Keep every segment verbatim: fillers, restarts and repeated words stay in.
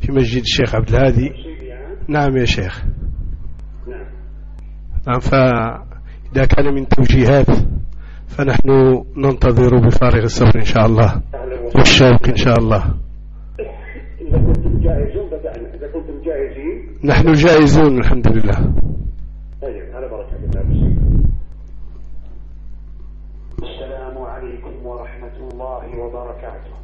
في مسجد الشيخ عبد الهادي. نعم يا شيخ. نعم. فإذا كان من توجيهات فنحن ننتظر بفارغ الصبر إن شاء الله والشوق إن شاء الله. إذا كنتم جاهزون بدأنا. إذا كنتم جاهزين نحن جاهزون الحمد لله. طيب على بركة الله. السلام عليكم ورحمة الله وبركاته.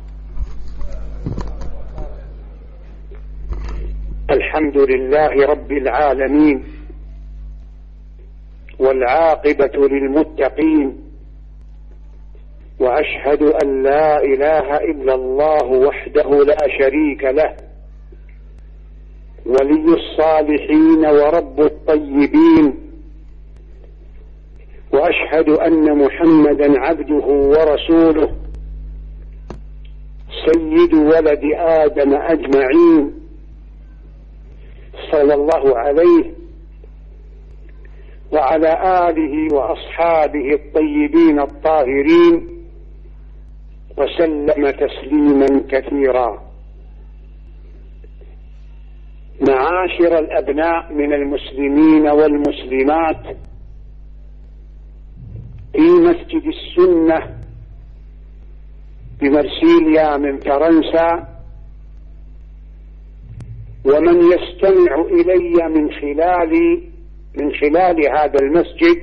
الحمد لله رب العالمين والعاقبة للمتقين، وأشهد أن لا إله إلا الله وحده لا شريك له ولي الصالحين ورب الطيبين، وأشهد أن محمدا عبده ورسوله سيد ولد آدم أجمعين صلى الله عليه وعلى آله وأصحابه الطيبين الطاهرين وسلم تسليما كثيرا. معاشر الأبناء من المسلمين والمسلمات في مسجد السنة بمرسيليا من فرنسا، ومن يستمع إلي من خلال من خلال هذا المسجد،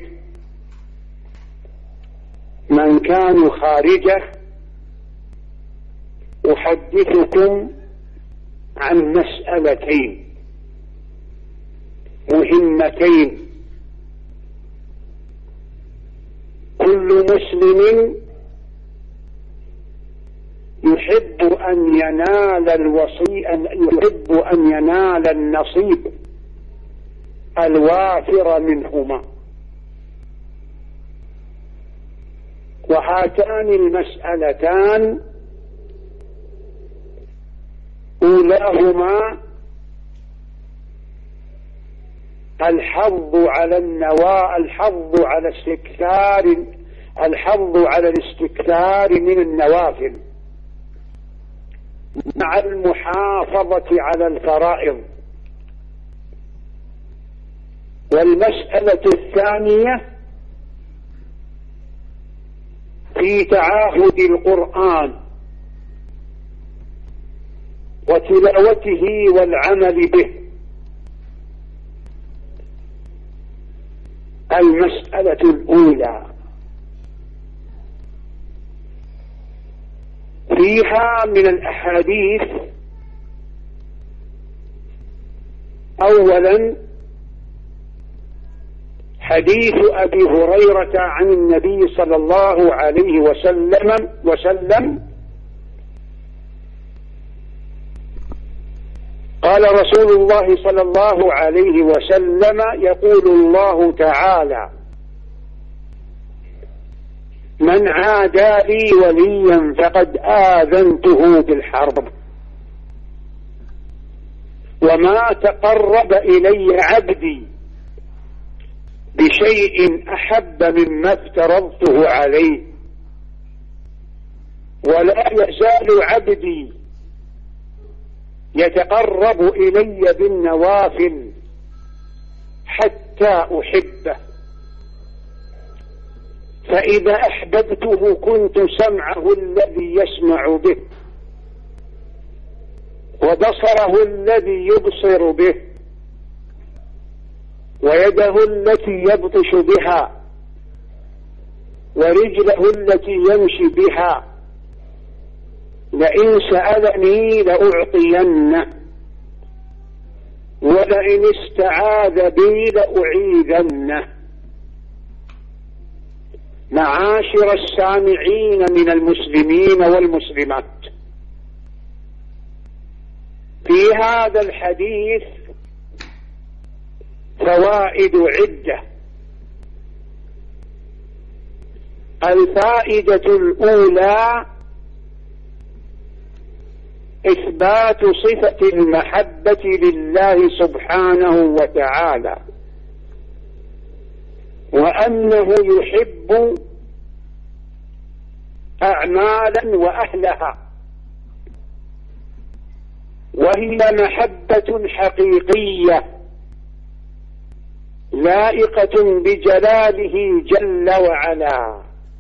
من كانوا خارجه، أحدثكم عن مسألتين مهمتين. كل مسلم يحب أن ينال الوصي يحب أن ينال النصيب الوافر منهما، وهاتان المسألتان أولاهما الحظ على النواة الحظ على استكثار الحظ على الاستكثار من النوافل مع المحافظة على الفرائض. والمسألة الثانية في تعاهد القرآن وتلاوته والعمل به. المسألة الأولى فيها من الأحاديث أولا حديث أبي هريرة عن النبي صلى الله عليه وسلم وسلم قال رسول الله صلى الله عليه وسلم: يقول الله تعالى: من عادى لي وليا فقد آذنته بالحرب، وما تقرب إلي عبدي بشيء أحب مما افترضته عليه، ولا يزال عبدي يتقرب إلي بالنوافل حتى أحبه، فإذا أحببته كنت سمعه الذي يسمع به، وبصره الذي يبصر به، ويده التي يبطش بها، ورجله التي يمشي بها. لئن سألني لأعطينه، ولئن استعاذ بي لأعيذنه. معاشر السامعين من المسلمين والمسلمات، في هذا الحديث فوائد عدة. الفائدة الأولى إثبات صفة المحبة لله سبحانه وتعالى، وأنه يحب أعمالا وأهلها، وهي محبة حقيقية لائقة بجلاله جل وعلا.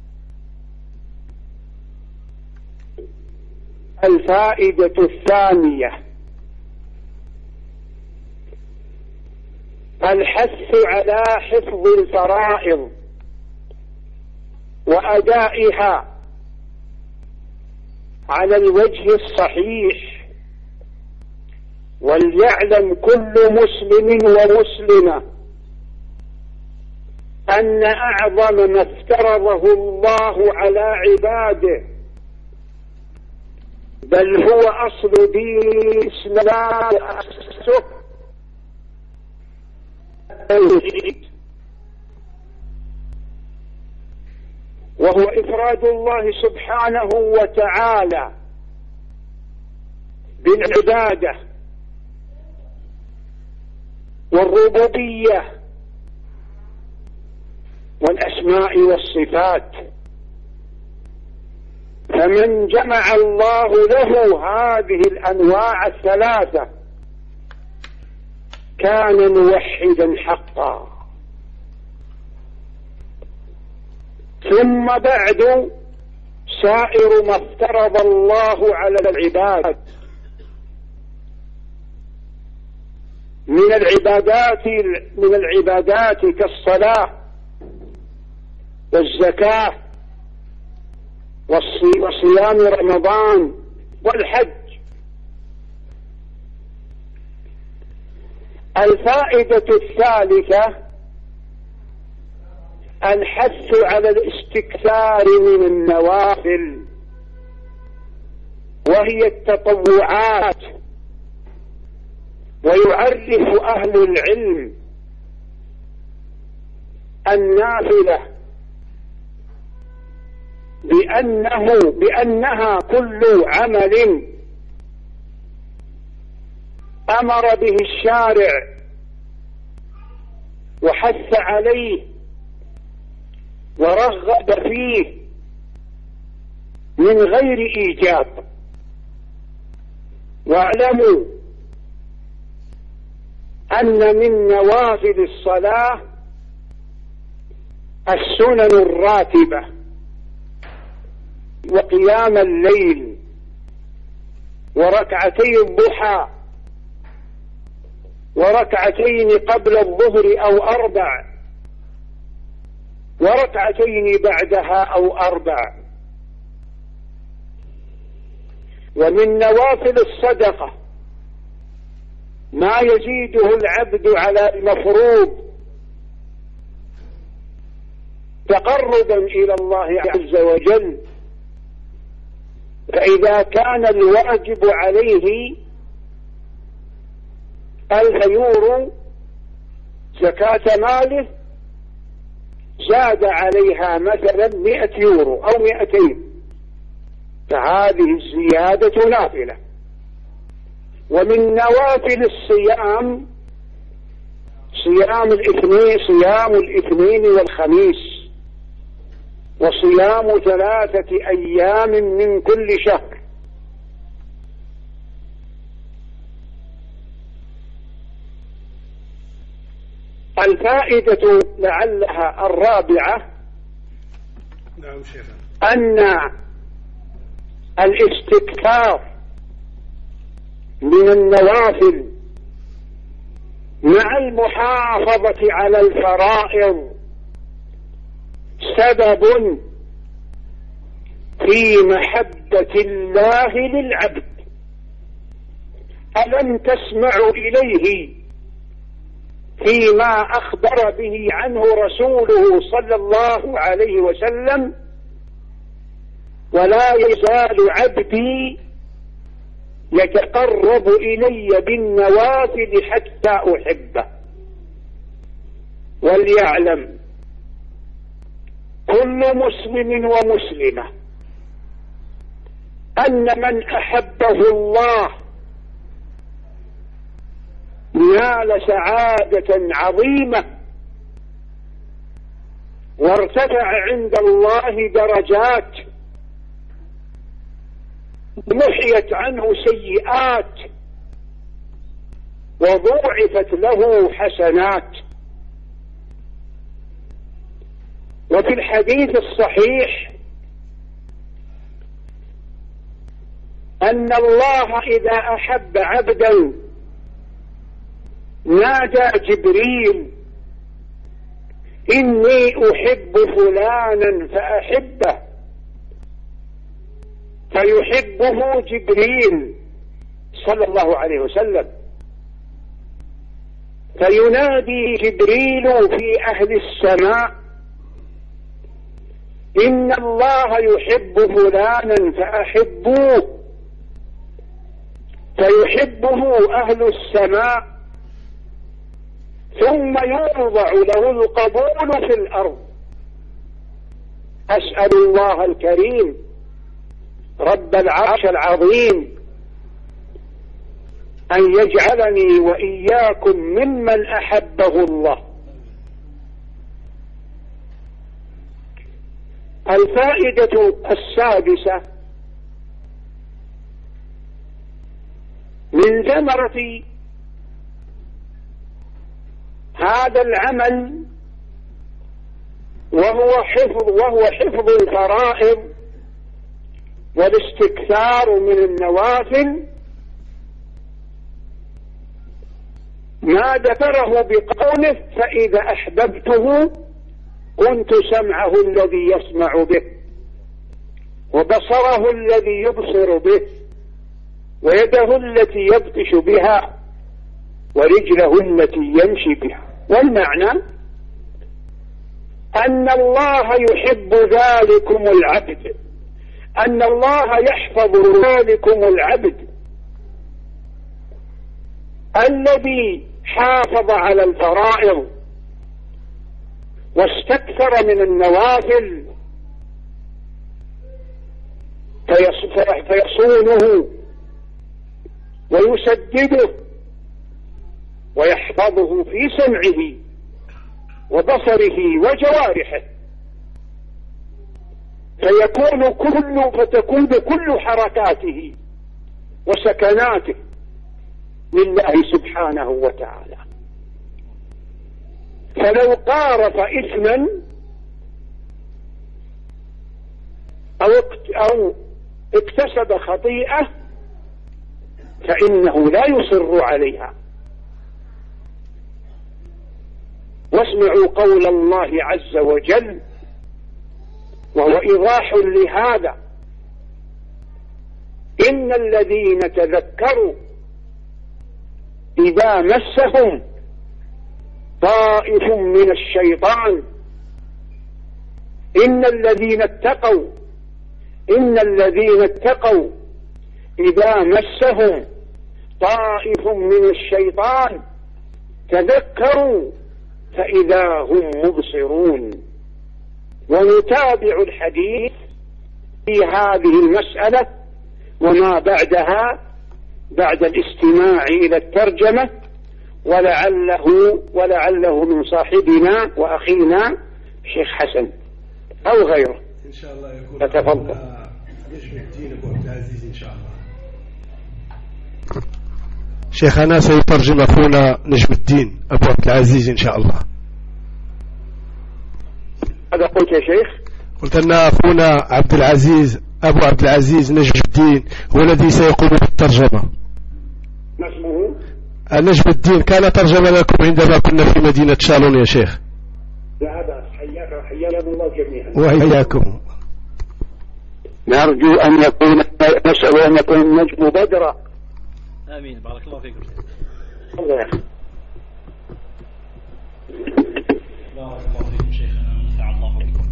الفائدة الثانية الحث على حفظ الفرائض وأدائها على الوجه الصحيح. وليعلم كل مسلم ومسلمة أن أعظم ما افترضه الله على عباده، بل هو أصل دين الإسلام، وهو إفراد الله سبحانه وتعالى بالعبادة والربوبية والأسماء والصفات. فمن جمع الله له هذه الأنواع الثلاثة كان موحدا حقا. ثم بعد سائر ما افترض الله على العباد من العبادات من العبادات كالصلاة والزكاة وصيام رمضان والحج. الفائدة الثالثة الحث على الاستكثار من النوافل وهي التطوعات. ويعرف أهل العلم النافلة بأنه بأنها كل عمل أمر به الشارع وحث عليه ورغب فيه من غير إيجاب. واعلموا أن من نوافل الصلاة السنن الراتبة وقيام الليل وركعتي الضحى وركعتين قبل الظهر أو أربع وركعتين بعدها أو أربع. ومن نوافل الصدقة ما يزيده العبد على المفروض تقربا إلى الله عز وجل. فإذا كان الواجب عليه ألف يورو زكاة ماله زاد عليها مثلا مئة يورو أو مئتين، فهذه الزيادة نافلة. ومن نوافل الصيام صيام الاثنين صيام الاثنين والخميس وصيام ثلاثة أيام من كل شهر. الفائدة لعلها الرابعة نعم شيخ أن الاستكثار من النوافل مع المحافظة على الفرائض سبب في محبة الله للعبد. ألم تسمعوا إليه فيما أخبر به عنه رسوله صلى الله عليه وسلم: ولا يزال عبدي يتقرب إلي بالنوافل حتى أحبه. وليعلم كل مسلم ومسلمة أن من أحبه الله نال سعادة عظيمة وارتفع عند الله درجات، محيت عنه سيئات وضوعفت له حسنات. وفي الحديث الصحيح أن الله إذا أحب عبدا نادى جبريل: إني أحب فلانا فأحبه، فيحبه جبريل صلى الله عليه وسلم، فينادي جبريل في أهل السماء: إن الله يحب فلانا فأحبوه، فيحبه أهل السماء، ثم يوضع له القبول في الأرض. أسأل الله الكريم رب العرش العظيم أن يجعلني وإياكم ممن أحبه الله. الفائدة السادسة: من ثمرة هذا العمل وهو حفظ وهو حفظ الفرائض والاستكثار من النوافل ما ذكره بقوله: فإذا أحببته كنت سمعه الذي يسمع به، وبصره الذي يبصر به، ويده التي يبطش بها، ورجله التي يمشي بها. والمعنى أن الله يحب ذلكم العبد، أن الله يحفظ ذلكم العبد الذي حافظ على الفرائض واستكثر من النوافل، فيصونه ويسدده ويحفظه في سمعه وبصره وجوارحه، فيكون كل فتكون كل حركاته وسكناته لله سبحانه وتعالى. فلو قارف إثما أو أو اكتسب خطيئة فإنه لا يصر عليها. واسمعوا قول الله عز وجل وهو إيضاح لهذا: إن الذين تذكروا إذا مسهم طائف من الشيطان إن الذين اتقوا إن الذين اتقوا إذا مسهم طائف من الشيطان تذكروا فإذا هم مبصرون. ونتابع الحديث في هذه المسألة وما بعدها بعد الاستماع إلى الترجمة، ولعله ولعله من صاحبنا وأخينا شيخ حسن أو غيره إن شاء الله يكون. تفضل. نجم الدين أبو عبد العزيز إن شاء الله. شيخنا سيترجم أخونا نجم الدين أبو عبد العزيز إن شاء الله. هذا قلت يا شيخ؟ قلت أن أخونا عبد العزيز أبو عبد العزيز نجم الدين هو الذي سيقوم بالترجمة. ما اسمه؟ نجم الدين كان ترجم لكم عندما كنا في مدينة شالون يا شيخ. لا بأس، حياك حيانا الله جميعا. وحياكم. نرجو أن يكون نسأل أن يكون النجم بدرا. آمين. بارك الله فيكم. الله يا أخي. بارك الله فيكم شيخنا ونفع الله بكم.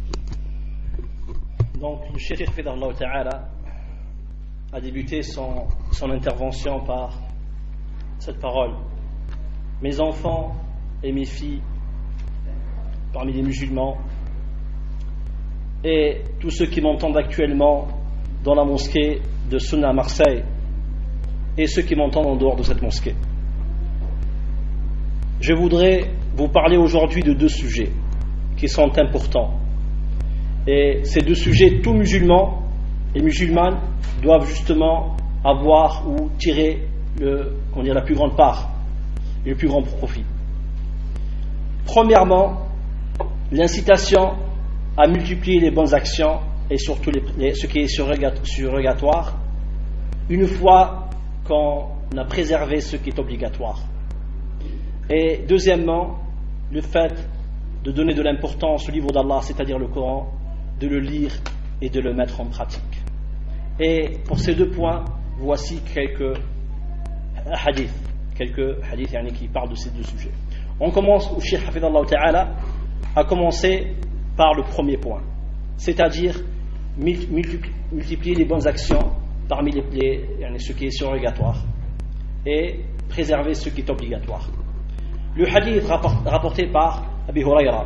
Donc le Cheikh Fidallah Ta'ala a débuté son, son intervention par cette parole: mes enfants et mes filles parmi les musulmans et tous ceux qui m'entendent actuellement dans la mosquée de Sunna à Marseille et ceux qui m'entendent en dehors de cette mosquée. Je voudrais vous parler aujourd'hui de deux sujets qui sont importants. Et ces deux sujets, tous musulmans et musulmanes doivent justement avoir ou tirer le, on dit, la plus grande part et le plus grand profit. Premièrement, l'incitation à multiplier les bonnes actions et surtout les, les, ce qui est surrogatoire, une fois qu'on a préservé ce qui est obligatoire. Et deuxièmement, le fait de donner de l'importance au livre d'Allah, c'est-à-dire le Coran, de le lire et de le mettre en pratique. Et pour ces deux points, voici quelques hadiths, quelques hadiths yani, qui parlent de ces deux sujets. On commence, au Cheikh Hafidallah Ta'ala a commencé par le premier point, c'est-à-dire multiplier les bonnes actions parmi les, les, yani, ce qui est surrogatoire et préserver ce qui est obligatoire. Le hadith rapporté par Abi Hurayra,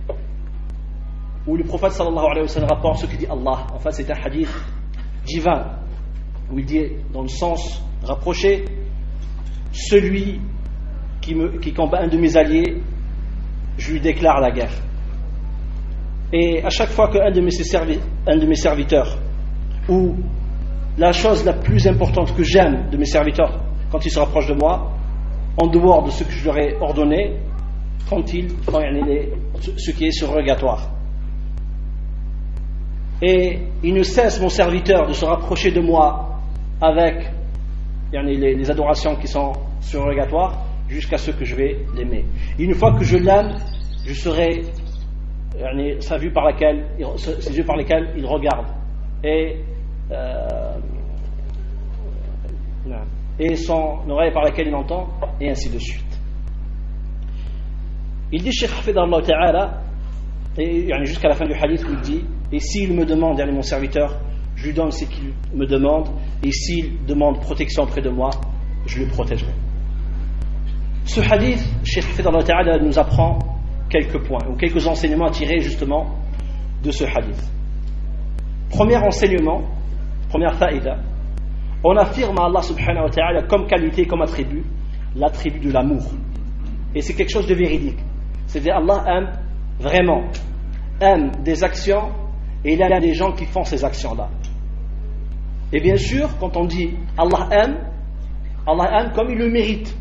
où le prophète sallallahu alayhi wa sallam rapporte ce que dit Allah. En fait, c'est un hadith divin, où il dit, dans le sens rapproché, celui qui, me, qui combat un de mes alliés, je lui déclare la guerre. Et à chaque fois qu'un de mes, servi, un de mes serviteurs, ou la chose la plus importante que j'aime de mes serviteurs, quand ils se rapprochent de moi, en dehors de ce que je leur ai ordonné, quand ils font ce qui est surrogatoire. Et il ne cesse, mon serviteur, de se rapprocher de moi avec les, les adorations qui sont surrogatoires jusqu'à ce que je vais l'aimer. Et une fois que je l'aime, je serai sa vue par laquelle, ses yeux par lesquels il regarde et, euh, et son oreille par laquelle il entend, et ainsi de suite. Il dit, Cheikh Hafidallah Ta'ala, et jusqu'à la fin du hadith, il dit, et s'il me demande, mon serviteur, je lui donne ce qu'il me demande, et s'il demande protection auprès de moi, je le protégerai. Ce hadith, Cheikh Hafidallah Ta'ala nous apprend quelques points, ou quelques enseignements à tirer justement de ce hadith. Premier enseignement, première faïda, on affirme à Allah subhanahu wa ta'ala comme qualité, comme attribut, l'attribut de l'amour. Et c'est quelque chose de véridique. C'est-à-dire Allah aime vraiment, aime des actions, et il y a des gens qui font ces actions-là. Et bien sûr, quand on dit Allah aime, Allah aime comme il le mérite.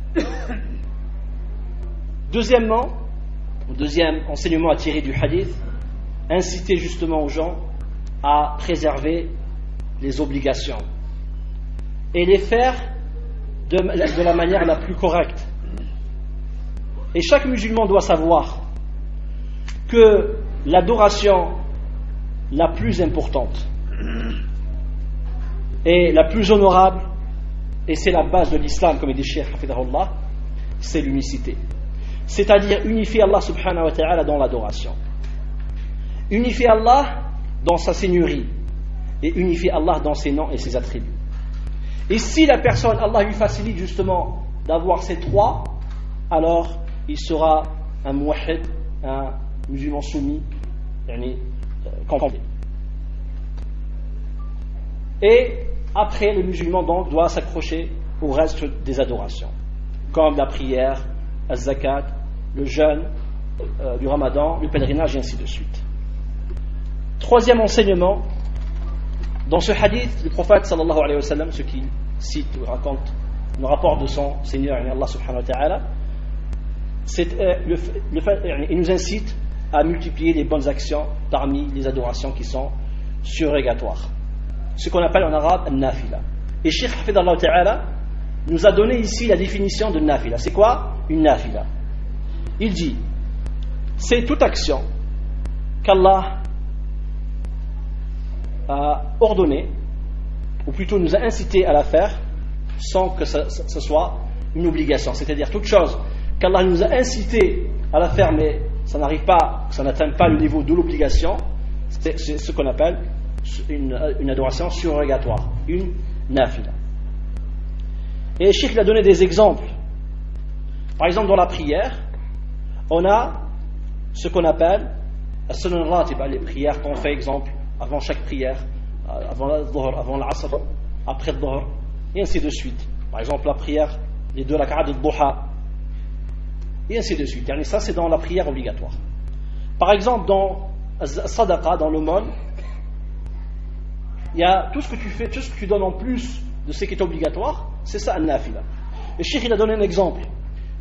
Deuxièmement, deuxième enseignement à tirer du hadith, inciter justement aux gens à préserver les obligations et les faire de, de la manière la plus correcte. Et chaque musulman doit savoir que l'adoration la plus importante et la plus honorable, et c'est la base de l'islam, comme il dit Cheikh Hafidahullah, c'est l'unicité. C'est-à-dire unifier Allah subhanahu wa ta'ala dans l'adoration, unifier Allah dans sa seigneurie, et unifier Allah dans ses noms et ses attributs. Et si la personne, Allah lui facilite justement d'avoir ces trois, alors il sera un muwahhid, un musulman soumis, yani, euh, complet. Et après, le musulman donc doit s'accrocher au reste des adorations, comme la prière, la zakat, le jeûne euh, du ramadan, le pèlerinage et ainsi de suite. Troisième enseignement, dans ce hadith, le prophète sallallahu alayhi wa sallam, ce qu'il cite ou raconte, le rapport de son Seigneur, Allah subhanahu wa ta'ala, c'est, euh, le, le fait, il nous incite à multiplier les bonnes actions parmi les adorations qui sont surrogatoires, ce qu'on appelle en arabe al-nafila. Et Cheikh Hafidallah Ta'ala nous a donné ici la définition de nafila. C'est quoi une nafila? Il dit, c'est toute action qu'Allah a ordonnée, ou plutôt nous a incité à la faire, sans que ce, ce soit une obligation. C'est-à-dire toute chose qu'Allah nous a incité à la faire, mais ça n'arrive pas, ça n'atteint pas le niveau de l'obligation, c'est, c'est ce qu'on appelle une, une adoration surrogatoire, une nafila. Et Cheikh a donné des exemples. Par exemple, dans la prière, on a ce qu'on appelle as-sunan ratiba, les prières qu'on fait, exemple, avant chaque prière, avant le dhuhr, avant l'asr, après le dhuhr, et ainsi de suite. Par exemple, la prière, les deux rak'at de duha, et ainsi de suite. Et ça, c'est dans la prière obligatoire. Par exemple, dans sadaqa, dans l'aumône, il y a tout ce que tu fais, tout ce que tu donnes en plus de ce qui est obligatoire, c'est ça un nafila. Et Cheikh il a donné un exemple.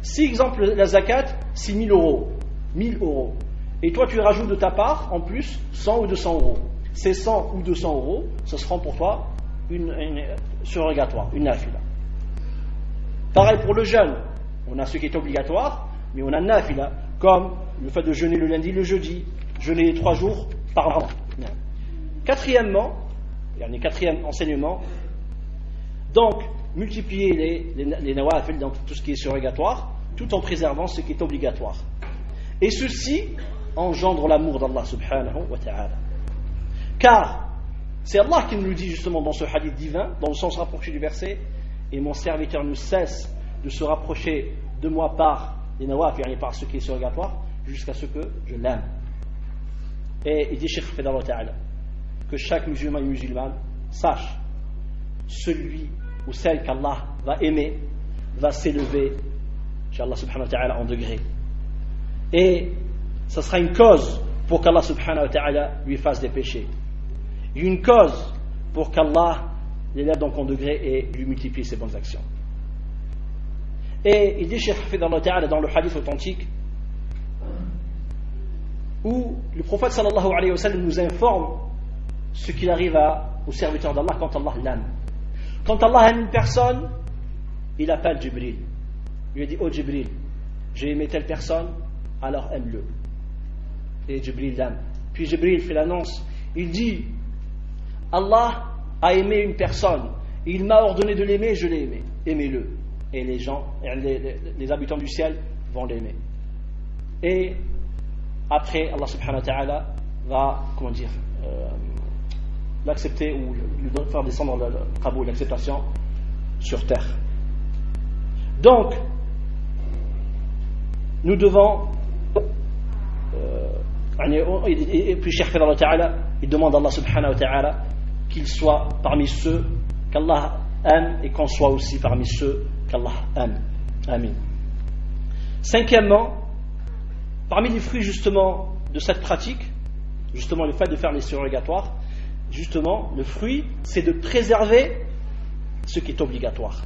Si, exemple, la zakat, c'est mille euros, mille euros, et toi tu rajoutes de ta part, en plus, cent ou deux cents euros. Ces cent ou deux cents euros, ce seront pour toi une, une surrogatoire, une nafila. Pareil pour le jeûne, on a ce qui est obligatoire, mais on a nafila, comme le fait de jeûner le lundi, le jeudi, jeûner trois jours par an. Quatrièmement, il y a un quatrième enseignement, donc multiplier les, les, les nawafil dans tout ce qui est surrogatoire, tout en préservant ce qui est obligatoire. Et ceci engendre l'amour d'Allah subhanahu wa ta'ala. Car c'est Allah qui nous le dit justement dans ce hadith divin, dans le sens rapproché du verset, et mon serviteur ne cesse de se rapprocher de moi par les nawafil et par ce qui est surrogatoire, jusqu'à ce que je l'aime. Et il dit Cheikh Fidallah ta'ala que chaque musulman et musulmane sache celui ou celle qu'Allah va aimer va s'élever chez Allah subhanahu wa ta'ala en degrés. Et ça sera une cause pour qu'Allah subhanahu wa ta'ala lui fasse des péchés. Une cause pour qu'Allah l'élève donc en degrés et lui multiplie ses bonnes actions. Et il dit Cheikh Hafidallah ta'ala dans le hadith authentique où le prophète sallallahu alayhi wa sallam nous informe ce qu'il arrive à, au serviteur d'Allah quand Allah l'aime. Quand Allah aime une personne, il appelle Jibril. Il lui dit, oh Jibril, j'ai aimé telle personne, alors aime-le. Et Jibril l'aime. Puis Jibril fait l'annonce. Il dit, Allah a aimé une personne. Il m'a ordonné de l'aimer, je l'ai aimé. Aimez-le. Et les gens, les, les, les habitants du ciel vont l'aimer. Et après, Allah subhanahu wa ta'ala va, comment dire, euh, l'accepter ou lui faire descendre le, le Kaboul, l'acceptation sur terre. Donc, nous devons euh, et, et puis Cheikh Fidallah ta'ala, il demande à Allah subhanahu wa ta'ala qu'il soit parmi ceux qu'Allah aime et qu'on soit aussi parmi ceux qu'Allah aime. Amin. Cinquièmement, parmi les fruits justement de cette pratique, justement le fait de faire les surrogatoires, justement le fruit c'est de préserver ce qui est obligatoire.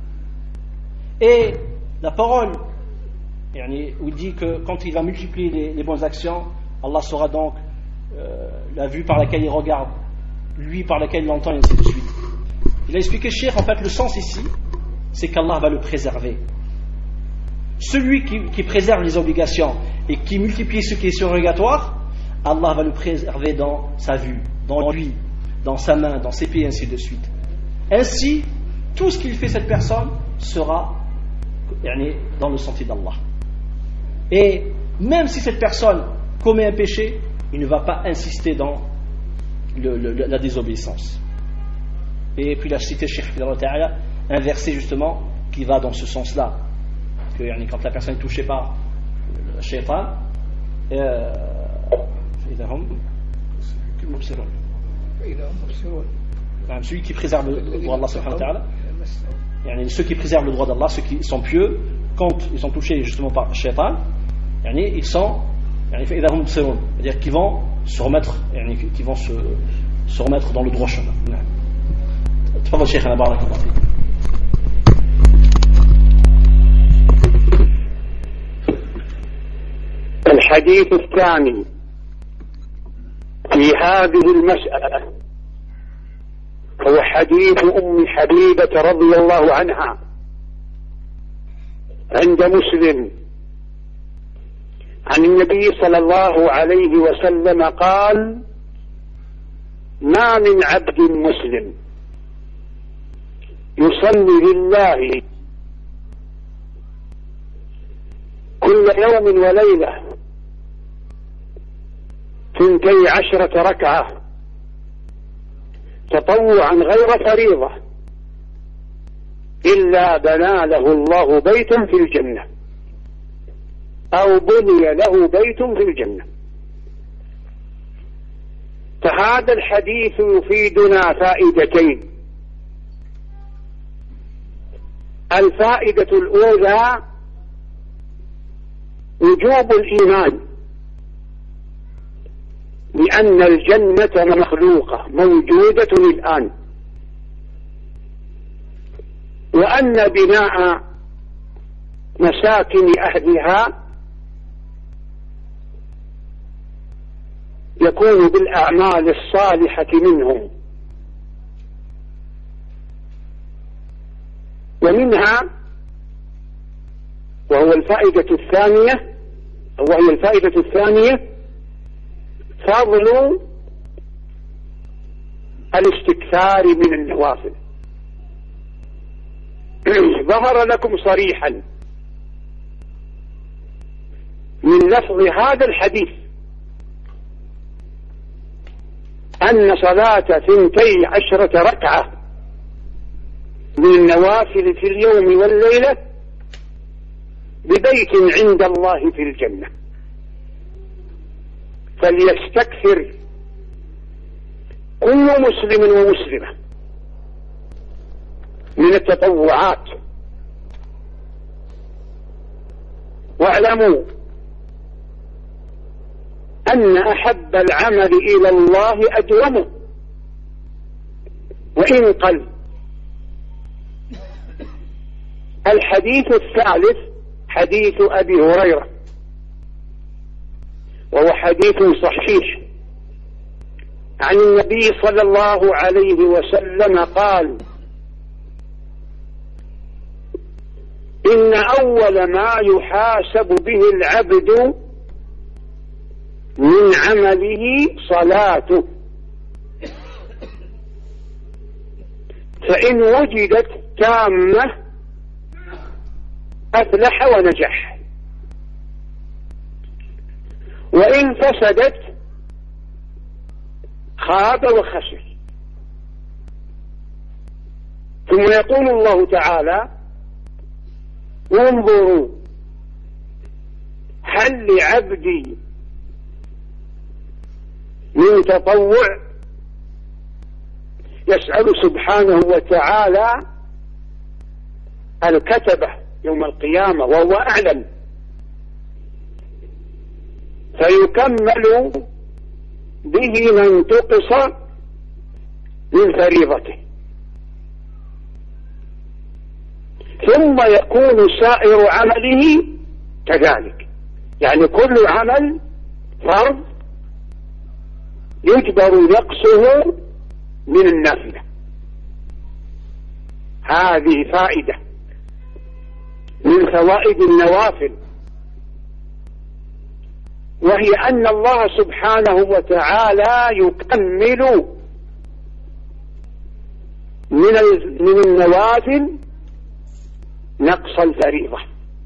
Et la parole où il dit que quand il va multiplier les, les bonnes actions, Allah sera donc euh, la vue par laquelle il regarde, lui par laquelle il entend, et ainsi de suite. Il a expliqué Cheikh, en fait le sens ici c'est qu'Allah va le préserver. Celui qui, qui préserve les obligations et qui multiplie ce qui est surrogatoire, Allah va le préserver dans sa vue, dans lui, dans sa main, dans ses pieds, ainsi de suite. Ainsi, tout ce qu'il fait cette personne sera dans le sentier d'Allah. Et même si cette personne commet un péché, il ne va pas insister dans le, le, la désobéissance. Et puis il a cité Cheikh Fidallah ta'ala un verset justement qui va dans ce sens-là, que quand la personne est touchée par le shaitan, euh, celui qui préserve le droit d'Allah subhanahu wa ta'ala, ceux qui préservent le droit d'Allah, ceux qui sont pieux, quand ils sont touchés justement par le shaitan, ils sont, c'est-à-dire qu'ils vont se remettre, qu'ils vont se, se remettre dans le droit chemin. تفضل شيخنا بارك الله فيك. الحديث الثاني في هذه المسألة هو حديث أم حبيبة رضي الله عنها عند مسلم عن النبي صلى الله عليه وسلم قال: ما من عبد مسلم يصلي لله كل يوم وليلة ثنتي عشرة ركعة تطوعا غير فريضة إلا بنى له الله بيتا في الجنة أو بني له بيت في الجنة. فهذا الحديث يفيدنا فائدتين. الفائدة الأولى وجوب الإيمان لأن الجنة مخلوقة موجودة الآن، وأن بناء مساكن أهلها يكون بالأعمال الصالحة منهم. ومنها وهو الفائدة الثانية وهي الفائدة الثانية فضل الاستكثار من النوافل. ظهر لكم صريحا من لفظ هذا الحديث أن صلاة ثنتي عشرة ركعة من النوافل في اليوم والليلة ببيت عند الله في الجنة، فليستكثر كل مسلم ومسلمة من التطوعات. واعلموا أن أحب العمل إلى الله أدومه وإن قل. الحديث الثالث حديث أبي هريرة، وهو حديث صحيح عن النبي صلى الله عليه وسلم قال: إن أول ما يحاسب به العبد من عمله صلاته، فإن وجدت تامة أفلح ونجح، وإن فسدت خاب وخسر. ثم يقول الله تعالى: انظروا هل لعبدي من تطوع. يسأل سبحانه وتعالى الكتبة يوم القيامة وهو أعلم، فيكمل به من تقص من فريضته، ثم يكون سائر عمله كذلك. يعني كل عمل فرض يجبر نقصه من النافلة. هذه فائدة من فوائد النوافل، وهي أن الله سبحانه وتعالى يكمل من من النوافل نقص الفريضة.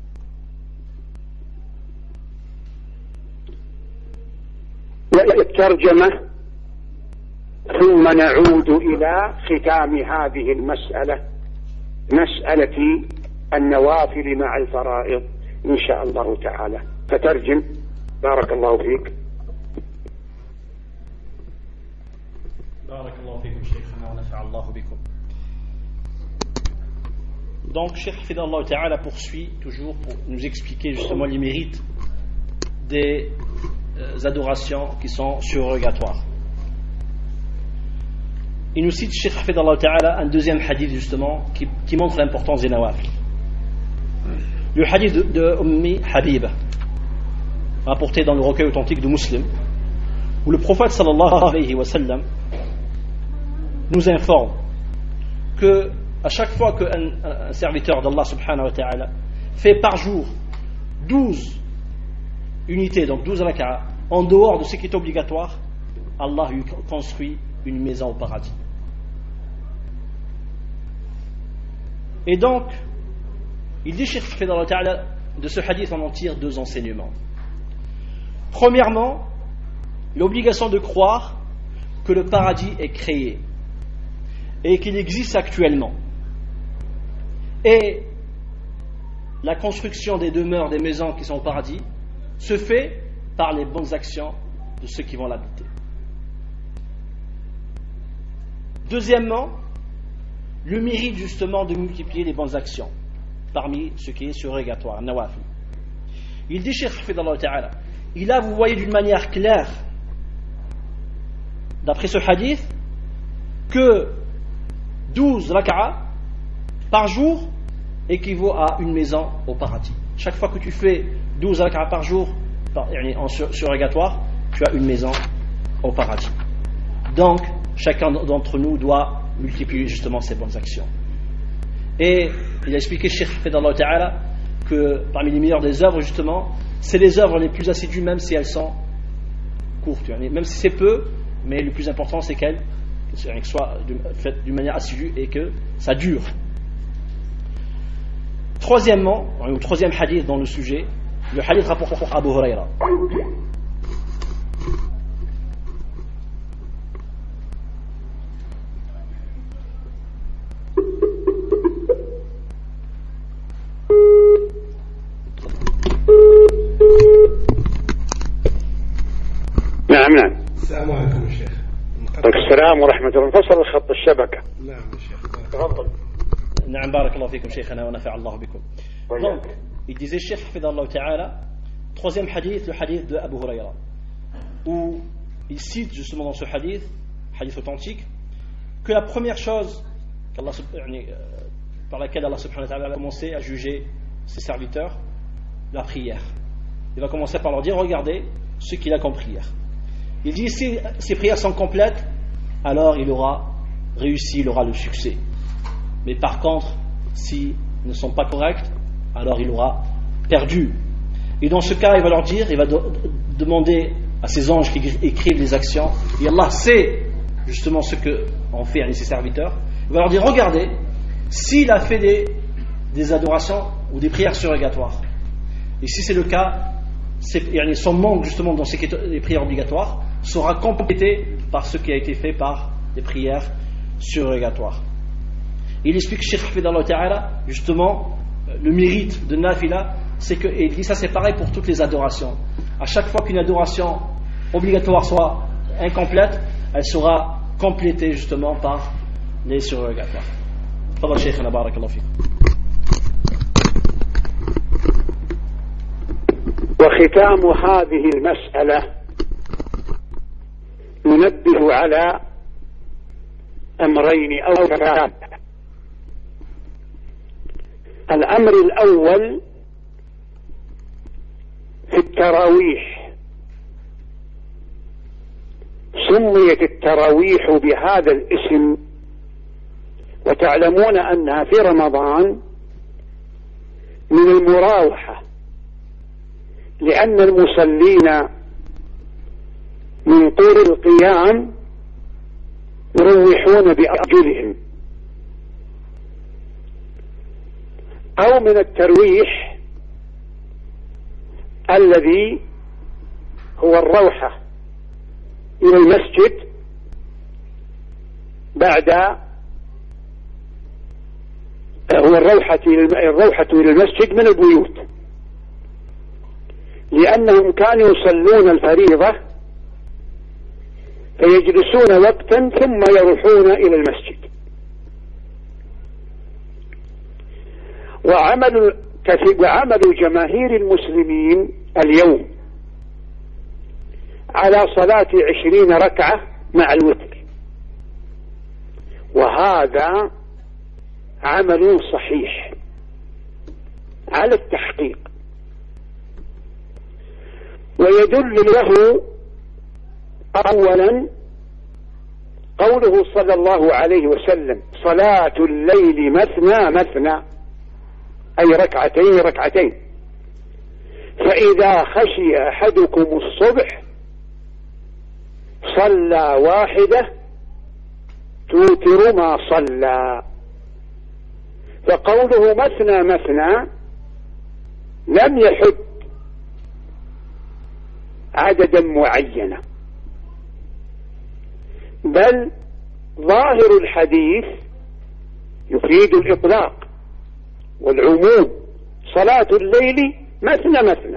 والترجمة ثم نعود إلى ختام هذه المسألة، مسألة النوافل مع الفرائض إن شاء الله تعالى. فترجم بارك الله فيك. بارك الله فيكم شيخنا ونفع الله بكم. Donc, Cheikh Hafidallah Ta'ala poursuit toujours pour nous expliquer justement les mérites des euh, adorations qui sont surrogatoires. Il nous cite, Cheikh Hafidallah Ta'ala, un deuxième hadith justement qui, qui montre l'importance des nawafil. Le hadith de, de Ummi Habiba, rapporté dans le recueil authentique de Muslim, où le prophète sallallahu alayhi wa sallam nous informe que à chaque fois qu'un un serviteur d'Allah subhanahu wa ta'ala fait par jour douze unités, donc douze rak'a, en dehors de ce qui est obligatoire, Allah lui construit une maison au paradis. Et donc, il dit, Cheikh Hafidallah Ta'ala, de ce hadith on en tire deux enseignements. Premièrement, l'obligation de croire que le paradis est créé et qu'il existe actuellement. Et la construction des demeures, des maisons qui sont au paradis, se fait par les bonnes actions de ceux qui vont l'habiter. Deuxièmement, le mérite justement de multiplier les bonnes actions parmi ce qui est surrogatoire, nawafil. Il dit, Cheikh Hafidallah Ta'ala, il a, vous voyez d'une manière claire, d'après ce hadith, que douze rak'a par jour équivaut à une maison au paradis. Chaque fois que tu fais douze rak'ah par jour en surrogatoire, tu as une maison au paradis. Donc chacun d'entre nous doit multiplier justement ses bonnes actions. Et il a expliqué, Cheikh Fidallah Ta'ala, que parmi les meilleures des œuvres justement, c'est les œuvres les plus assidues, même si elles sont courtes, même si c'est peu, mais le plus important c'est qu'elles soient faites d'une manière assidue et que ça dure. Troisièmement, le troisième hadith dans le sujet, le hadith rapporté par Abu Huraira. نعم نعم. السلام عليكم يا شيخ. السلام ورحمة الله. انفصل خط الشبكة. نعم يا شيخ. تفضل. نعم بارك الله فيكم شيخنا ونفع الله بكم. Donc, il disait Cheikh Fidallah Ta'ala, troisième hadith, le hadith de Abu Huraira, où il cite justement dans ce hadith, hadith authentique, que la première chose par laquelle Allah subhanahu wa ta'ala a commencé à juger ses serviteurs, la prière. Il va commencer par leur dire, regardez ce qu'il a comme prière. Il dit, si ces prières sont complètes, alors il aura réussi, il aura le succès. Mais par contre, si elles ne sont pas correctes, alors il aura perdu. Et dans ce cas, il va leur dire, il va de- demander à ses anges qui écrivent les actions, et Allah sait justement ce qu'ont fait ses serviteurs, il va leur dire, regardez, s'il a fait des, des adorations ou des prières surrogatoires, et si c'est le cas, c'est, son manque justement dans ces les prières obligatoires sera complété par ce qui a été fait par des prières surrogatoires. Il explique Cheikh Fidallah Ta'ala justement le mérite de Nafila, c'est que, et il dit ça c'est pareil pour toutes les adorations. À chaque fois qu'une adoration obligatoire soit incomplète, elle sera complétée justement par les surrogatoires. Fadal Sheikhana, barakallahu fikum. وختام هذه المسألة ينبه على أمرين أو ثلاثة. الأمر الأول في التراويح، سميت التراويح بهذا الاسم وتعلمون أنها في رمضان من المراوحة، لأن المصلين من طول القيام يروحون بأرجلهم، أو من الترويح الذي هو الروحة إلى المسجد بعد هو الروحة الروحة إلى المسجد من البيوت، لأنهم كانوا يصلون الفريضة فيجلسون وقتا ثم يروحون إلى المسجد. وعمل وعمل جماهير المسلمين اليوم على صلاة عشرين ركعة مع الوتر، وهذا عمل صحيح على التحقيق، ويدل له أولا قوله صلى الله عليه وسلم: صلاة الليل مثنى مثنى، أي ركعتين ركعتين، فإذا خشي أحدكم الصبح صلى واحدة توتر ما صلى. فقوله مثنى مثنى لم يحد عددا معينا، بل ظاهر الحديث يفيد الإطلاق والعموم، صلاة الليل مثنى مثنى.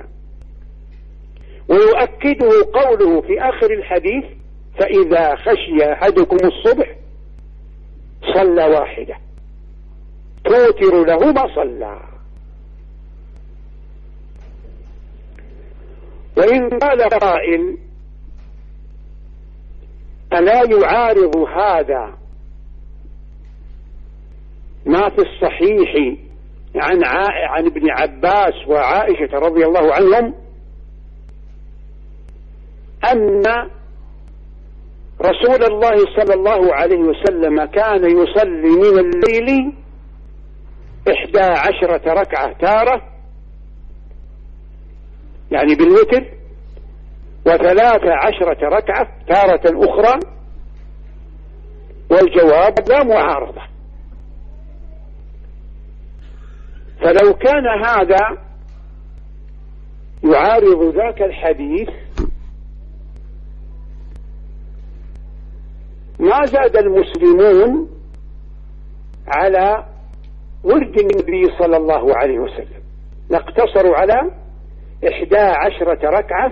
ويؤكده قوله في آخر الحديث: فإذا خشي أحدكم الصبح صلى واحدة توتر له ما صلى. وإن قال قائل: ألا يعارض هذا ما في الصحيح عن, عن ابن عباس وعائشة رضي الله عنهم أن رسول الله صلى الله عليه وسلم كان يصلي من الليل إحدى عشرة ركعة تارة يعني بالوتر، وثلاث عشرة ركعة تارة أخرى، والجواب لا معارضة. فلو كان هذا يعارض ذاك الحديث ما زاد المسلمون على ورد النبي صلى الله عليه وسلم، لاقتصروا على إحدى عشرة ركعة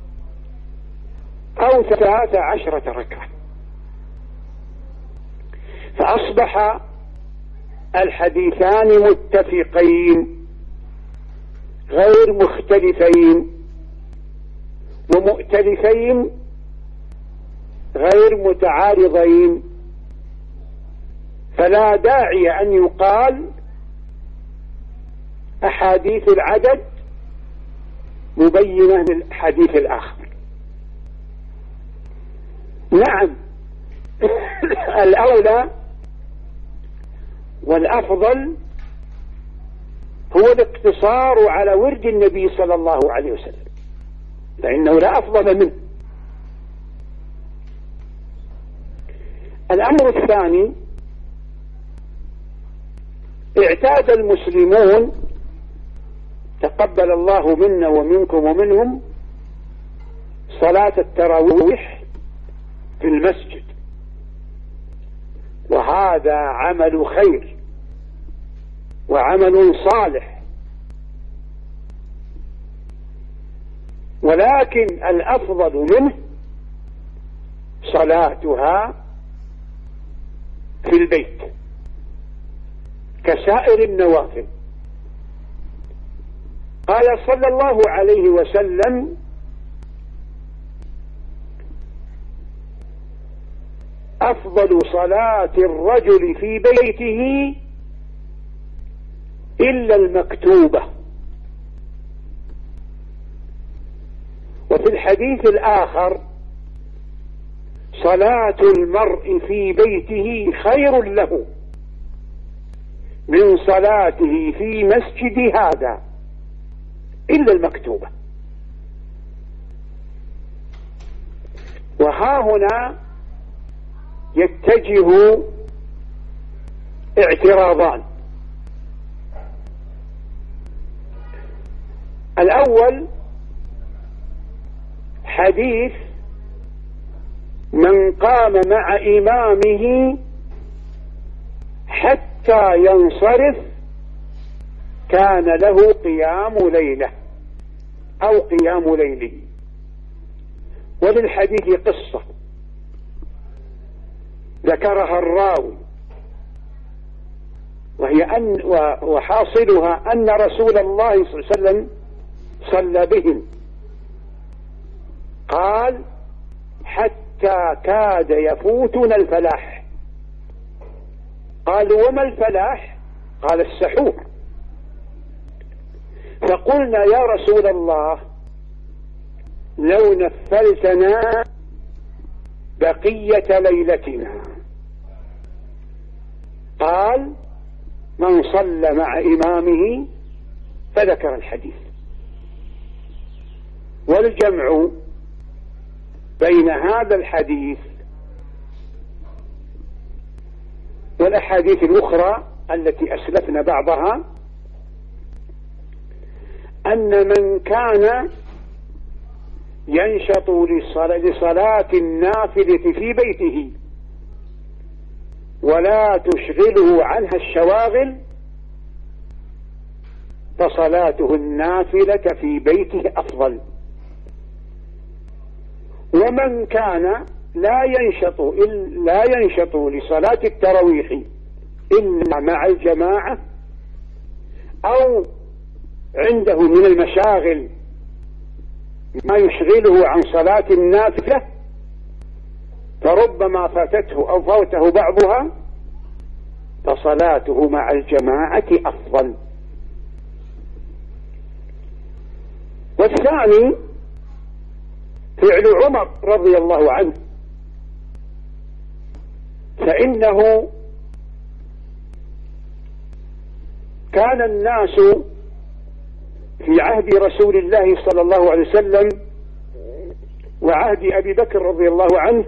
أو ثلاث عشرة ركعة، فأصبح الحديثان متفقين غير مختلفين ومؤتلفين غير متعارضين، فلا داعي أن يقال أحاديث العدد مبينة للحديث الآخر. نعم الأولى والأفضل هو الاقتصار على ورد النبي صلى الله عليه وسلم، فإنه لا أفضل منه. الأمر الثاني، اعتاد المسلمون تقبل الله منا ومنكم ومنهم صلاة التراويح في المسجد، وهذا عمل خير وعمل صالح، ولكن الأفضل منه صلاتها في البيت كسائر النوافل. قال صلى الله عليه وسلم: أفضل صلاة الرجل في بيته إلا المكتوبة. وفي الحديث الآخر: صلاة المرء في بيته خير له من صلاته في مسجد هذا إلا المكتوبة. وها هنا يتجه اعتراضان. الأول حديث من قام مع إمامه حتى ينصرف كان له قيام ليلة أو قيام ليله. وللحديث قصة ذكرها الراوي، وهي أن وحاصلها أن رسول الله صلى الله عليه وسلم صلى بهم، قال: حتى كاد يفوتنا الفلاح. قالوا: وما الفلاح؟ قال: السحور. فقلنا: يا رسول الله، لو نفلتنا بقية ليلتنا. قال: من صلى مع إمامه، فذكر الحديث. والجمع بين هذا الحديث والأحاديث الأخرى التي أسلفنا بعضها أن من كان ينشط لصلاة النافلة في بيته ولا تشغله عنها الشواغل فصلاته النافلة في بيته أفضل. ومن كان لا ينشط لا ينشط لصلاة التراويح إلا مع الجماعة أو عنده من المشاغل ما يشغله عن صلاة النافلة فربما فاتته أو فوته بعضها فصلاته مع الجماعة أفضل. والثاني فعل عمر رضي الله عنه، فإنه كان الناس في عهد رسول الله صلى الله عليه وسلم وعهد أبي بكر رضي الله عنه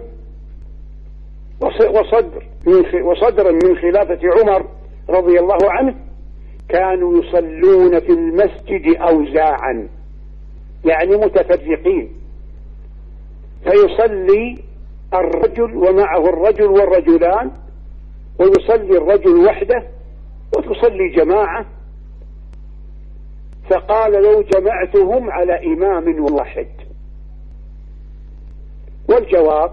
وصدر من وصدرا من خلافة عمر رضي الله عنه كانوا يصلون في المسجد أوزاعا، يعني متفرقين، فيصلي الرجل ومعه الرجل والرجلان، ويصلي الرجل وحده وتصلي جماعة. فقال لو جمعتهم على إمام واحد. والجواب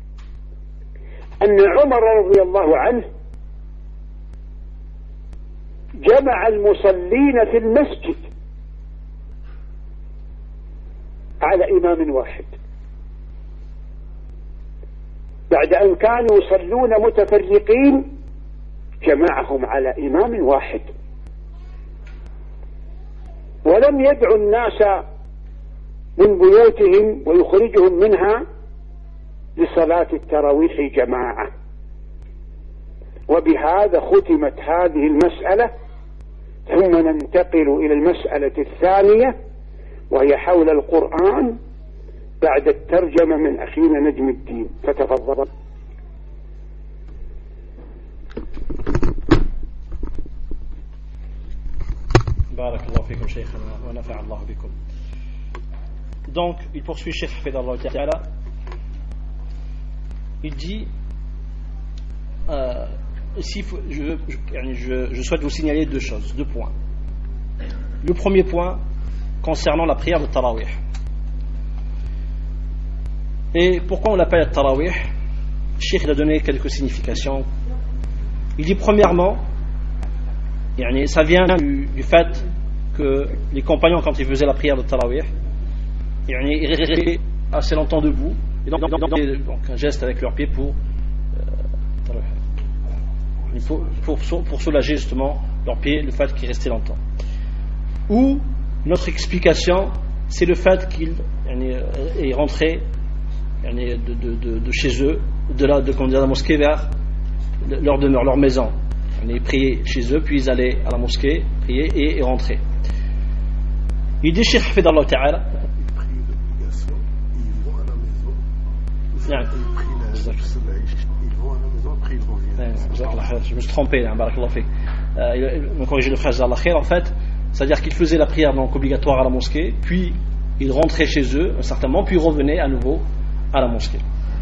أن عمر رضي الله عنه جمع المصلين في المسجد على إمام واحد، بعد أن كانوا يصلون متفرقين جمعهم على إمام واحد، ولم يدعو الناس من بيوتهم ويخرجهم منها لصلاة التراويح جماعة. وبهذا ختمت هذه المسألة، ثم ننتقل إلى المسألة الثانية وهي حول القرآن بعد الترجمة من أخينا نجم الدين، فتفضل. بارك الله فيكم شيخنا ونفع الله بكم. Donc, il poursuit Cheikh Hafidallah Ta'ala. Il dit euh, ici, je, je, je souhaite vous signaler deux choses, deux points. Le premier point concernant la prière de Tarawih. Et pourquoi on l'appelle Tarawih? Cheikh a donné quelques significations. Il dit premièrement, ça vient du, du fait que les compagnons, quand ils faisaient la prière de Tarawih, ils restaient assez longtemps debout, et donc, donc, donc un geste avec leurs pieds pour, euh, pour, pour, pour soulager justement leurs pieds, le fait qu'ils restaient longtemps. Ou notre explication, c'est le fait qu'ils est rentré de, de, de, de chez eux, de la, de, de la mosquée vers leur demeure, leur maison. Ils priaient chez eux, puis ils allaient à la mosquée, prier et, et rentrer. Il dit Cheikh Hafidallah Ta'ala. Ils prient l'obligation, ils vont à la maison. Yeah. Ils prient la, le soleil, ils vont à la maison, après ils reviennent. Yeah. Je me suis trompé, hein, barakallah fik. Euh, il me corrige le frère Zallah Khair, en fait, c'est-à-dire qu'ils faisaient la prière donc obligatoire à la mosquée, puis ils rentraient chez eux un certain moment, puis ils revenaient à nouveau à la mosquée.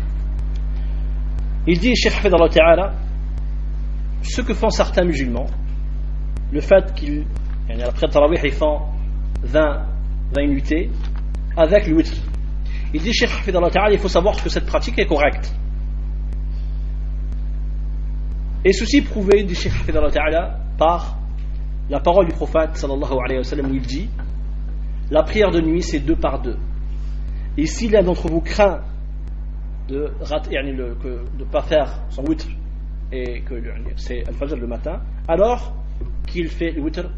Il dit Cheikh Hafidallah Ta'ala, ce que font certains musulmans, le fait qu'ils, après le tarawih, ils font vingt, vingt nuitées avec le witr. Il dit, Cheikh Hafidallah Ta'ala, il faut savoir que cette pratique est correcte. Et ceci prouvé, dit Cheikh Hafidallah Ta'ala, par la parole du prophète sallallahu alayhi wa sallam, où il dit, la prière de nuit c'est deux par deux. Et si l'un d'entre vous craint de ne pas faire son witr, et que c'est al-fajr le matin, alors qu'il fait le witr.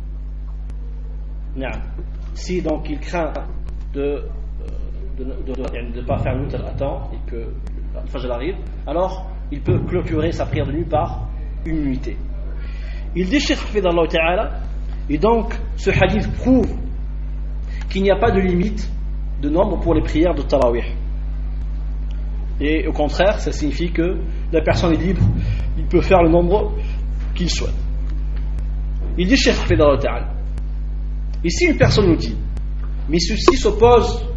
Si donc il craint de ne de, de, de, de pas faire le witr à temps et que al-fajr arrive, alors il peut clôturer sa prière de nuit par une nuitée. Il dit Cheikh Hafidallah Ta'ala, et donc ce hadith prouve qu'il n'y a pas de limite de nombre pour les prières de Tarawih. Et au contraire, ça signifie que la personne est libre, il peut faire le nombre qu'il souhaite. Il dit Cheikh Hafidallah Ta'ala, ici une personne nous dit, mais ceci s'oppose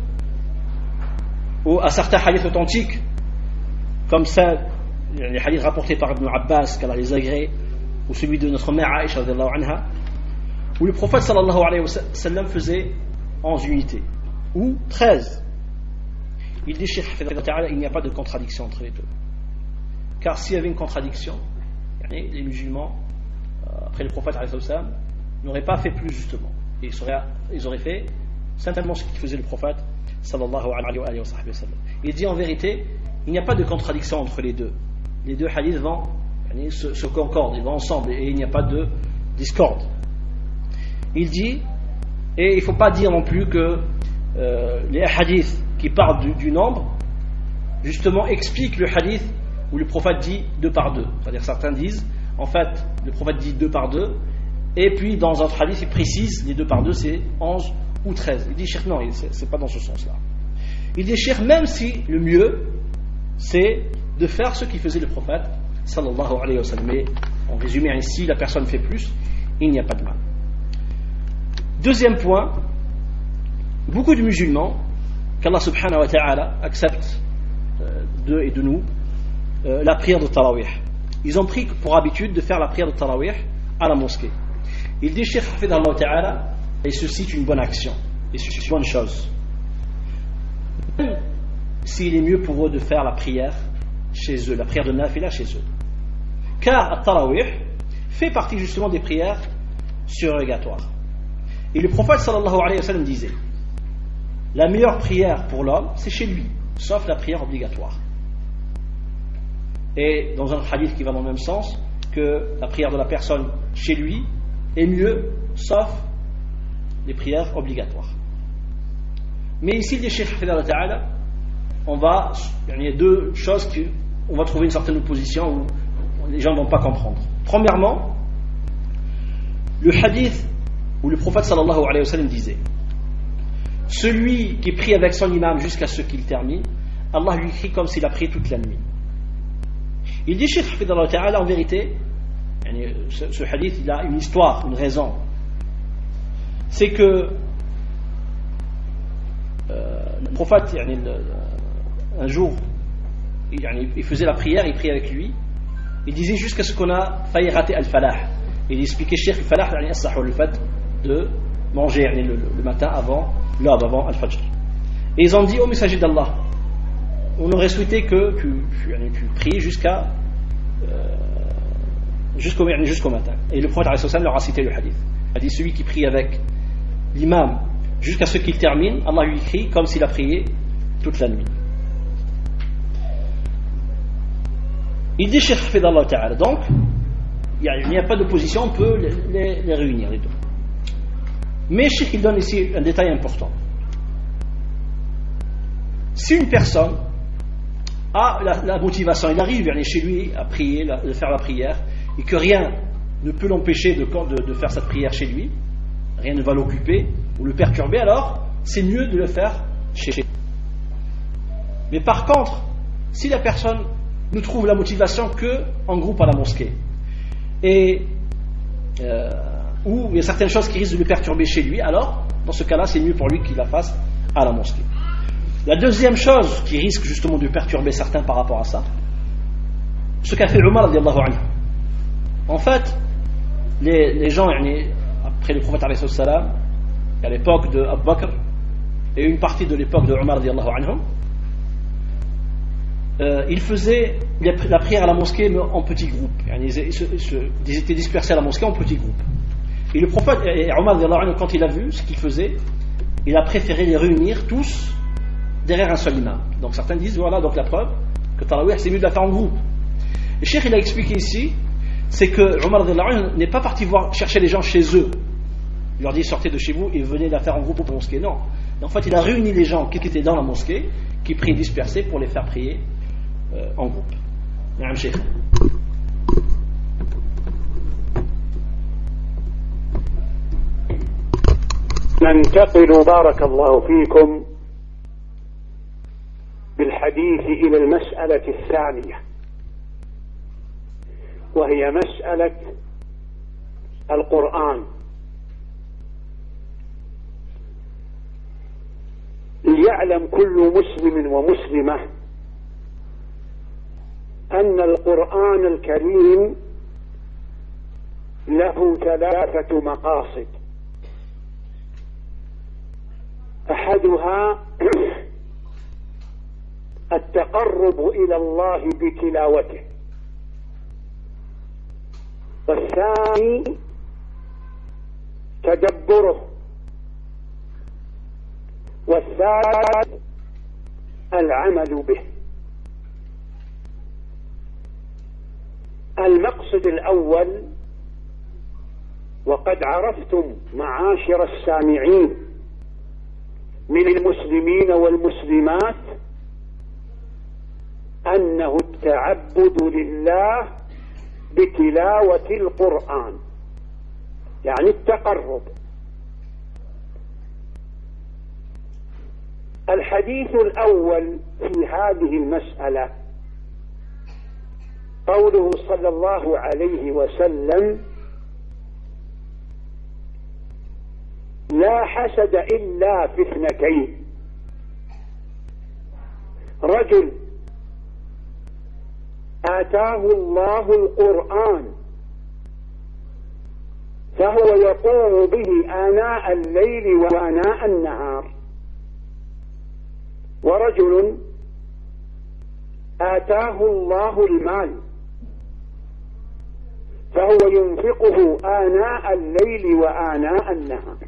à certains hadiths authentiques, comme ça, les hadiths rapportés par Ibn Abbas, qu'Allah les agrée, ou celui de notre mère Aïcha radhiyallahu anha, où le prophète sallallahu alayhi wa sallam faisait onze unités, ou treize. Il dit Cheikh Hafidallah Ta'ala, il n'y a pas de contradiction entre les deux. Car s'il y avait une contradiction, les musulmans, après le prophète alayhi wa sallam, n'auraient pas fait plus justement. Et ils auraient, ils auraient fait simplement ce qu'il faisait le prophète sallallahu alayhi wa sallam. Il dit en vérité, il n'y a pas de contradiction entre les deux. Les deux hadiths vont se, se concordent, ils vont ensemble et il n'y a pas de discorde. Il dit, et il ne faut pas dire non plus que euh, les hadiths qui parlent du, du nombre, justement expliquent le hadith où le prophète dit deux par deux. C'est-à-dire certains disent, en fait, le prophète dit deux par deux, et puis dans un autre hadith, il précise, les deux par deux, c'est onze ou treize. Il dit, cheikh, non, c'est, c'est pas dans ce sens-là. Il dit, cheikh, même si le mieux, c'est de faire ce qu'il faisait le prophète, sallallahu alayhi wa sallam. Mais en résumé, ici, la personne fait plus, il n'y a pas de mal. Deuxième point, beaucoup de musulmans, qu'Allah subhanahu wa ta'ala accepte euh, d'eux et de nous, euh, la prière de Tarawih. Ils ont pris pour habitude de faire la prière de Tarawih à la mosquée. Il dit, Cheikh Hafidhallah ta'ala, et ceci est une bonne action, et ceci est une bonne chose. Même s'il est mieux pour eux de faire la prière chez eux, la prière de Nafila chez eux. Car At-Tarawih fait partie justement des prières surrogatoires. Et le prophète sallallahu alayhi wa sallam disait, la meilleure prière pour l'homme, c'est chez lui, sauf la prière obligatoire. Et dans un hadith qui va dans le même sens, que la prière de la personne chez lui est mieux, sauf les prières obligatoires. Mais ici, les Cheikh Hafidhallah ta'ala, on va, il y a deux choses qu'on va trouver une certaine opposition où les gens ne vont pas comprendre. Premièrement, le hadith où le prophète sallallahu alayhi wa sallam disait, celui qui prie avec son imam jusqu'à ce qu'il termine, Allah lui écrit comme s'il a prié toute la nuit. Il dit, Cheikh Hafidhallah ta'ala, en vérité, ce, ce hadith, il a une histoire, une raison. C'est que euh, le prophète, un jour, il faisait la prière, il priait avec lui, il disait jusqu'à ce qu'on a failli rater al-falah. Il expliquait, Cheikh, al-falah, le fait de manger le, le matin avant l'aube, avant al-fajr. Et ils ont dit, ô messager d'Allah, on aurait souhaité que tu, tu, tu pries jusqu'à euh, jusqu'au, jusqu'au matin. Et le prophète leur a cité le hadith. Il a dit, celui qui prie avec l'imam jusqu'à ce qu'il termine, Allah lui écrit comme s'il a prié toute la nuit. Il dit, Cheikh Hafidhallah ta'ala, donc il n'y a, a pas d'opposition, on peut les, les, les réunir les deux. Mais Cheikh, il donne ici un détail important. Si une personne a la, la motivation, il arrive, il est chez lui à prier, la, de faire la prière, et que rien ne peut l'empêcher de, de, de faire cette prière chez lui, rien ne va l'occuper ou le perturber, alors c'est mieux de le faire chez lui. Mais par contre, si la personne ne trouve la motivation que en groupe à la mosquée, et euh, où il y a certaines choses qui risquent de le perturber chez lui, alors dans ce cas-là c'est mieux pour lui qu'il la fasse à la mosquée. La deuxième chose qui risque justement de perturber certains par rapport à ça, ce qu'a fait Omar radiyallahu anhu. En fait, les, les gens, après le prophète alayhi salam, à l'époque de Abu Bakr et une partie de l'époque de Omar radiyallahu anhu, euh, ils faisaient la prière à la mosquée mais en petits groupes. Ils, ils, ils étaient dispersés à la mosquée en petits groupes. Et le prophète, et Omar radiyallahu anhu, quand il a vu ce qu'il faisait, il a préféré les réunir tous derrière un seul imam. Donc certains disent, voilà donc la preuve que Tarawih c'est mieux de la faire en groupe. Et Cheikh il a expliqué ici, c'est que Omar radiyallahu anhu n'est pas parti voir chercher les gens chez eux. Il leur dit sortez de chez vous et venez la faire en groupe pour la mosquée. Non. Et en fait il a réuni les gens qui étaient dans la mosquée, qui priaient dispersés pour les faire prier euh, en groupe. Naam Cheikh. ننتقل بارك الله فيكم بالحديث إلى المسألة الثانية، وهي مسألة القرآن. ليعلم كل مسلم ومسلمة أن القرآن الكريم له ثلاثة مقاصد. أحدها التقرب إلى الله بتلاوته، والثاني تدبره، والثالث العمل به. المقصد الأول، وقد عرفتم معاشر السامعين من المسلمين والمسلمات أنه التعبد لله بتلاوة القرآن، يعني التقرب. الحديث الأول في هذه المسألة قوله صلى الله عليه وسلم: لا حسد إلا في اثنتين، رجل آتاه الله القرآن فهو يقوم به آناء الليل وآناء النهار، ورجل آتاه الله المال فهو ينفقه آناء الليل وآناء النهار.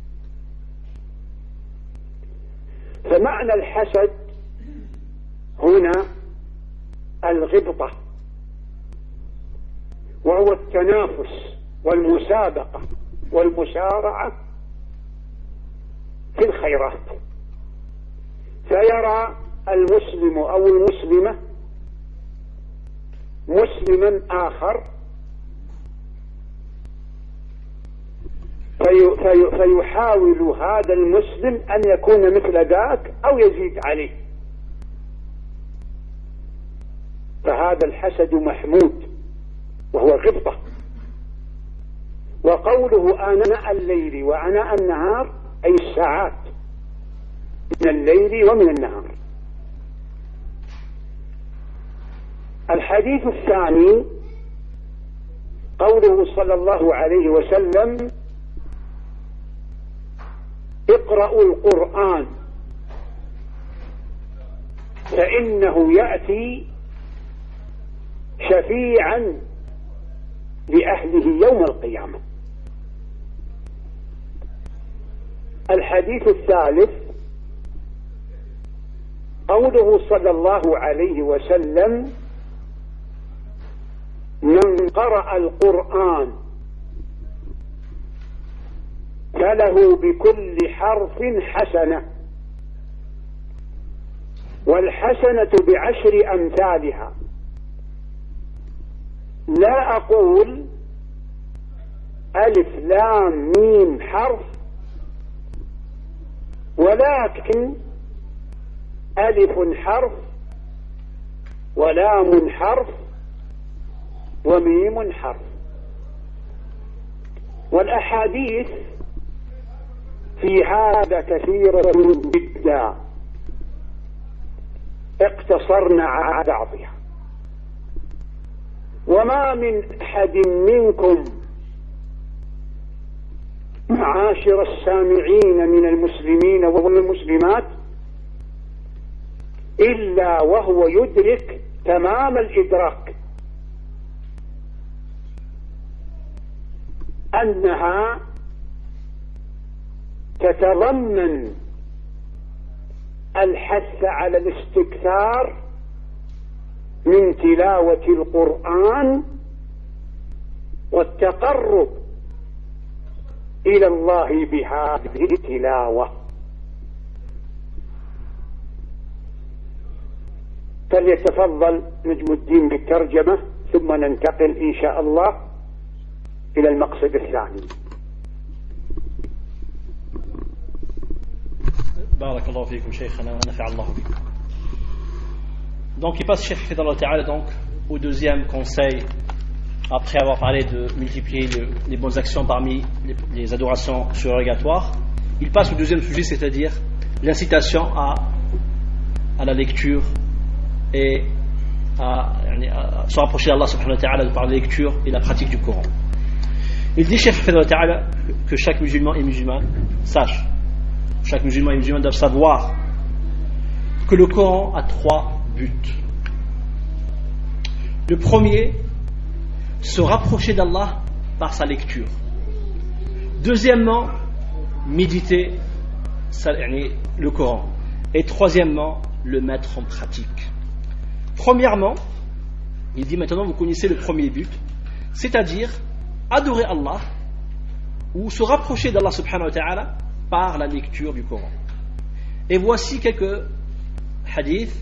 فمعنى الحسد هنا الغبطة، وهو التنافس والمسابقة والمسارعة في الخيرات، فيرى المسلم أو المسلمة مسلما آخر في في فيحاول هذا المسلم أن يكون مثل ذاك أو يزيد عليه، فهذا الحسد محمود وهو غبطة. وقوله آناء الليل وآناء النهار أي الساعات من الليل ومن النهار. الحديث الثاني قوله صلى الله عليه وسلم: اقرأوا القرآن فإنه يأتي شفيعا لأهله يوم القيامة. الحديث الثالث قوله صلى الله عليه وسلم: من قرأ القرآن فله بكل حرف حسنة، والحسنة بعشر أمثالها. لا أقول ألف لام ميم حرف، ولكن ألف حرف ولام حرف وميم حرف. والأحاديث في هذا كثيرة جدا، اقتصرنا على بعضها. وما من أحد منكم معاشر السامعين من المسلمين والمسلمات إلا وهو يدرك تمام الإدراك أنها تتضمن الحث على الاستكثار من تلاوة القرآن والتقرب إلى الله بهذه التلاوة. فليتفضل نجم الدين بالترجمة، ثم ننتقل إن شاء الله إلى المقصد الثاني. بارك الله فيكم شيخنا ونفع الله بكم. Donc il passe Cheikh Fidallah Ta'ala donc au deuxième conseil, après avoir parlé de multiplier le, les bonnes actions parmi les, les adorations surrogatoires. Il passe au deuxième sujet, c'est-à-dire l'incitation à, à la lecture et à, à se rapprocher d'Allah subhanahu wa ta'ala par la lecture et la pratique du Coran. Il dit Cheikh Fidallah Ta'ala que chaque musulman et musulmane sache, chaque musulman et musulmane doivent savoir que le Coran a trois buts. Le premier, se rapprocher d'Allah par sa lecture. Deuxièmement, méditer le Coran. Et troisièmement, le mettre en pratique. Premièrement, il dit maintenant vous connaissez le premier but, c'est-à-dire adorer Allah ou se rapprocher d'Allah subhanahu wa ta'ala par la lecture du Coran. Et voici quelques hadiths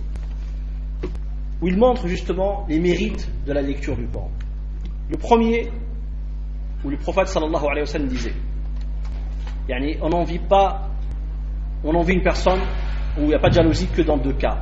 où il montre justement les mérites de la lecture du Coran. Le premier, où le prophète sallallahu alayhi wa sallam disait, yani, on n'envie pas, on envie une personne où il n'y a pas de jalousie que dans deux cas.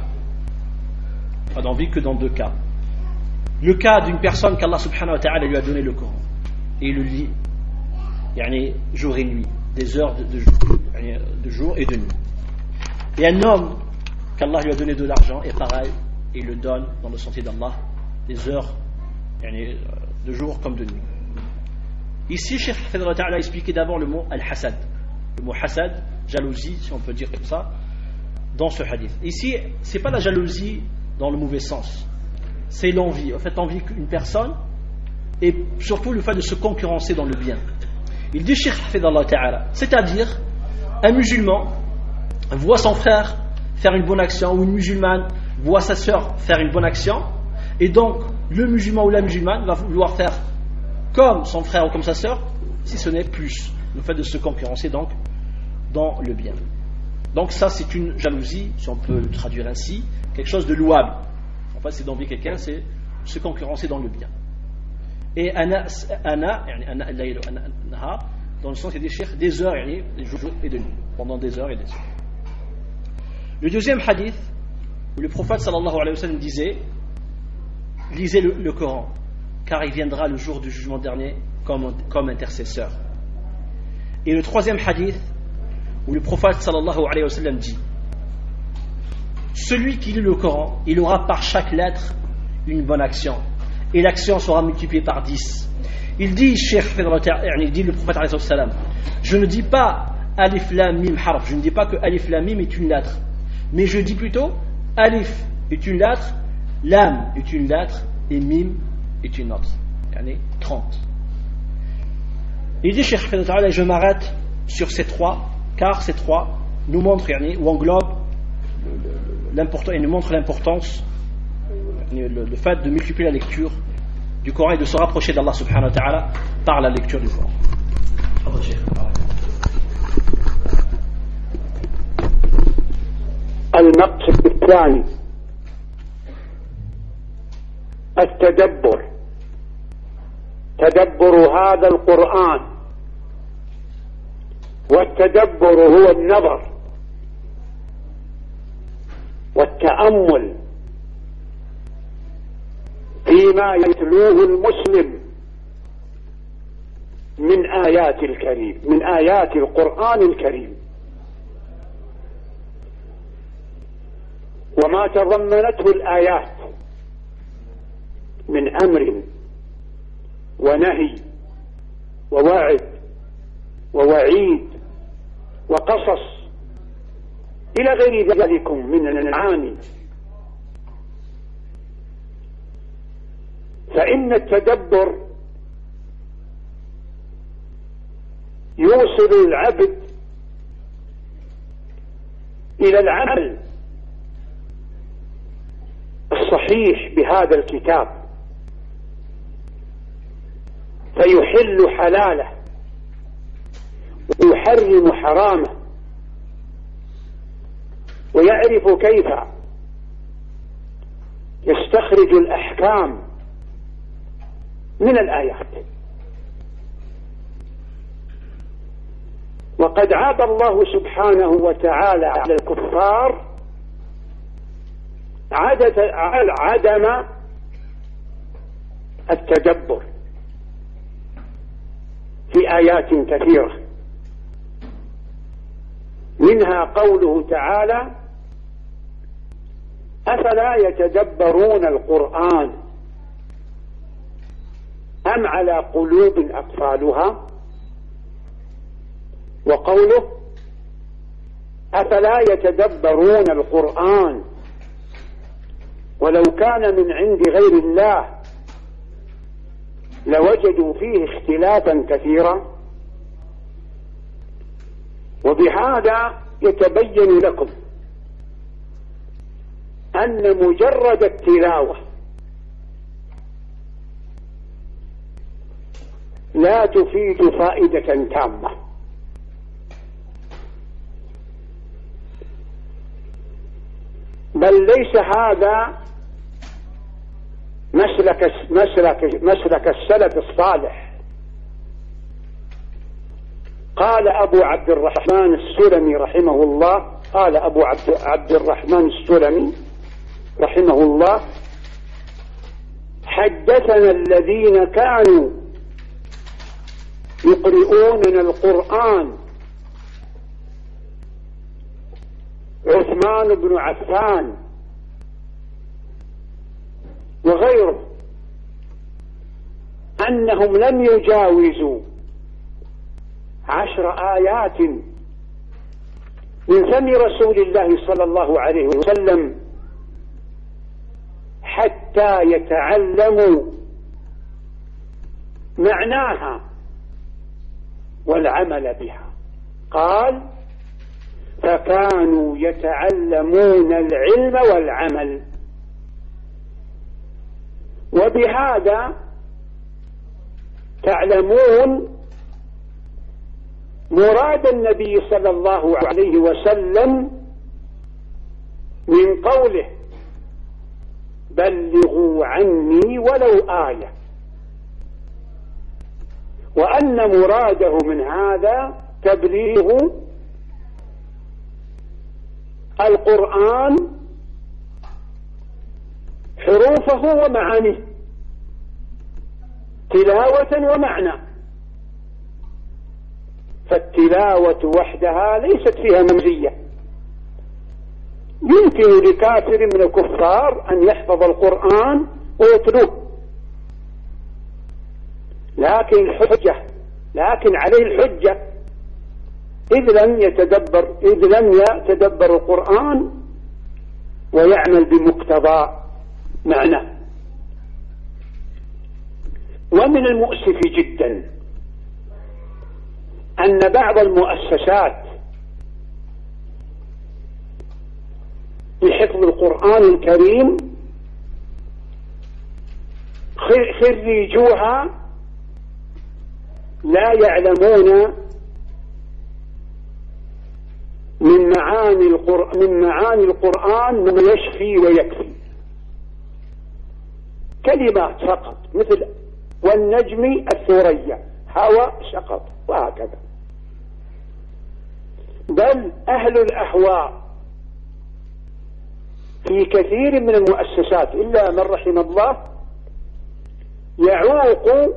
Pas d'envie que dans deux cas. Le cas d'une personne qu'Allah subhanahu wa ta'ala lui a donné le Coran et il le lit yani, jour et nuit, des heures de, de, yani, de jour et de nuit. Et un homme qu'Allah lui a donné de l'argent et pareil, il le donne dans le sentier d'Allah des heures yani, de jour comme de nuit. Ici, Cheikh Hafidh Ta'ala a expliqué d'abord le mot al-hasad, le mot hasad, jalousie, si on peut dire comme ça, dans ce hadith. Ici, c'est pas la jalousie dans le mauvais sens, c'est l'envie. En fait, l'envie qu'une personne, et surtout le fait de se concurrencer dans le bien. Il dit Cheikh Hafidh Ta'ala, c'est-à-dire un musulman voit son frère faire une bonne action, ou une musulmane voit sa sœur faire une bonne action, et donc le musulman ou la musulmane va vouloir faire comme son frère ou comme sa sœur, si ce n'est plus, le fait de se concurrencer donc dans le bien. Donc ça c'est une jalousie, si on peut le traduire ainsi, quelque chose de louable. En fait c'est d'envier quelqu'un, c'est se concurrencer dans le bien. Et ana, ana, ana, ana dans le sens, il y a des chers, des heures, des jours et des nuits, pendant des heures et des heures. Le deuxième hadith, où le prophète sallallahu alayhi wa sallam disait, lisez le, le Coran, car il viendra le jour du jugement dernier comme, comme intercesseur. Et le troisième hadith, où le prophète sallallahu alayhi wa sallam dit, celui qui lit le Coran, il aura par chaque lettre une bonne action, et l'action sera multipliée par dix. Il dit, Cheikh, il dit le prophète alayhi wa sallam, je ne dis pas alif lam mim harf, je ne dis pas que alif lam mim est une lettre, mais je dis plutôt alif est une lettre, lam est une lettre et mim est une autre. Yani trente. Il dit Cheikh Hafidh Ta'ala, je m'arrête sur ces trois, car ces trois nous montrent yani, ou englobent l'importance, et nous montrent l'importance, yani, le, le fait de multiplier la lecture du Coran et de se rapprocher d'Allah subhanahu wa ta'ala par la lecture du Coran. المقصد الثاني التدبر، تدبر هذا القرآن، والتدبر هو النظر والتأمل فيما يتلوه المسلم من آيات الكريم، من آيات القرآن الكريم، وما تضمنته الآيات من أمر ونهي ووعد ووعيد وقصص إلى غير ذلك من المعاني. فإن التدبر يوصل العبد إلى العمل الصحيح بهذا الكتاب، فيحل حلاله ويحرم حرامه، ويعرف كيف يستخرج الأحكام من الآيات. وقد عاب الله سبحانه وتعالى على الكفار عدم التدبر في آيات كثيرة، منها قوله تعالى أفلا يتدبرون القرآن أم على قلوب أقفالها، وقوله أفلا يتدبرون القرآن ولو كان من عند غير الله لوجدوا فيه اختلافا كثيرا. وبهذا يتبين لكم أن مجرد التلاوة لا تفيد فائدة تامة، بل ليس هذا مسلك مسلك مسلك السلف الصالح. قال أبو عبد الرحمن السلمي رحمه الله قال أبو عبد, عبد الرحمن السلمي رحمه الله: حدثنا الذين كانوا يقرؤوننا القرآن عثمان بن عفان وغيره أنهم لم يجاوزوا عشر آيات من فم رسول الله صلى الله عليه وسلم حتى يتعلموا معناها والعمل بها. قال: فكانوا يتعلمون العلم والعمل. وبهذا تعلمون مراد النبي صلى الله عليه وسلم من قوله: بلغوا عني ولو آية، وأن مراده من هذا تبليغ القرآن حروفه ومعانيه تلاوة ومعنى. فالتلاوة وحدها ليست فيها مزية. يمكن لكافر من الكفار أن يحفظ القرآن ويتلوه، لكن الحجة لكن عليه الحجة إذ لم يتدبر إذ لم يتدبر القرآن ويعمل بمقتضى معناه. ومن المؤسف جدا أن بعض المؤسسات لحفظ القرآن الكريم خريجوها لا يعلمون من معاني القرآن من معاني القرآن ما يشفي ويكفي. كلمات فقط، مثل والنجم الثريا، هوى سقط، وهكذا. بل أهل الأهواء في كثير من المؤسسات إلا من رحم الله يعوق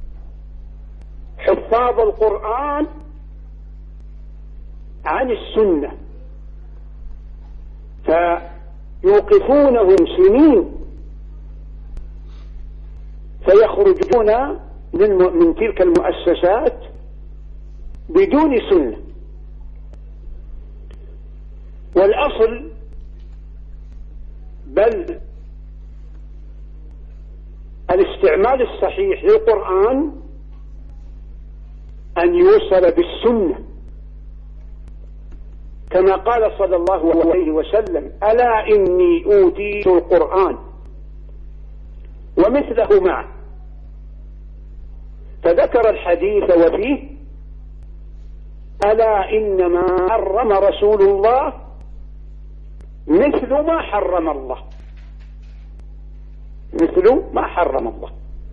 حفاظ القرآن عن السنة، فيوقفونهم سنين فيخرجون من, من تلك المؤسسات بدون سنة. والأصل بل الاستعمال الصحيح للقرآن أن يوصل بالسنة، كما قال صلى الله عليه وسلم: ألا إني أوتيت القرآن ومثله معه. فذكر الحديث وفيه: ألا إنما حرم رسول الله مثل ما حرم الله، مثل ما حرم الله.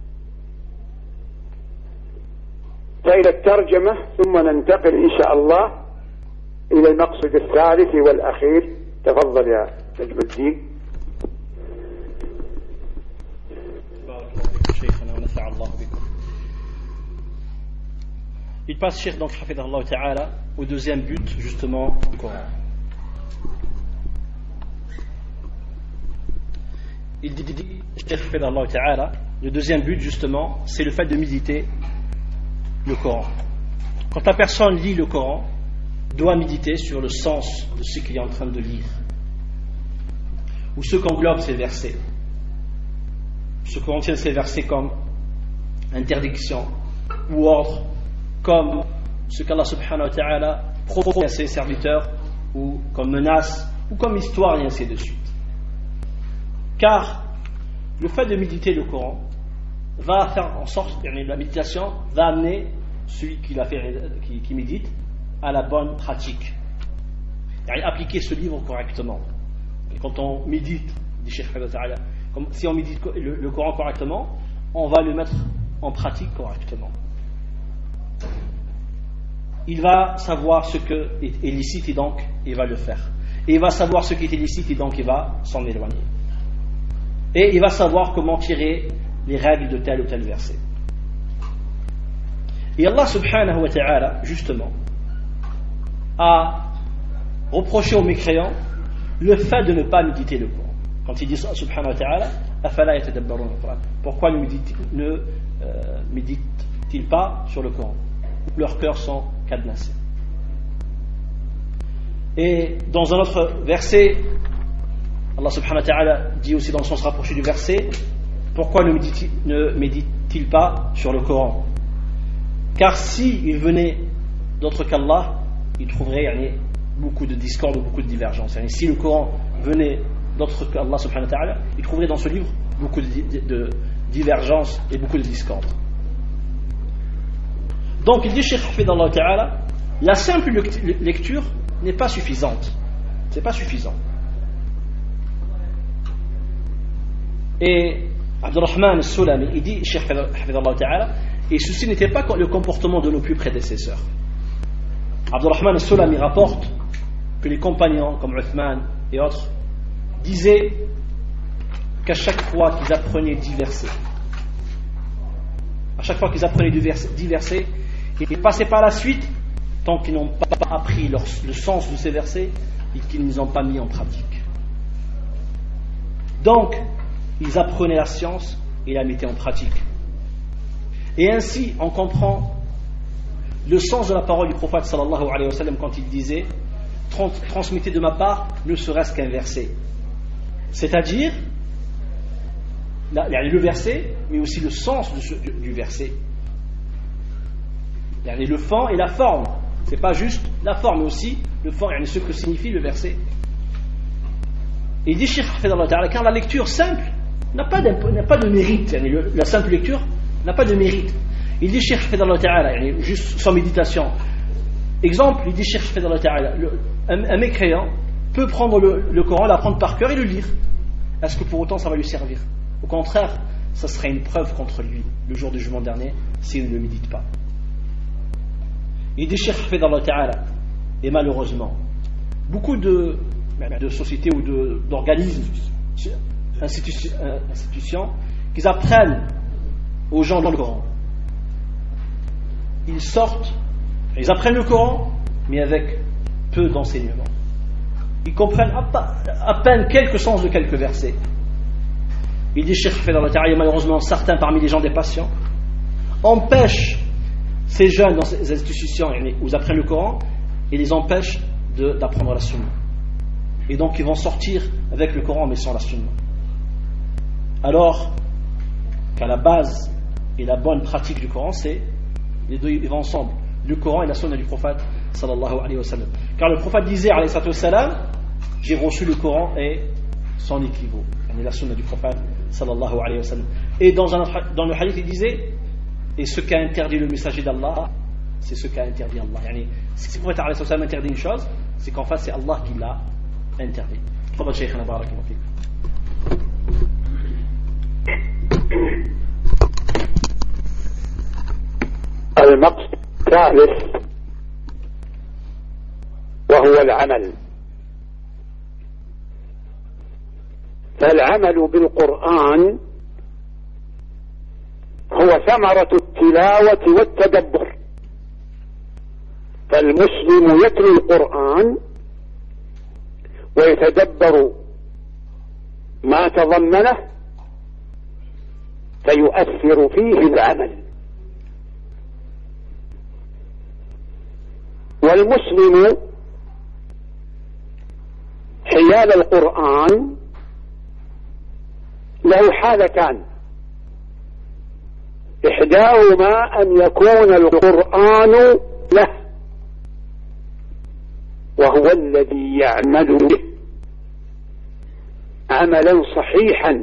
فإلى الترجمة ثم ننتقل إن شاء الله إلى المقصد الثالث والأخير. تفضل يا نجم الدين. بارك الله فيكم شيخنا ونفع الله بكم. Il passe, Cheikh, donc, hafidhahullah ta'ala, au deuxième but, justement, du Coran. Il dit, Cheikh hafidhahullah ta'ala, le deuxième but, justement, c'est le fait de méditer le Coran. Quand la personne lit le Coran, doit méditer sur le sens de ce qu'il est en train de lire, ou ce qu'englobe ces versets, ce que contiennent ces versets comme interdiction ou ordre, comme ce qu'Allah subhanahu wa ta'ala propose à ses serviteurs, ou comme menace, ou comme histoire, et ainsi de suite. Car le fait de méditer le Coran va faire en sorte que la méditation va amener celui qui, l'a fait, qui, qui médite à la bonne pratique, et appliquer ce livre correctement. Et quand on médite, dit Cheikh Ta'ala, comme si on médite le, le Coran correctement, on va le mettre en pratique correctement. Il va savoir ce qui est illicite et donc il va le faire. Et il va savoir ce qui est illicite et donc il va s'en éloigner. Et il va savoir comment tirer les règles de tel ou tel verset. Et Allah subhanahu wa ta'ala, justement, a reproché aux mécréants le fait de ne pas méditer le Coran. Quand il dit subhanahu wa ta'ala, afala yatadabbarun al-Qur'an. Pourquoi ne méditent-ils ne, euh, méditent-ils pas sur le Coran? Leurs cœurs sont cadenassés. Et dans un autre verset, Allah subhanahu wa ta'ala dit aussi dans le sens rapproché du verset, pourquoi ne médite-t-il, ne médite-t-il pas sur le Coran? Car s'il venait d'autre qu'Allah, il trouverait yani, beaucoup de discorde, beaucoup de divergences. Yani, si le Coran venait d'autre qu'Allah subhanahu wa ta'ala, il trouverait dans ce livre beaucoup de, de, de divergences et beaucoup de discorde. Donc il dit Cheikh Hafidallah ta'ala, la simple lecture n'est pas suffisante. C'est pas suffisant. Et Abdurrahman al-Sulami, il dit Cheikh Hafidallah ta'ala, et ceci n'était pas le comportement de nos plus prédécesseurs. Abdurrahman al-Sulami rapporte que les compagnons comme Uthman et autres disaient qu'à chaque fois qu'ils apprenaient dix versets, à chaque fois qu'ils apprenaient dix versets, ils passaient par la suite tant qu'ils n'ont pas appris leur, le sens de ces versets et qu'ils ne les ont pas mis en pratique. Donc, ils apprenaient la science et la mettaient en pratique. Et ainsi, on comprend le sens de la parole du prophète sallallahu alayhi wa sallam quand il disait « Transmettez de ma part ne serait-ce qu'un verset ». C'est-à-dire le verset, mais aussi le sens de ce, du verset. Le fond et la forme. C'est pas juste la forme, mais aussi le fond et ce que signifie le verset. Et il dit Cheikh Hafidallah ta'ala, car la lecture simple n'a pas, n'a pas de mérite. La simple lecture n'a pas de mérite. Il dit Cheikh Hafidallah ta'ala, juste sans méditation. Exemple, il dit Cheikh Hafidallah ta'ala, un, un mécréant peut prendre le, le Coran, l'apprendre par cœur et le lire. Est-ce que pour autant ça va lui servir? Au contraire, ça serait une preuve contre lui le jour du jugement dernier s'il ne le médite pas. Il dit Cheikh Hafidallah ta'ala, et malheureusement, beaucoup de, de sociétés ou de, d'organismes, institutions, institutions, qui apprennent aux gens le Coran. Ils sortent, ils apprennent le Coran, mais avec peu d'enseignement. Ils comprennent à peine quelques sens de quelques versets. Il dit Cheikh Hafidallah ta'ala, malheureusement, certains parmi les gens des patients empêchent ces jeunes dans ces institutions où ils apprennent le Coran et les empêchent de, d'apprendre la sunna. Et donc ils vont sortir avec le Coran mais sans la sunna. Alors qu'à la base et la bonne pratique du Coran, c'est les deux ils vont ensemble, le Coran et la sunna du prophète sallallahu alayhi wa sallam. Car le prophète disait alayhi wa sallam, j'ai reçu le Coran et son équivaut, et la sunna du prophète sallallahu alayhi wa sallam. Et dans, un, dans le hadith il disait, et ce qu'a interdit le messager d'Allah, c'est ce qu'a interdit Allah. Yani, si le prophète alayhi wa sallam interdit une chose, c'est qu'en fait c'est Allah qui l'a interdit. Tafadhal Shaykhana barakallahu fik. المقصد الثالث وهو العمل. فالعمل بالقرآن هو ثمرة التلاوة والتدبر. فالمسلم يتلو القرآن ويتدبر ما تضمنه فيؤثر فيه العمل. والمسلم حيال القرآن له حالتان، إحداهما أن يكون القرآن له وهو الذي يعمل به عملا صحيحا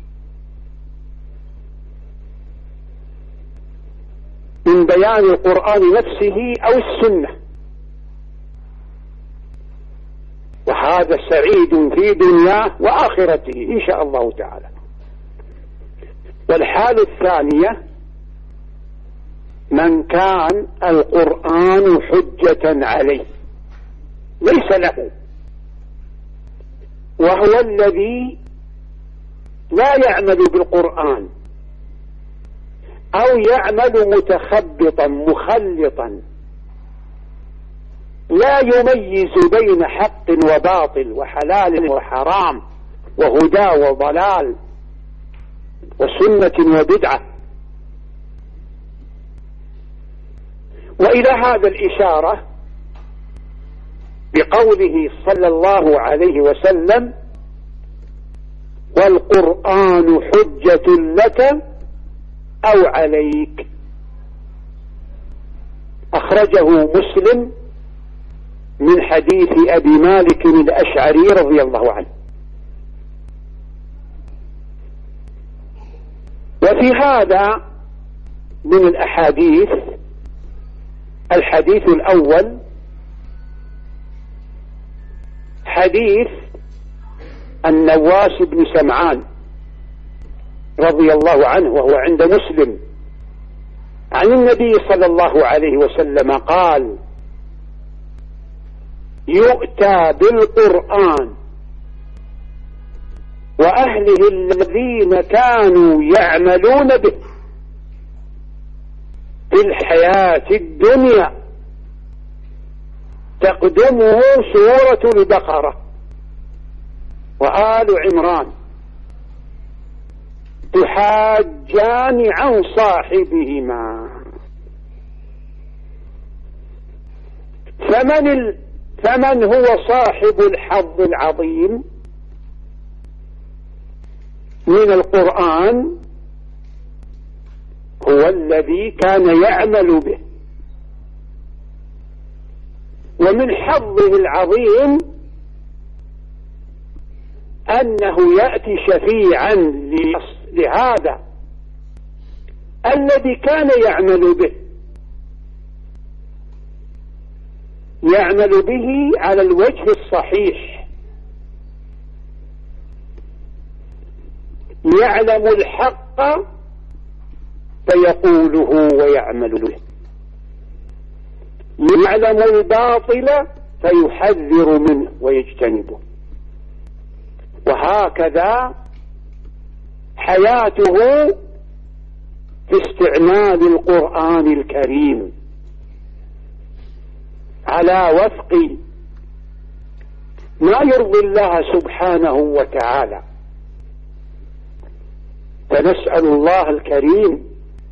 من بيان القرآن نفسه أو السنة، وهذا سعيد في دنياه وآخرته إن شاء الله تعالى. والحالة الثانية من كان القرآن حجة عليه ليس له، وهو الذي لا يعمل بالقرآن أو يعمل متخبطا مخلطا لا يميز بين حق وباطل وحلال وحرام وهدى وضلال وسنة وبدعة. وإلى هذا الإشارة بقوله صلى الله عليه وسلم والقرآن حجة لك أو عليك، أخرجه مسلم من حديث أبي مالك الأشعري رضي الله عنه. وفي هذا من الأحاديث الحديث الأول حديث النواس بن سمعان رضي الله عنه، وهو عند مسلم، عن النبي صلى الله عليه وسلم قال يؤتى بالقرآن وأهله الذين كانوا يعملون به في الحياة الدنيا، تقدمه سورة البقرة وآل عمران، تحاجان عن صاحبهما. فمن, ال... فمن هو صاحب الحظ العظيم من القرآن؟ هو الذي كان يعمل به. ومن حظه العظيم أنه يأتي شفيعا لهذا الذي كان يعمل به، يعمل به على الوجه الصحيح، يعلم الحق فيقوله ويعمل به، يعلم الباطل فيحذر منه ويجتنبه. وهكذا حياته في استعمال القرآن الكريم على وفق ما يرضي الله سبحانه وتعالى. فنسأل الله الكريم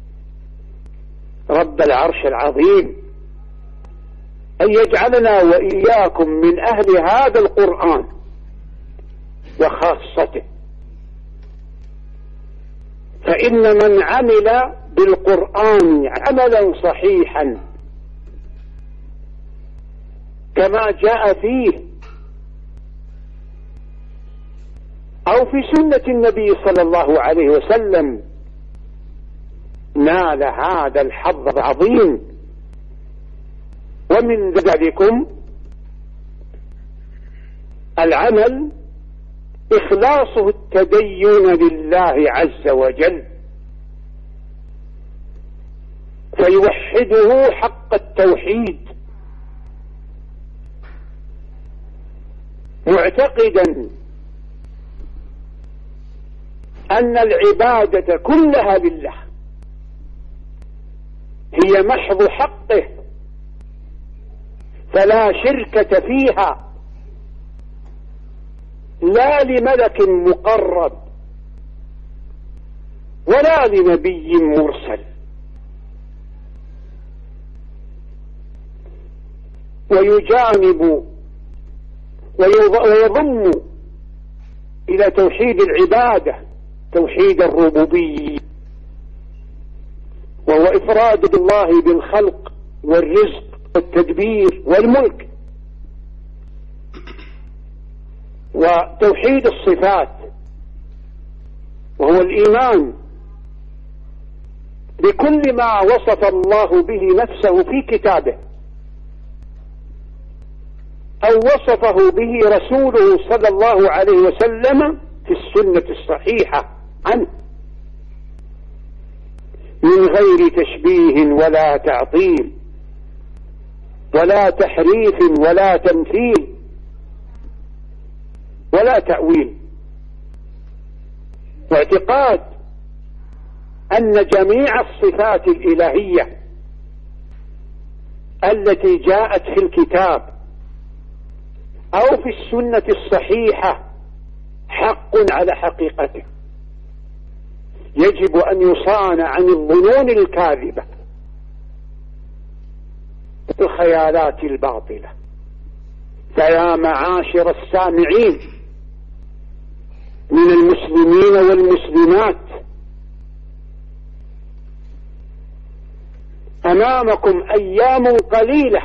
رب العرش العظيم أن يجعلنا وإياكم من أهل هذا القرآن وخاصته. فإن من عمل بالقرآن عملا صحيحا كما جاء فيه أو في سنة النبي صلى الله عليه وسلم نال هذا الحظ العظيم. ومن ذلكم العمل إخلاصه التدين لله عز وجل، فيوحده حق التوحيد معتقدا أن العبادة كلها لله، هي محض حقه فلا شركة فيها، لا لملك مقرب ولا لنبي مرسل. ويجانب ويضم إلى توحيد العبادة توحيد الربوبية، وهو إفراد الله بالخلق والرزق والتدبير والملك، وتوحيد الصفات وهو الإيمان بكل ما وصف الله به نفسه في كتابه، أو وصفه به رسوله صلى الله عليه وسلم في السنة الصحيحة عنه من غير تشبيه ولا تعطيل ولا تحريف ولا تمثيل ولا تأويل، واعتقاد أن جميع الصفات الإلهية التي جاءت في الكتاب أو في السنة الصحيحة حق على حقيقته، يجب أن يصان عن الظنون الكاذبة والخيالات الباطلة. فيا معاشر السامعين من المسلمين والمسلمات، أمامكم أيام قليلة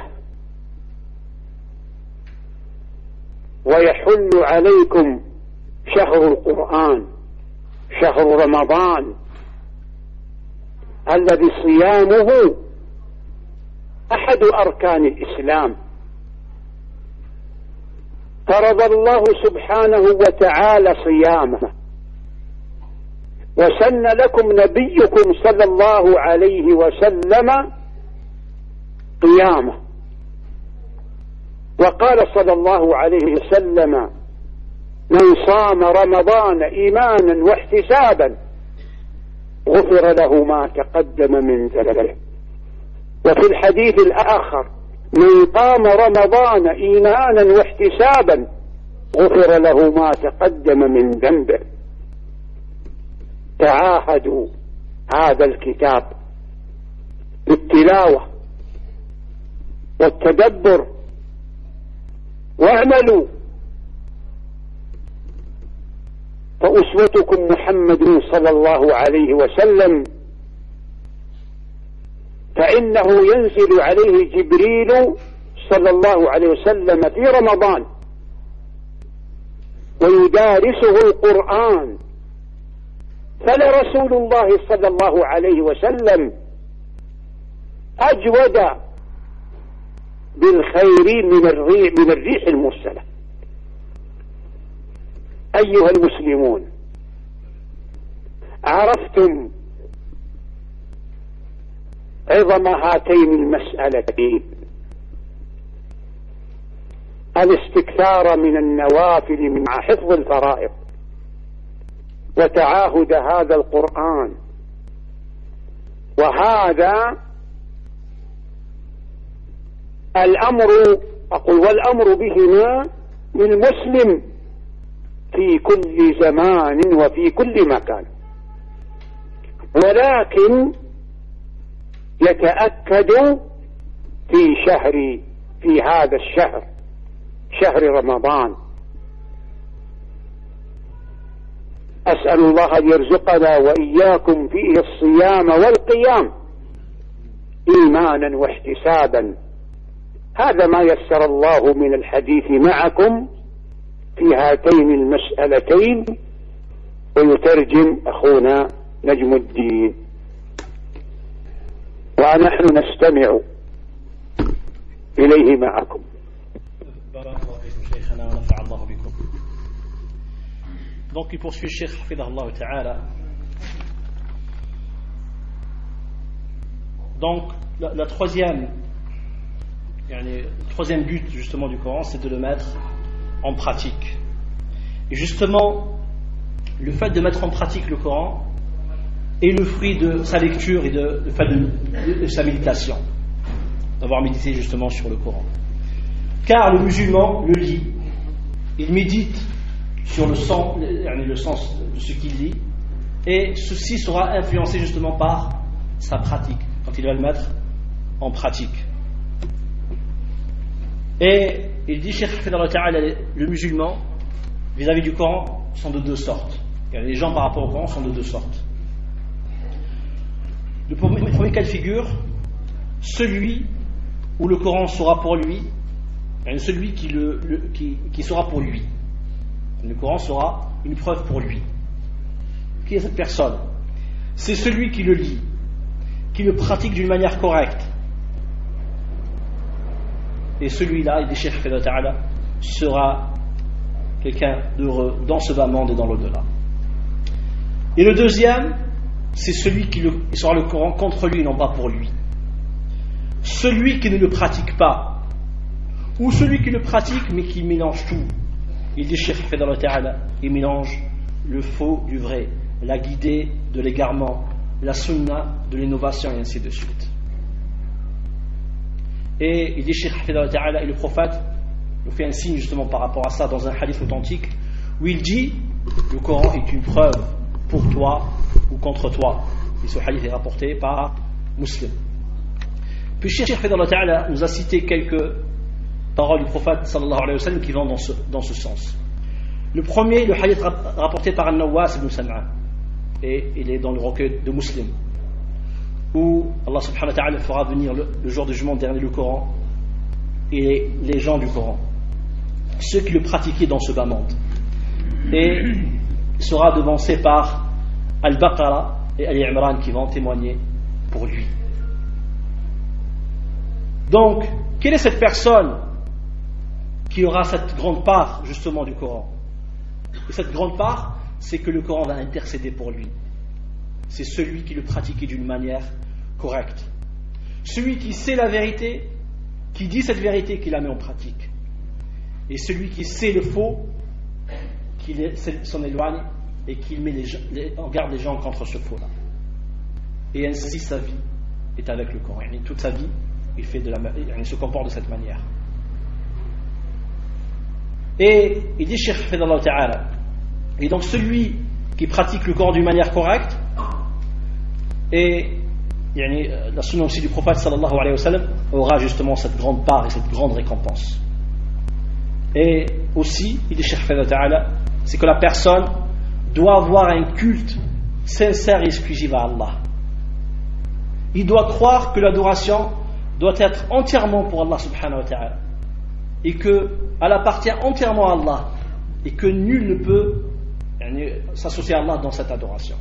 ويحل عليكم شهر القرآن، شهر رمضان الذي صيامه أحد أركان الإسلام. فرض الله سبحانه وتعالى صيامه، وسن لكم نبيكم صلى الله عليه وسلم قيامه، وقال صلى الله عليه وسلم: من صام رمضان إيمانا واحتسابا غفر له ما تقدم من ذنبه. وفي الحديث الآخر: من قام رمضان إيمانا واحتسابا غفر له ما تقدم من ذنبه. تعاهدوا هذا الكتاب بالتلاوة والتدبر، واعملوا، فأسوتكم محمد صلى الله عليه وسلم، فإنه ينزل عليه جبريل صلى الله عليه وسلم في رمضان ويدارسه القرآن. فلرسول الله صلى الله عليه وسلم أجود بالخير من الريح, من الريح المرسلة. أيها المسلمون، عرفتم عظم هاتين المسألتين: الاستكثار من النوافل مع حفظ الفرائض وتعاهد هذا القرآن. وهذا الأمر، أقول والأمر بهما للمسلم في كل زمان وفي كل مكان، ولكن يتأكد في شهر في هذا الشهر، شهر رمضان. أسأل الله أن يرزقنا وإياكم فيه الصيام والقيام إيمانا واحتسابا. هذا ما يسر الله من الحديث معكم في هاتين المسألتين، ويترجم أخونا نجم الدين، ونحن نستمع إليه معكم. بارك الله فيكم شيخنا ونفع الله بكم. Donc il poursuit le Cheikh Hafidahullah Ta'ala. Donc la, la troisième yani, le troisième but justement du Coran, c'est de le mettre en pratique. Et justement, le fait de mettre en pratique le Coran est le fruit de sa lecture et de, de, de, de, de sa méditation, d'avoir médité justement sur le Coran. Car le musulman le lit, il médite sur le sens, le sens de ce qu'il lit, et ceci sera influencé justement par sa pratique, quand il va le mettre en pratique. Et il dit, Cheikh Hafidahullah Ta'ala, le musulman vis-à-vis du Coran sont de deux sortes. Les gens par rapport au Coran sont de deux sortes. Le premier cas de figure, celui où le Coran sera pour lui, celui qui, le, le, qui, qui sera pour lui. Le Coran sera une preuve pour lui. Qui est cette personne? C'est celui qui le lit, qui le pratique d'une manière correcte, et celui-là, il dit Cheikh Hafidhahullah Ta'ala, sera quelqu'un d'heureux dans ce bas monde et dans l'au-delà. Et le deuxième, c'est celui qui le, il sera le Coran contre lui, non pas pour lui. Celui qui ne le pratique pas, ou celui qui le pratique mais qui mélange tout. Il dit Cheikh Hafidhahullah Ta'ala, il mélange le faux du vrai, la guidée de l'égarement, la sunna de l'innovation et ainsi de suite. Et il dit Cheikh Hafidhahullah Ta'ala, et le prophète nous fait un signe justement par rapport à ça dans un hadith authentique où il dit le Coran est une preuve pour toi ou contre toi. Et ce hadith est rapporté par Muslim. Puis Cheikh Hafidhahullah Ta'ala nous a cité quelques paroles du prophète sallallahu alayhi wa sallam qui vont dans ce, dans ce sens. Le premier, le hadith rapporté par An-Nawas ibn Sam'an, et il est dans le recueil de Muslim, où Allah subhanahu wa ta'ala fera venir le, le jour du jugement dernier le Coran et les gens du Coran, ceux qui le pratiquaient dans ce bas monde, et il sera devancé par Al-Baqarah et Al-Imran qui vont témoigner pour lui. Donc, quelle est cette personne qui aura cette grande part justement du Coran? Et cette grande part, c'est que le Coran va intercéder pour lui. C'est celui qui le pratiquait d'une manière correcte. Celui qui sait la vérité, qui dit cette vérité, qui la met en pratique. Et celui qui sait le faux, qui s'en éloigne et qui met les, les, en garde les gens contre ce faux-là. Et ainsi sa vie est avec le Coran. Et toute sa vie, il, fait de la, il se comporte de cette manière. Et il dit Cheikh Hafidhahullah Ta'ala, et donc celui qui pratique le Coran d'une manière correcte, et yani, la sunna aussi du prophète sallallahu alayhi wa sallam aura justement cette grande part et cette grande récompense. Et aussi, il dit Cheikh Hafidhahullah Ta'ala, c'est que la personne doit avoir un culte sincère et exclusif à Allah. Il doit croire que l'adoration doit être entièrement pour Allah subhanahu wa ta'ala, et qu'elle appartient entièrement à Allah, et que nul ne peut yani, s'associer à Allah dans cette adoration.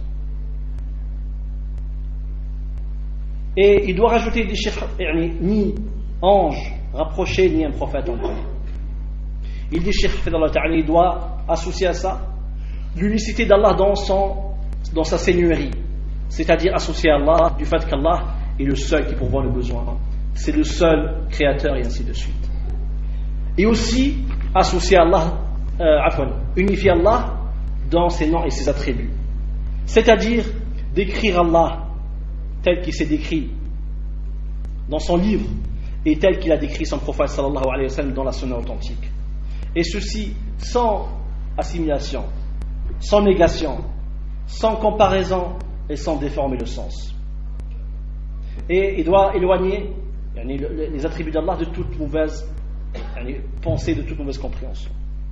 Et il doit rajouter des chiffres, yani, ni ange rapproché, ni un prophète envoyé. Il dit Cheikh Hafidhahullah Ta'ala, il doit associer à ça l'unicité d'Allah dans, son, dans sa seigneurie, c'est-à-dire associer à Allah du fait qu'Allah est le seul qui pourvoit le besoin, c'est le seul créateur et ainsi de suite. Et aussi associer Allah, euh, unifier Allah dans ses noms et ses attributs, c'est-à-dire décrire Allah tel qu'il s'est décrit dans son livre et tel qu'il a décrit son prophète sallallahu alayhi wa sallam dans la sunna authentique, et ceci sans assimilation, sans négation, sans comparaison et sans déformer le sens. Et il doit éloigner yani, les attributs d'Allah de toute mauvaise yani, pensée, de toute mauvaise compréhension.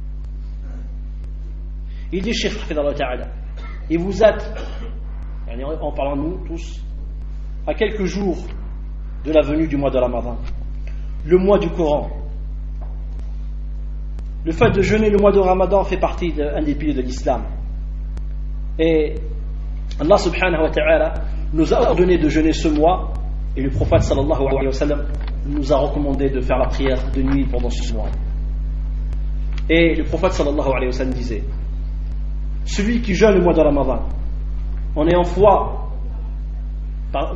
Il dit Cheikh Hafidhahullah Ta'ala, et vous êtes, yani, en parlant nous tous, à quelques jours de la venue du mois de Ramadan, le mois du Coran. Le fait de jeûner le mois de Ramadan fait partie d'un des piliers de l'islam. Et Allah subhanahu wa ta'ala nous a ordonné de jeûner ce mois, et le prophète sallallahu alayhi wa sallam nous a recommandé de faire la prière de nuit pendant ce mois. Et le prophète sallallahu alayhi wa sallam disait, celui qui jeûne le mois de Ramadan en ayant foi par,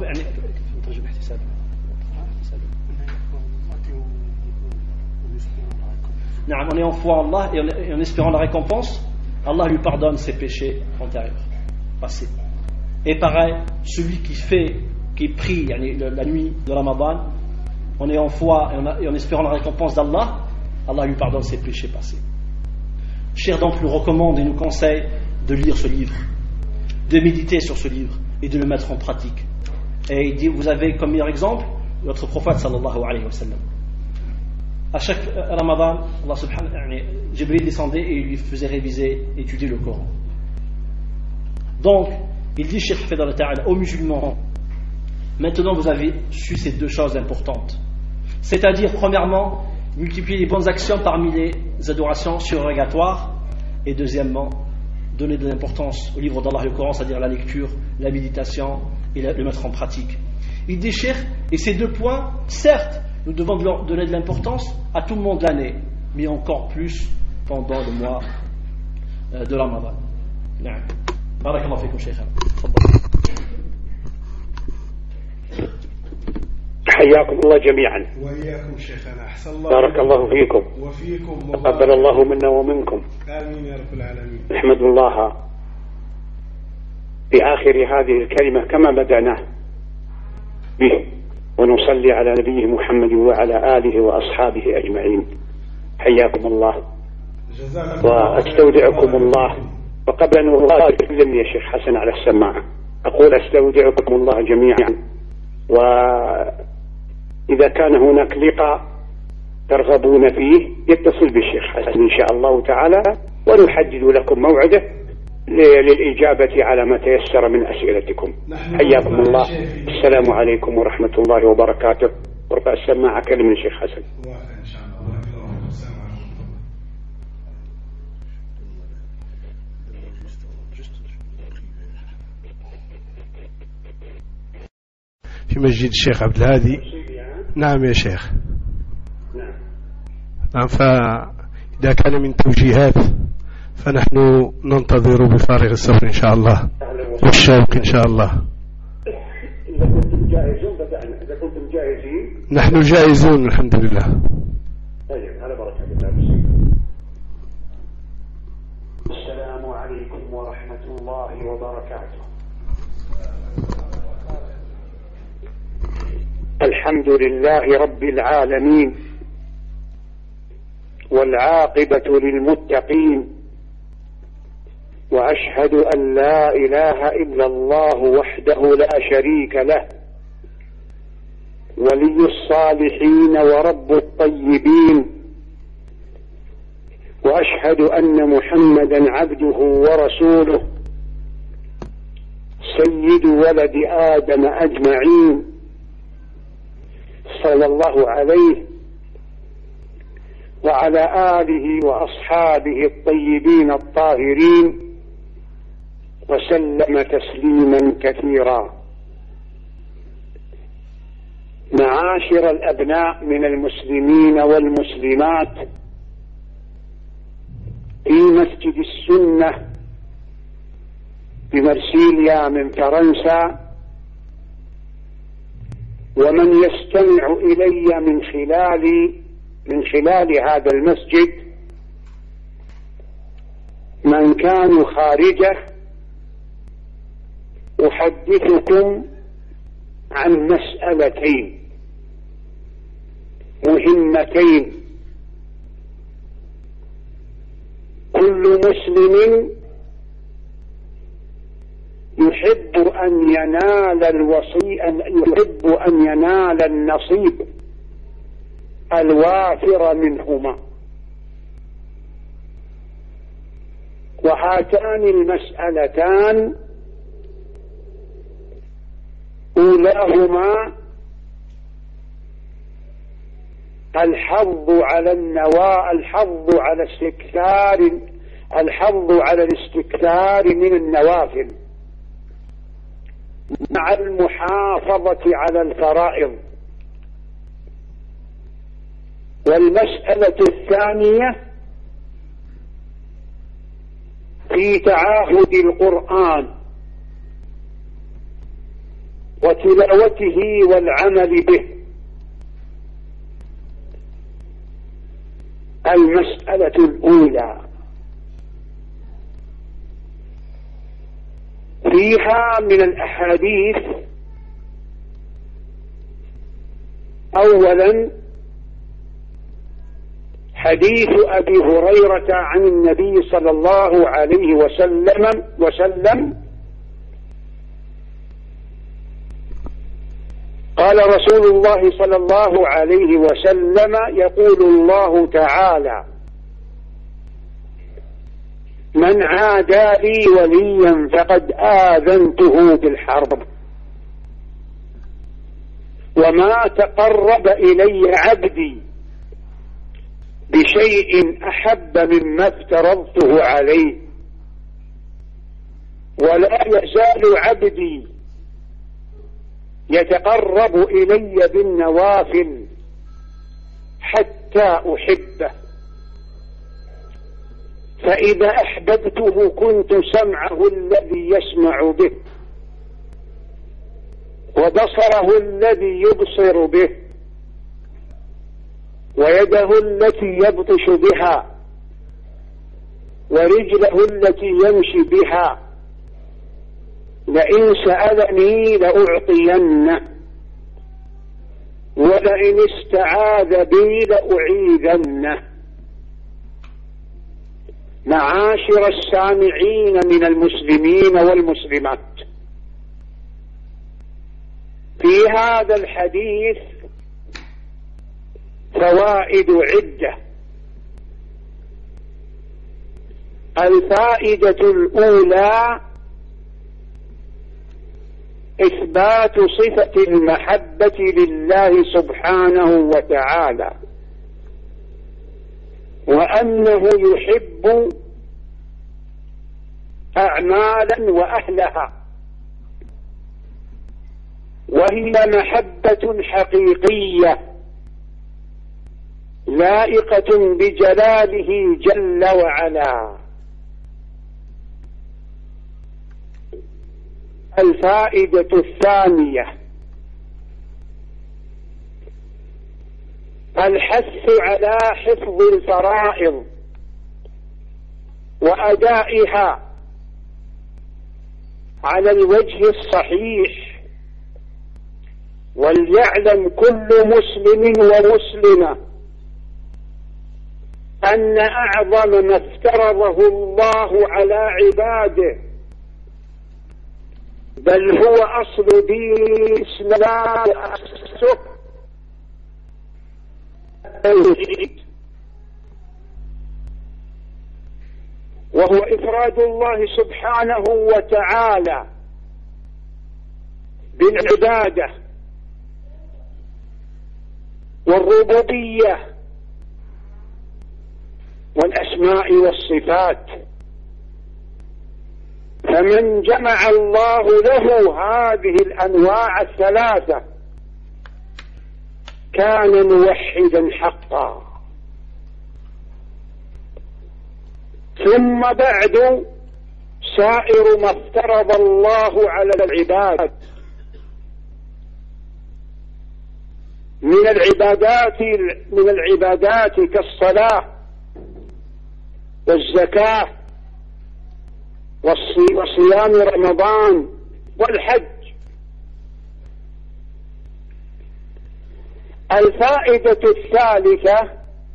en ayant foi en Allah et en espérant la récompense, Allah lui pardonne ses péchés antérieurs, passés. Et pareil, celui qui fait, qui prie la nuit de Ramadan en ayant foi et en espérant la récompense d'Allah, Allah lui pardonne ses péchés passés. Cheikh donc nous recommande et nous conseille de lire ce livre, de méditer sur ce livre et de le mettre en pratique. Et il dit, vous avez comme meilleur exemple notre prophète sallallahu alayhi wa sallam. À chaque Ramadan, Allah subhanahu wa ta'ala, Jibril descendait et il lui faisait réviser, étudier le Coran. Donc, il dit Cheikh Hafidhahullah Ta'ala aux musulmans, maintenant vous avez su ces deux choses importantes. C'est-à-dire, premièrement, multiplier les bonnes actions parmi les adorations surrogatoires, et deuxièmement, donner de l'importance au livre d'Allah, le Coran, c'est-à-dire la lecture, la méditation et le mettre en pratique. Il dit Cheikh, et ces deux points, certes, nous devons de leur donner de l'importance à tout le monde de l'année, mais encore plus pendant le mois euh, de Ramadan. نعم. بارك الله فيكم شيخنا. تفضل. حياكم الله جميعا. وإياكم شيخنا. أحسن الله. بارك الله فيكم. وفيكم. تقبل الله منا ومنكم. آمين يا رب العالمين. نحمد الله في آخر هذه الكلمة كما بدأناه به، ونصلي على نبيه محمد وعلى آله وأصحابه أجمعين. حياكم الله وأستودعكم الله. وقبل أن أكلمني يا شيخ حسن على السماعة، أقول أستودعكم الله جميعا، وإذا كان هناك لقاء ترغبون فيه يتصل بالشيخ حسن إن شاء الله تعالى، ونحدد لكم موعده للإجابة على ما تيسر من أسئلتكم. حياكم الله. السلام عليكم ورحمة الله وبركاته. ورفع السماعة كلمة الشيخ حسن. في مسجد الشيخ عبد الهادي. نعم يا شيخ. نعم. فإذا كان من توجيهات فنحن ننتظر بفارغ الصبر إن شاء الله والشوق إن شاء الله. إذا كنتم جاهزون بدأنا. إذا كنتم جاهزين. نحن جاهزون الحمد لله. طيب على بركة الله. السلام عليكم ورحمة الله وبركاته. الحمد لله رب العالمين، والعاقبة للمتقين، وأشهد أن لا إله إلا الله وحده لا شريك له، ولي الصالحين ورب الطيبين، وأشهد أن محمدا عبده ورسوله سيد ولد آدم أجمعين، صلى الله عليه وعلى آله وأصحابه الطيبين الطاهرين، وسلم تسليما كثيرا. معاشر الأبناء من المسلمين والمسلمات في مسجد السنة بمرسيليا من فرنسا، ومن يستمع إلي من خلال من خلال هذا المسجد، من كانوا خارجه، أحدثكم عن مسألتين مهمتين. كل مسلم يحب أن ينال الوصي يحب أن ينال النصيب الوافر منهما، وهاتان المسألتان أولاهما الحظ على النواة الحظ على استكثار الحظ على الاستكثار من النوافل مع المحافظة على الفرائض. والمسألة الثانية في تعاهد القرآن وتلاوته والعمل به. المسألة الأولى فيها من الأحاديث أولا حديث أبي هريرة عن النبي صلى الله عليه وسلم وسلم قال رسول الله صلى الله عليه وسلم: يقول الله تعالى: من عادى لي وليا فقد آذنته بالحرب، وما تقرب إلي عبدي بشيء أحب مما افترضته عليه، ولا يزال عبدي يتقرب إلي بالنوافل حتى أحبه، فإذا أحببته كنت سمعه الذي يسمع به، وبصره الذي يبصر به، ويده التي يبطش بها، ورجله التي يمشي بها. لئن سألني لأعطينه، ولئن استعاذ بي لأعيذنه. معاشر السامعين من المسلمين والمسلمات، في هذا الحديث فوائد عدة. الفائدة الأولى إثبات صفة المحبة لله سبحانه وتعالى، وأنه يحب أعمالا وأهلها، وهي محبة حقيقية لائقة بجلاله جل وعلا. الفائدة الثانية الحث على حفظ الفرائض وأدائها على الوجه الصحيح. وليعلم كل مسلم ومسلمة أن أعظم ما افترضه الله على عباده، بل هو أصل دين الإسلام وأسسه، وهو إفراد الله سبحانه وتعالى بالعبادة والربوبية والأسماء والصفات. فمن جمع الله له هذه الأنواع الثلاثة كان موحدا حقا. ثم بعد سائر ما افترض الله على العباد من العبادات من العبادات كالصلاة والزكاة وصيام رمضان والحج. الفائدة الثالثة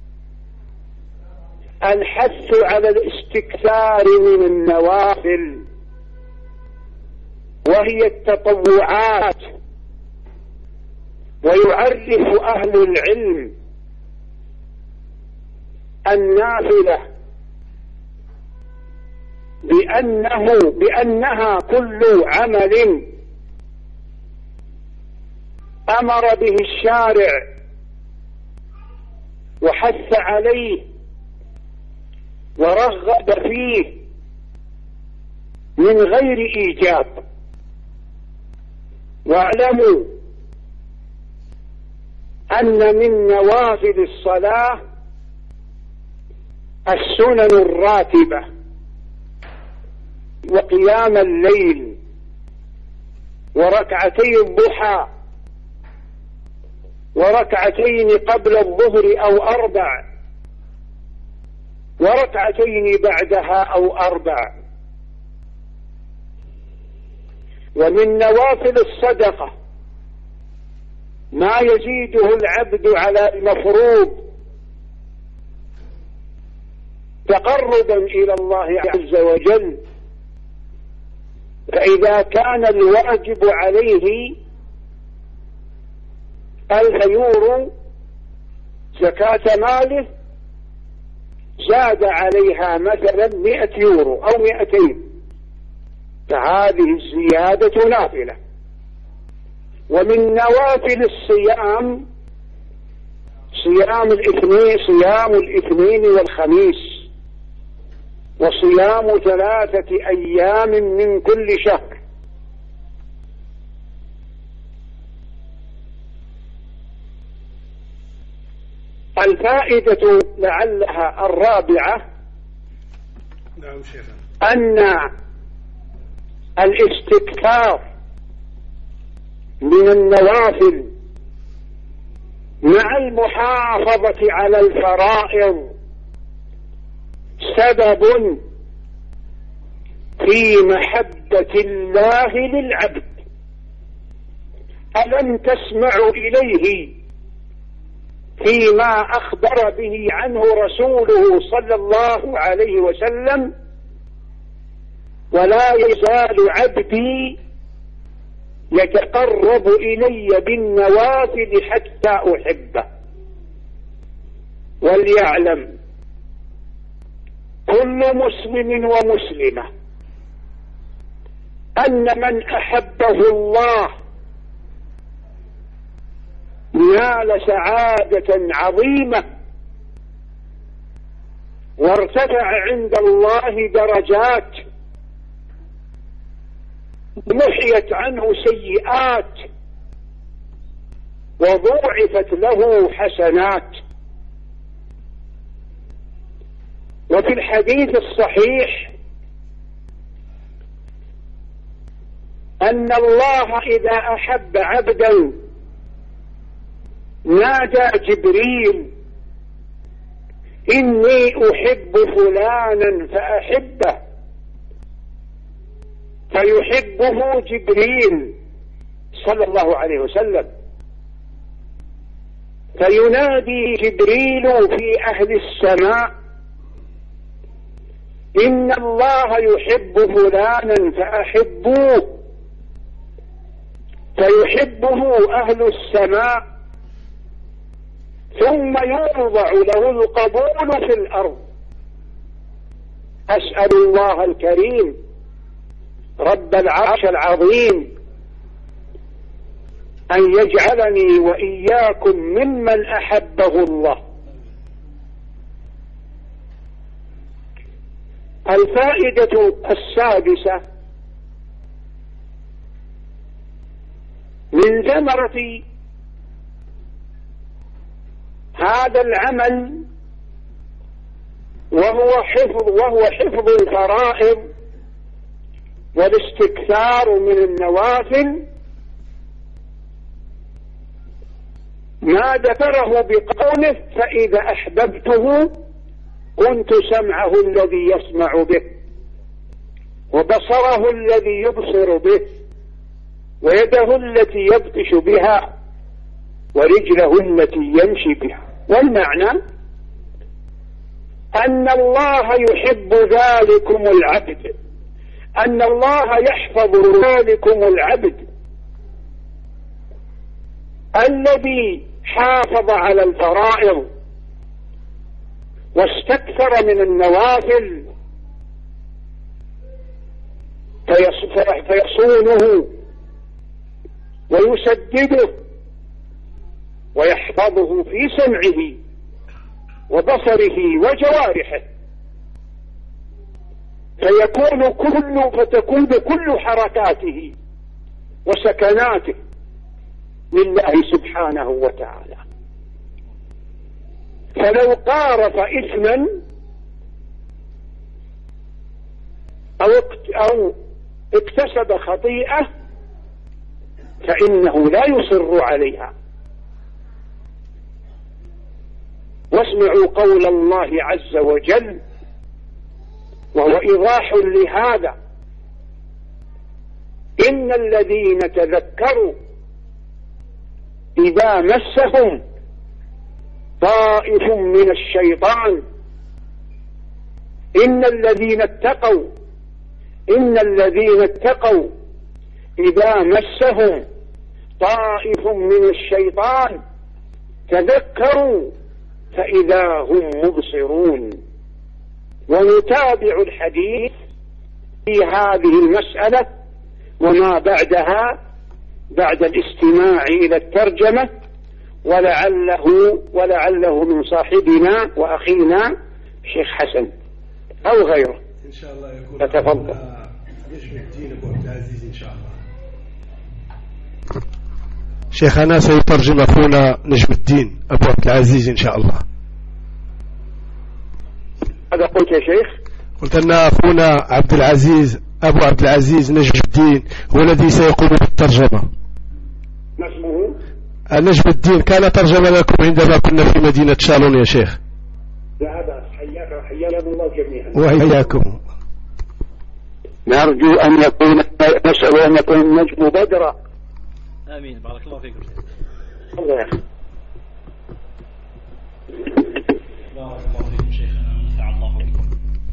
الحث على الاستكثار من النوافل، وهي التطوعات. ويعرف أهل العلم النافلة بأنه بأنها كل عمل أمر به الشارع وحث عليه ورغب فيه من غير إيجاب. واعلموا أن من نوافل الصلاة السنن الراتبة وقيام الليل وركعتي الضحى وركعتين قبل الظهر أو أربع وركعتين بعدها أو أربع. ومن نوافل الصدقة ما يزيده العبد على المفروض تقربا إلى الله عز وجل. فإذا كان الواجب عليه ألف يورو زكاة ماله زاد عليها مثلا مئة يورو أو مئتين، فهذه الزيادة نافلة. ومن نوافل الصيام صيام الاثنين صيام الاثنين والخميس، وصيام ثلاثة أيام من كل شهر. الفائدة لعلها الرابعة نعم شيخ. أن الاستكثار من النوافل مع المحافظة على الفرائض سبب في محبة الله للعبد. ألم تسمعوا إليه فيما أخبر به عنه رسوله صلى الله عليه وسلم: ولا يزال عبدي يتقرب إلي بالنوافل حتى أحبه. وليعلم كل مسلم ومسلمة أن من أحبه الله نال سعادة عظيمة وارتفع عند الله درجات، محيت عنه سيئات وضوعفت له حسنات. وفي الحديث الصحيح أن الله إذا أحب عبدا نادى جبريل: إني أحب فلانا فأحبه، فيحبه جبريل صلى الله عليه وسلم، فينادي جبريل في أهل السماء: إن الله يحب فلانا فأحبوه، فيحبه أهل السماء، ثم يوضع له القبول في الأرض. أسأل الله الكريم رب العرش العظيم أن يجعلني وإياكم ممن أحبه الله. الفائدة السادسة من ثمرة هذا العمل وهو حفظ وهو حفظ الفرائض والاستكثار من النوافل ما ذكره بقوله: فإذا أحببته كنت سمعه الذي يسمع به، وبصره الذي يبصر به، ويده التي يبطش بها، ورجله التي يمشي بها. والمعنى أن الله يحب ذلكم العبد، أن الله يحفظ ذلكم العبد الذي حافظ على الفرائض واستكثر من النوافل، فيصونه ويسدده ويحفظه في سمعه وبصره وجوارحه، فيكون كل فتكون كل حركاته وسكناته لله سبحانه وتعالى. فلو قارف إثما أو اكتسب خطيئة فإنه لا يصر عليها. واسمعوا قول الله عز وجل وهو إيضاح لهذا: إن الذين تذكروا إذا مسهم طائف من الشيطان إن الذين اتقوا إن الذين اتقوا إذا مسهم طائف من الشيطان تذكروا فإذا هم مبصرون. ونتابع الحديث في هذه المسألة وما بعدها بعد الاستماع إلى الترجمة، ولعله ولعله من صاحبنا وأخينا شيخ حسن أو غيره إن شاء الله يكون. تفضل. نجم الدين أبو عبد العزيز إن شاء الله. شيخنا سيترجم أخونا نجم الدين أبو عبد العزيز إن شاء الله. هذا قلت يا شيخ؟ قلت أن أخونا عبد العزيز أبو عبد العزيز نجم الدين هو الذي سيقوم بالترجمة. ما اسمه؟ نجم الدين كان ترجم لكم عندما كنا في مدينة شالون يا شيخ. لا بأس، حياك وحياكم الله جميعا. وحياكم. نرجو أن يكون نسأل أن يكون النجم بدرا. آمين بارك الله فيكم. الله يا أخي. بارك الله فيكم شيخنا ونفع الله بكم.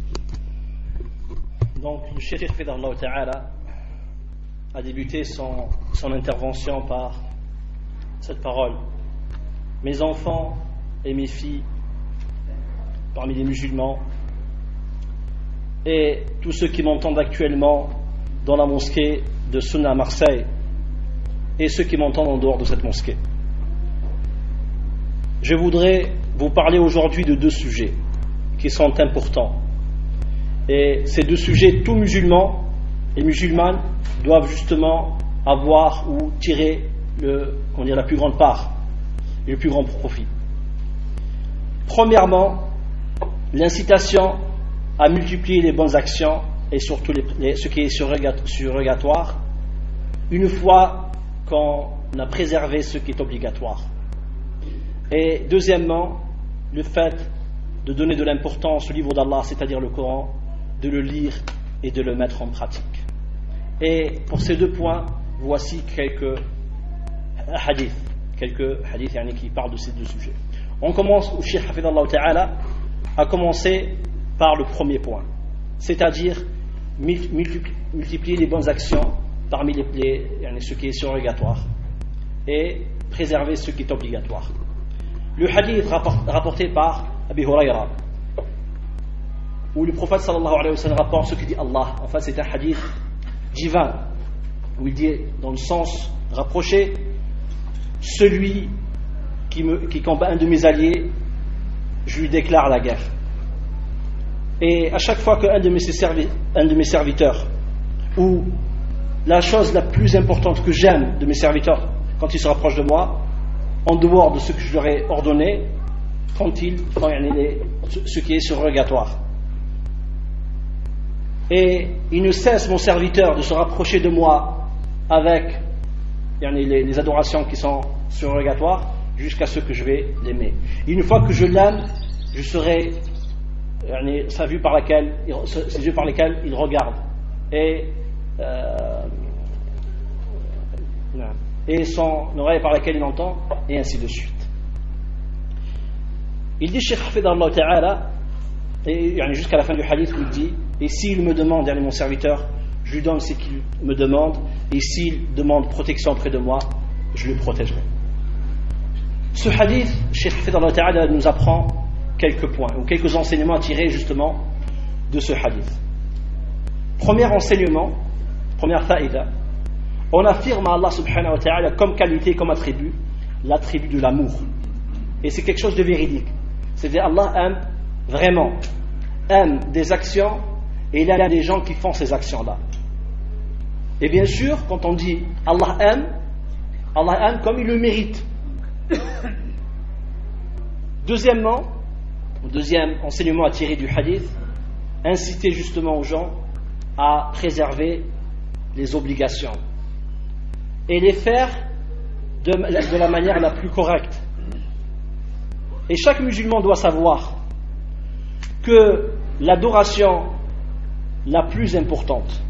Donc le Cheikh Hafidahullah Ta'ala a débuté son, son intervention par cette parole. Mes enfants et mes filles parmi les musulmans et tous ceux qui m'entendent actuellement dans la mosquée de Sunna à Marseille et ceux qui m'entendent en dehors de cette mosquée. Je voudrais vous parler aujourd'hui de deux sujets qui sont importants. Et ces deux sujets, tous musulmans et musulmanes doivent justement avoir ou tirer le, on dit, la plus grande part et le plus grand profit. Premièrement, l'incitation à multiplier les bonnes actions et surtout les, les, ce qui est surrogatoire une fois qu'on a préservé ce qui est obligatoire. Et deuxièmement, le fait de donner de l'importance au livre d'Allah, c'est-à-dire le Coran, de le lire et de le mettre en pratique. Et pour ces deux points, voici quelques hadiths, quelques hadiths yani, qui parlent de ces deux sujets. On commence, au Cheikh Hafidahullah Ta'ala a commencé par le premier point, c'est-à-dire multiplier les bonnes actions parmi les, les, yani, ce qui est surrogatoire et préserver ce qui est obligatoire. Le hadith rapporté par Abi Hurayra, où le prophète sallallahu alayhi wa sallam rapporte ce que dit Allah. En fait, c'est un hadith divin, où il dit, dans le sens rapproché, celui qui, me, qui combat un de mes alliés, je lui déclare la guerre. Et à chaque fois qu'un de mes, servi, un de mes serviteurs, ou la chose la plus importante que j'aime de mes serviteurs, quand ils se rapprochent de moi, en dehors de ce que je leur ai ordonné, quand ils font ce qui est surrogatoire. Et il ne cesse, mon serviteur, de se rapprocher de moi avec les, les adorations qui sont surrogatoires jusqu'à ce que je vais l'aimer. Et une fois que je l'aime, je serai sa vue par laquelle, ses yeux par lesquels il regarde et, euh, et son oreille par laquelle il entend, et ainsi de suite. Il dit, Cheikh Hafidahullah Ta'ala, et jusqu'à la fin du hadith, où il dit, et s'il me demande, dernier mon serviteur, je lui donne ce qu'il me demande, et s'il demande protection auprès de moi, je le protégerai. Ce hadith, Cheikh Hafidahullah Ta'ala nous apprend quelques points, ou quelques enseignements à tirer justement de ce hadith. Premier enseignement, première faïda, on affirme à Allah subhanahu wa ta'ala comme qualité, comme attribut, l'attribut de l'amour. Et c'est quelque chose de véridique. C'est-à-dire Allah aime vraiment, aime des actions, et il aime des gens qui font ces actions-là. Et bien sûr, quand on dit Allah aime, Allah aime comme il le mérite. Deuxièmement, deuxième enseignement à tirer du hadith, inciter justement aux gens à préserver les obligations et les faire de, de la manière la plus correcte. Et chaque musulman doit savoir que l'adoration la plus importante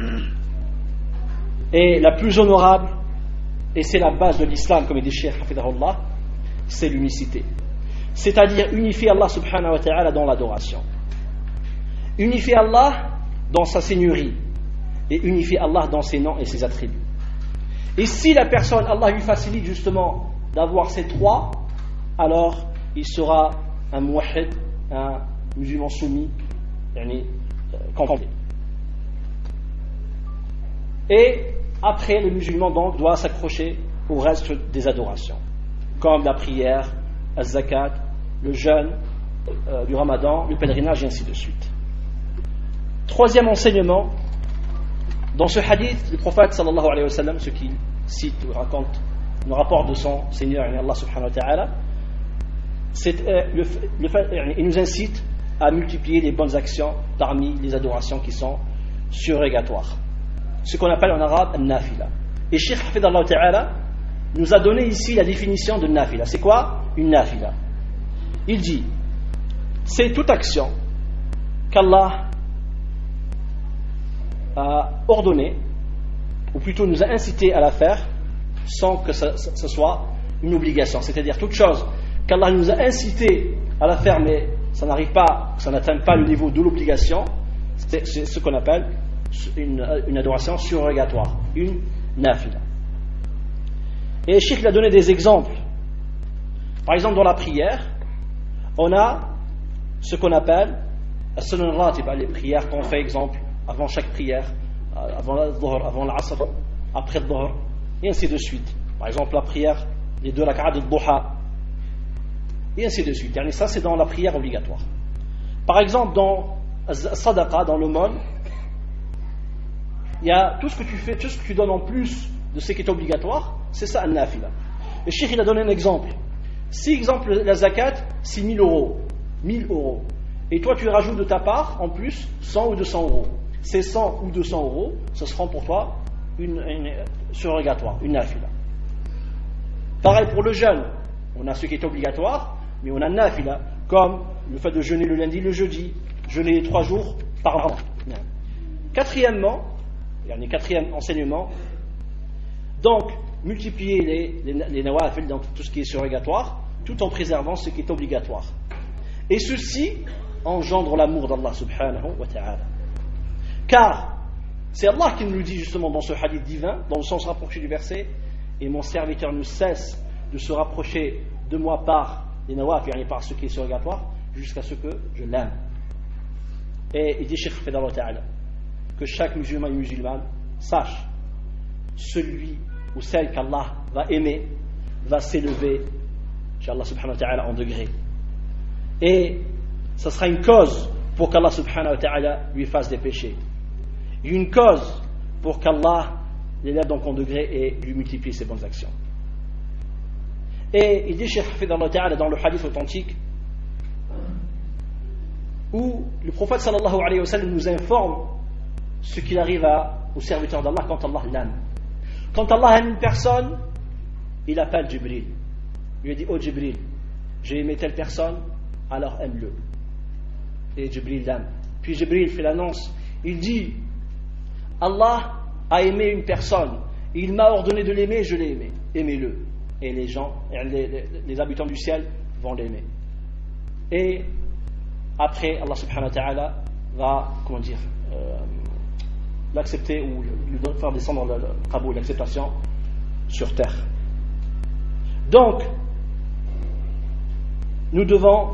et la plus honorable, et c'est la base de l'islam, comme il dit Cheikh Hafidahullah, c'est l'unicité. C'est-à-dire unifier Allah subhanahu wa ta'ala dans l'adoration, unifier Allah dans sa seigneurie et unifier Allah dans ses noms et ses attributs. Et si la personne, Allah lui facilite justement d'avoir ces trois, alors il sera un muwahhid, un musulman soumis, yani, euh, complet. Et après, le musulman donc doit s'accrocher au reste des adorations, comme la prière, la zakat, le jeûne euh, du ramadan, le pèlerinage et ainsi de suite. Troisième enseignement, dans ce hadith, le prophète sallallahu alayhi wa sallam, ce qu'il cite ou raconte, nous rapporte de son Seigneur, Allah subhanahu wa ta'ala, c'est, euh, le, le, il nous incite à multiplier les bonnes actions parmi les adorations qui sont surrogatoires. Ce qu'on appelle en arabe nafila. Et Cheikh Hafidallah Ta'ala nous a donné ici la définition de nafila. C'est quoi une nafila? Il dit, c'est toute action qu'Allah a ordonnée, ou plutôt nous a incité à la faire, sans que ce, ce soit une obligation. C'est-à-dire toute chose qu'Allah nous a incité à la faire, mais ça n'arrive pas, ça n'atteint pas le niveau de l'obligation, c'est, c'est ce qu'on appelle une, une adoration surrogatoire, une nafila. Et Cheikh a donné des exemples. Par exemple, dans la prière, on a ce qu'on appelle as-sunan ratib, les prières qu'on fait, exemple, avant chaque prière, avant le dhuhr, avant l'asr, après le dhuhr, et ainsi de suite. Par exemple, la prière, les deux rak'at de duha, et ainsi de suite. Et ça, c'est dans la prière obligatoire. Par exemple, dans sadaqa, dans l'aumône, il y a tout ce que tu fais, tout ce que tu donnes en plus de ce qui est obligatoire, c'est ça, un nafila. Le cheikh, il a donné un exemple. Si, exemple, la zakat, c'est mille euros, mille euros, et toi, tu rajoutes de ta part, en plus, cent ou deux cents euros. Ces cent ou deux cents euros, ce seront pour toi une, une surrogatoire, une nafila. Pareil pour le jeûne, on a ce qui est obligatoire, mais on a nafila, comme le fait de jeûner le lundi, le jeudi, jeûner les trois jours par an. Quatrièmement, il y a un quatrième enseignement, donc multiplier les, les, les nawafil, donc tout ce qui est surrogatoire, tout en préservant ce qui est obligatoire. Et ceci engendre l'amour d'Allah subhanahu wa ta'ala. Car c'est Allah qui nous le dit justement dans ce hadith divin, dans le sens rapproché du verset, et mon serviteur ne cesse de se rapprocher de moi par les nawafil, par ce qui est surrogatoire, jusqu'à ce que je l'aime. Et il dit Cheikh Hafidallah Ta'ala que chaque musulman et musulmane sache, celui ou celle qu'Allah va aimer va s'élever chez Allah subhanahu wa ta'ala en degrés. Et ça sera une cause pour qu'Allah subhanahu wa ta'ala lui fasse des péchés. Une cause pour qu'Allah l'élève donc en degrés et lui multiplie ses bonnes actions. Et il dit Cheikh Hafidallah Ta'ala dans le hadith authentique où le prophète sallallahu alayhi wa sallam nous informe ce qu'il arrive à, au serviteur d'Allah quand Allah l'aime. Quand Allah aime une personne, il appelle Jibril. Il lui dit, oh Jibril, j'ai aimé telle personne, alors aime-le. Et Jibril l'aime. Puis Jibril fait l'annonce, il dit, Allah a aimé une personne, il m'a ordonné de l'aimer, je l'ai aimé. Aimez-le. Et les gens, les, les, les habitants du ciel vont l'aimer. Et après, Allah subhanahu wa ta'ala va, comment dire, euh, l'accepter ou lui faire descendre le, le kaboul, l'acceptation sur terre. Donc, nous devons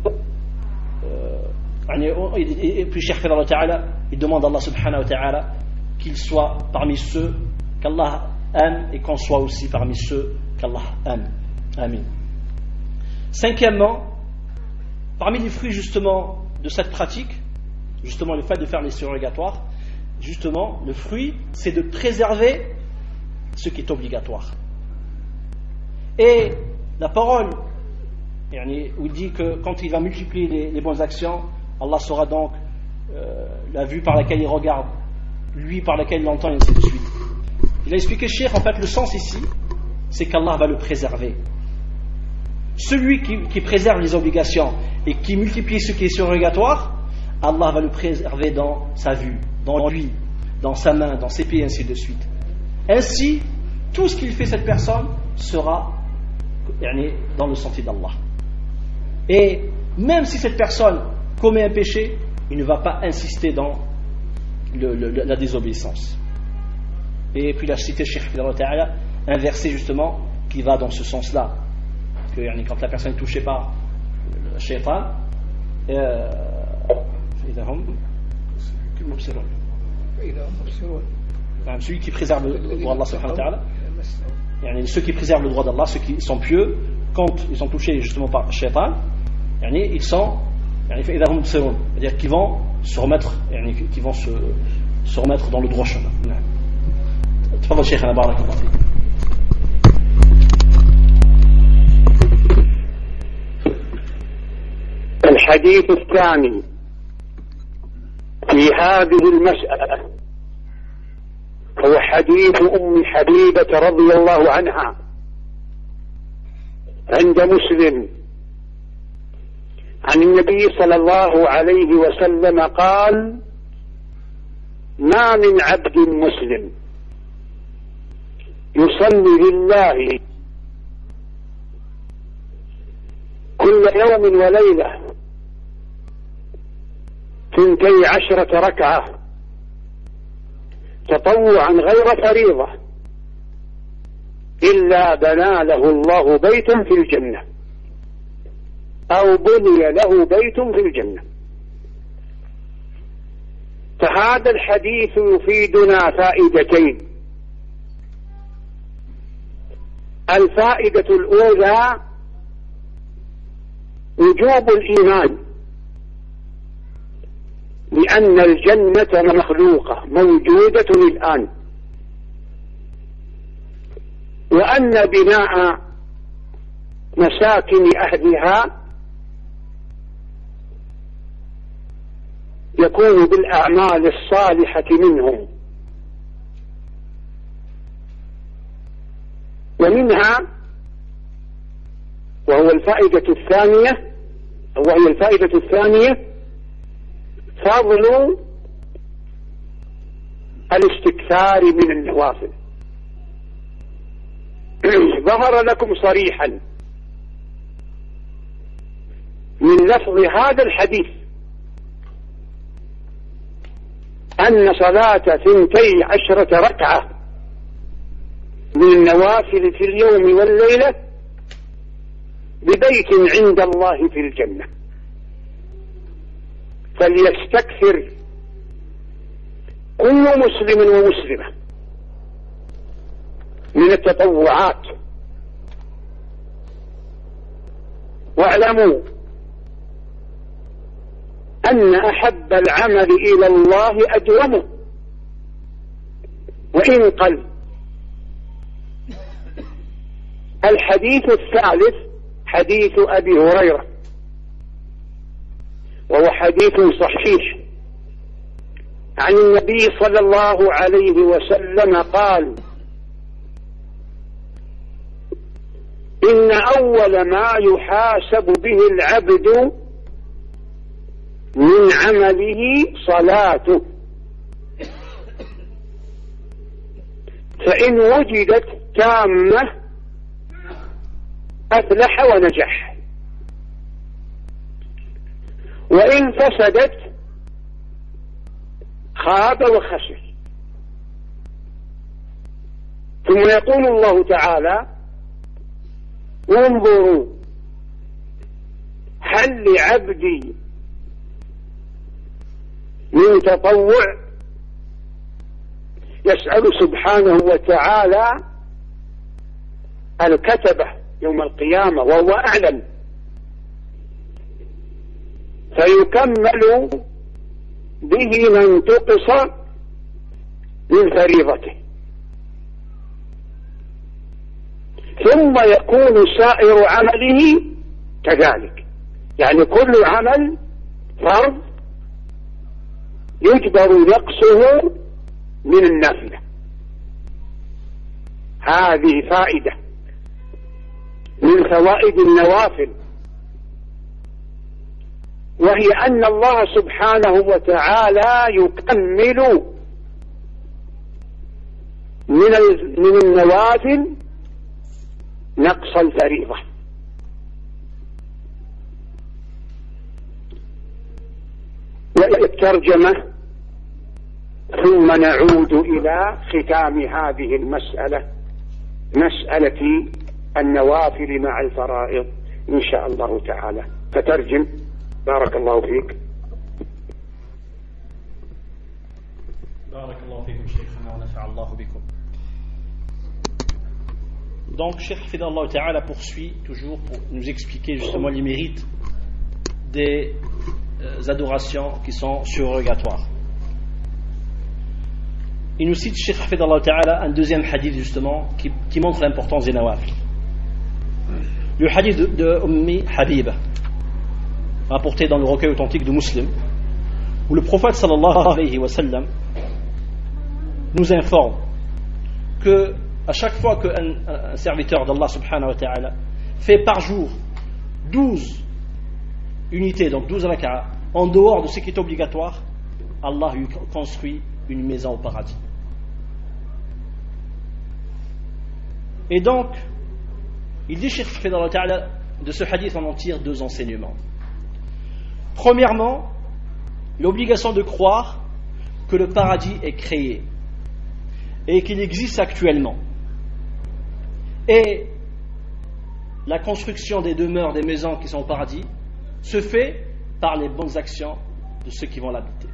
euh, et, et puis Cheikh Hafidallah Ta'ala, il demande à Allah subhanahu wa ta'ala qu'il soit parmi ceux qu'Allah aime et qu'on soit aussi parmi ceux qu'Allah aime. Amin. Cinquièmement, parmi les fruits justement de cette pratique, justement le fait de faire les surrogatoires, justement le fruit c'est de préserver ce qui est obligatoire. Et la parole où il dit que quand il va multiplier les, les bonnes actions, Allah sera donc euh, la vue par laquelle il regarde, lui par laquelle il entend, et ainsi de suite. Il a expliqué Cheikh, en fait le sens ici c'est qu'Allah va le préserver. Celui qui, qui préserve les obligations et qui multiplie ce qui est surrogatoire, Allah va le préserver dans sa vue, dans lui, dans sa main, dans ses pieds, ainsi de suite. Ainsi, tout ce qu'il fait cette personne sera dans le sentier d'Allah. Et même si cette personne commet un péché, il ne va pas insister dans le, le, la désobéissance. Et puis il a cité Cheikh Hafidallah Ta'ala un verset justement qui va dans ce sens-là, que quand la personne est touchée par le shaitan, euh, celui qui préserve le droit d'Allah subhanahu wa ta'ala, ceux qui préservent le droit d'Allah, ceux qui sont pieux, quand ils sont touchés justement par le shaitan, ils sont, c'est-à-dire qu'ils vont se remettre, qu'ils vont se, se remettre dans le droit chemin. تفضل شيخنا بارك الله فيك. الحمد الحديث الثاني في هذه المسألة هو حديث أم حبيبة رضي الله عنها عند مسلم عن النبي صلى الله عليه وسلم قال: ما من عبد مسلم يصلي لله كل يوم وليلة ثنتي عشرة ركعة تطوعا غير فريضة إلا بنى له الله بيتا في الجنة أو بني له بيت في الجنة. فهذا الحديث يفيدنا فائدتين. الفائدة الأولى وجوب الإيمان لأن الجنة مخلوقة موجودة الآن، وأن بناء مساكن أهلها يكون بالأعمال الصالحة منهم. ومنها وهو الفائدة الثانية وهي الفائدة الثانية فضل الاستكثار من النوافل. ظهر لكم صريحا من لفظ هذا الحديث أن صلاة ثنتي عشرة ركعة من النوافل في اليوم والليلة ببيت عند الله في الجنة. فليستكثر كل مسلم ومسلمة من التطوعات. واعلموا أن أحب العمل إلى الله أدومه وإن قل. الحديث الثالث حديث أبي هريرة، وهو حديث صحيح عن النبي صلى الله عليه وسلم قال: إن أول ما يحاسب به العبد من عمله صلاته، فإن وجدت تامة أفلح ونجح، وإن فسدت خاب وخسر. ثم يقول الله تعالى: انظروا هل لعبدي من تطوع. يسأل سبحانه وتعالى الكتبة يوم القيامة وهو أعلم، فيكمل به من تقص من فريضته، ثم يكون سائر عمله كذلك. يعني كل عمل فرض يجبر نقصه من النافلة. هذه فائدة من فوائد النوافل، وهي أن الله سبحانه وتعالى يكمل من من النوافل نقص الفريضة. والترجمة ثم نعود إلى ختام هذه المسألة، مسألة النوافل مع الفرائض إن شاء الله تعالى. فترجم بارك الله فيك. بارك الله فيكم شيخنا ونفع الله بكم. Donc, Cheikh Hafidallah Ta'ala poursuit toujours pour nous expliquer justement les mérites des euh, adorations qui sont surrogatoires. Il nous cite, Cheikh Hafidallah Ta'ala, un deuxième hadith justement qui, qui montre l'importance des nawafil. Le hadith de, de Ummi Habiba rapporté dans le recueil authentique de Muslim, où le prophète sallallahu alayhi wa sallam nous informe que à chaque fois qu'un un serviteur d'Allah subhanahu wa ta'ala fait par jour douze unités, donc douze rak'a, en dehors de ce qui est obligatoire, Allah lui construit une maison au paradis. Et donc, il dit Cheikh Fidallah Ta'ala, de ce hadith on en tire deux enseignements. Premièrement, l'obligation de croire que le paradis est créé et qu'il existe actuellement. Et la construction des demeures, des maisons qui sont au paradis, se fait par les bonnes actions de ceux qui vont l'habiter.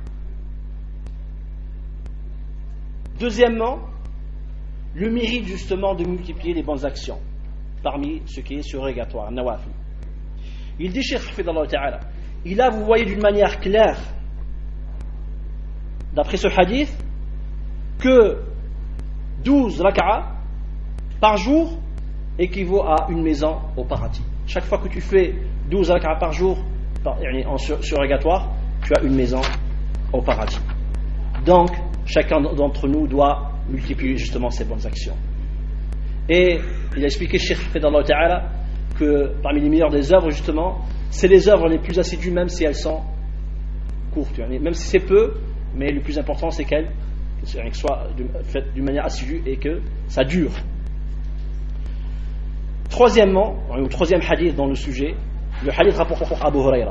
Deuxièmement, le mérite justement de multiplier les bonnes actions parmi ce qui est surrogatoire, nawafil. Il dit, Cheikh Hafidallah Ta'ala, et là vous voyez d'une manière claire, d'après ce hadith, que douze rak'a par jour équivaut à une maison au paradis. Chaque fois que tu fais douze rak'a par jour en surrogatoire, tu as une maison au paradis. Donc, chacun d'entre nous doit multiplier justement ses bonnes actions. Et il a expliqué, Cheikh Fidallah Ta'ala, que parmi les meilleures des œuvres, justement, c'est les œuvres les plus assidues, même si elles sont courtes. Même si c'est peu, mais le plus important, c'est qu'elles soient faites d'une manière assidue et que ça dure. Troisièmement, le troisième hadith dans le sujet, le hadith rapporté par Abu Huraira.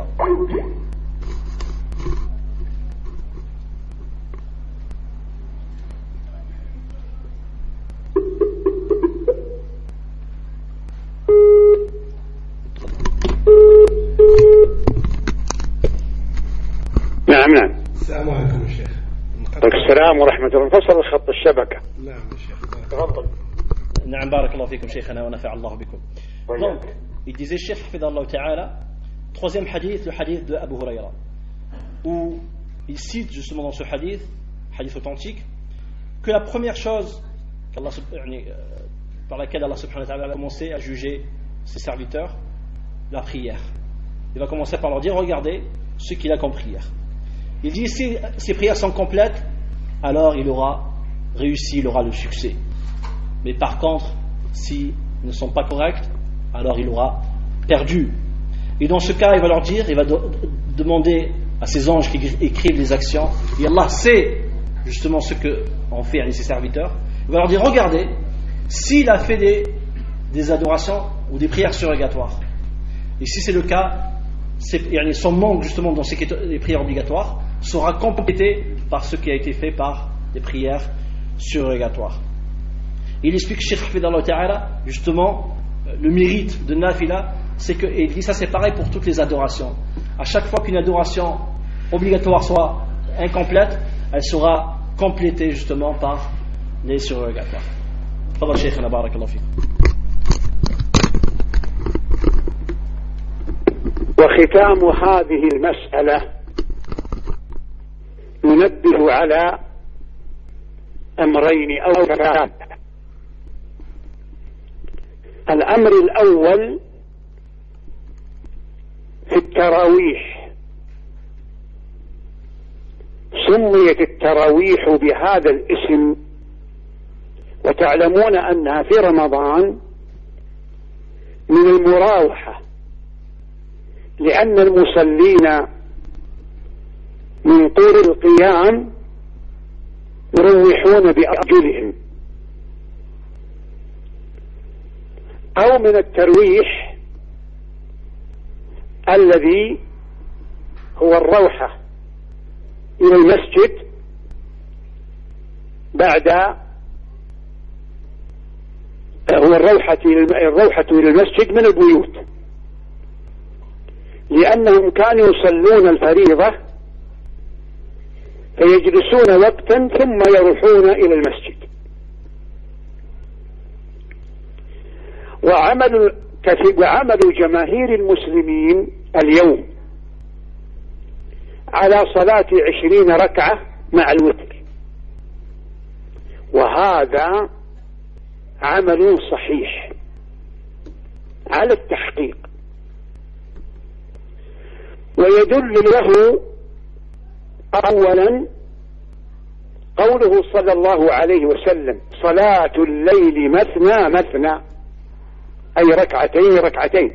نعم نعم. السلام عليكم يا شيخ. السلام ورحمة الله. انفصل خط الشبكة. نعم يا شيخ. تفضل. نعم بارك الله فيكم شيخنا ونفع الله بكم. Donc, il disait Cheikh Hafidallah Ta'ala, troisième hadith, le hadith de Abu Huraira, où il cite justement dans ce hadith, hadith authentique, que la première chose qu'Allah, par laquelle Allah subhanahu wa ta'ala va commencer à juger ses serviteurs, la prière. Il va commencer par leur dire, regardez ce qu'il a comme prière. Il dit, si ces prières sont complètes, alors il aura réussi, il aura le succès. Mais par contre, s'ils ne sont pas corrects, alors il aura perdu. Et dans ce cas, il va leur dire, il va de- demander à ses anges qui écrivent les actions, et Allah sait justement ce qu'ont fait ses serviteurs, il va leur dire, regardez, s'il a fait des, des adorations ou des prières surrogatoires, et si c'est le cas, c'est, son manque justement dans ces les prières obligatoires sera complété par ce qui a été fait par les prières surrogatoires. Il explique Cheikh Hafidallah Ta'ala justement le mérite de Nafila, c'est que, et il dit ça c'est pareil pour toutes les adorations. À chaque fois qu'une adoration obligatoire soit incomplète, elle sera complétée justement par les surrogatoires. Fadal Sheikhana, barakallahu fikum. وختام هذه المسألة ننبه على أمرين أو ثلاثة. الأمر الأول في التراويح، سميت التراويح بهذا الاسم وتعلمون أنها في رمضان من المراوحة، لأن المصلين من طول القيام يروحون بأرجلهم، أو من الترويح الذي هو الروحة إلى المسجد بعد هو الروحة الروحة إلى المسجد من البيوت، لأنهم كانوا يصلون الفريضة فيجلسون وقتا ثم يروحون إلى المسجد. وعمل وعمل جماهير المسلمين اليوم على صلاة عشرين ركعة مع الوتر، وهذا عمل صحيح على التحقيق. ويدل له أولا قوله صلى الله عليه وسلم: صلاة الليل مثنى مثنى، أي ركعتين ركعتين،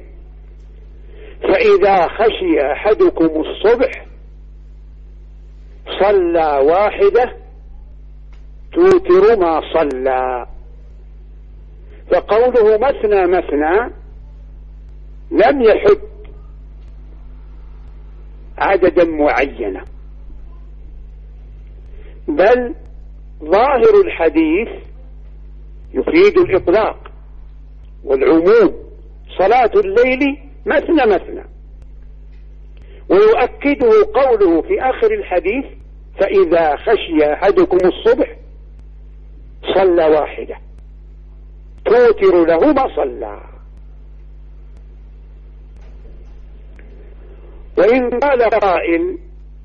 فإذا خشي أحدكم الصبح صلى واحدة توتر ما صلى. فقوله مثنى مثنى لم يحد عددا معينا، بل ظاهر الحديث يفيد الإطلاق والعموم: صلاة الليل مثنى مثنى. ويؤكده قوله في آخر الحديث: فإذا خشي أحدكم الصبح صلى واحدة توتر له ما صلى. وإن قال قائل: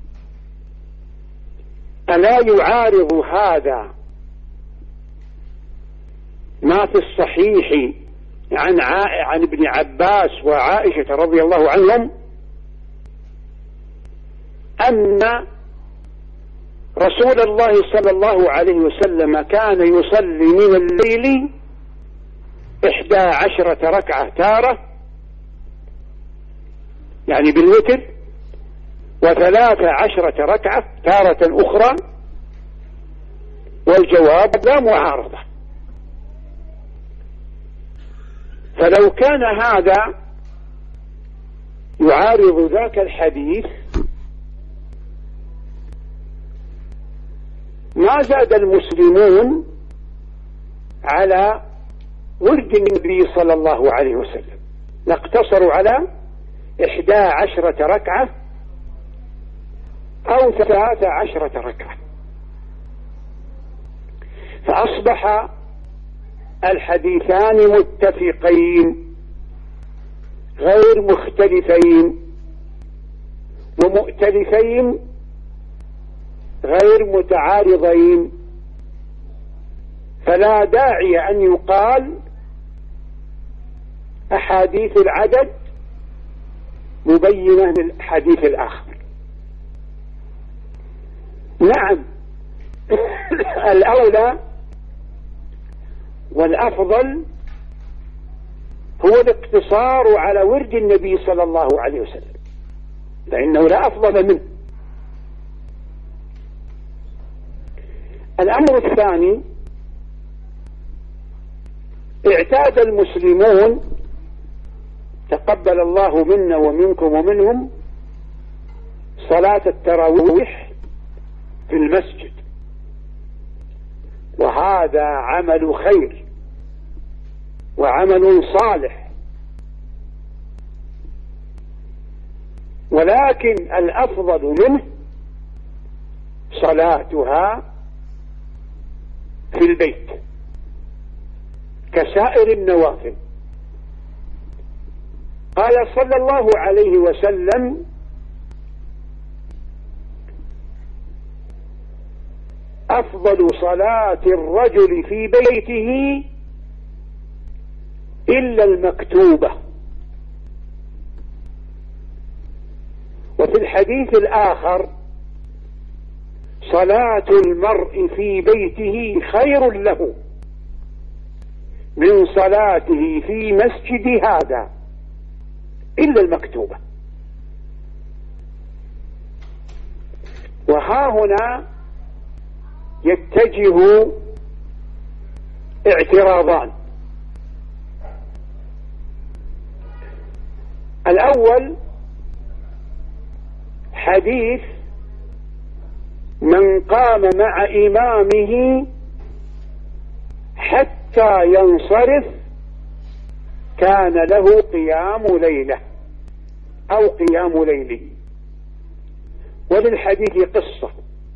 ألا يعارض هذا ما في الصحيح عن عن ابن عباس وعائشة رضي الله عنهم أن رسول الله صلى الله عليه وسلم كان يصلي من الليل إحدى عشرة ركعة تارة، يعني بالوتر، وثلاث عشرة ركعة تارة أخرى؟ والجواب: لا معارضة. فلو كان هذا يعارض ذاك الحديث ما زاد المسلمون على ورد النبي صلى الله عليه وسلم، لاقتصروا على إحدى عشرة ركعة أو ثلاث عشرة ركعة، فأصبح الحديثان متفقين غير مختلفين، ومؤتلفين غير متعارضين، فلا داعي أن يقال أحاديث العدد مبينة للحديث الآخر. نعم، الأولى والأفضل هو الاقتصار على ورد النبي صلى الله عليه وسلم، لأنه لا أفضل منه. الأمر الثاني: اعتاد المسلمون تقبل الله منا ومنكم ومنهم صلاة التراويح في المسجد، وهذا عمل خير وعمل صالح، ولكن الأفضل منه صلاتها في البيت كسائر النوافل. قال صلى الله عليه وسلم: أفضل صلاة الرجل في بيته إلا المكتوبة. وفي الحديث الآخر: صلاة المرء في بيته خير له من صلاته في مسجد هذا إلا المكتوبة. وها هنا يتجه اعتراضان: الأول حديث من قام مع إمامه حتى ينصرف كان له قيام ليلة أو قيام ليله. وللحديث قصة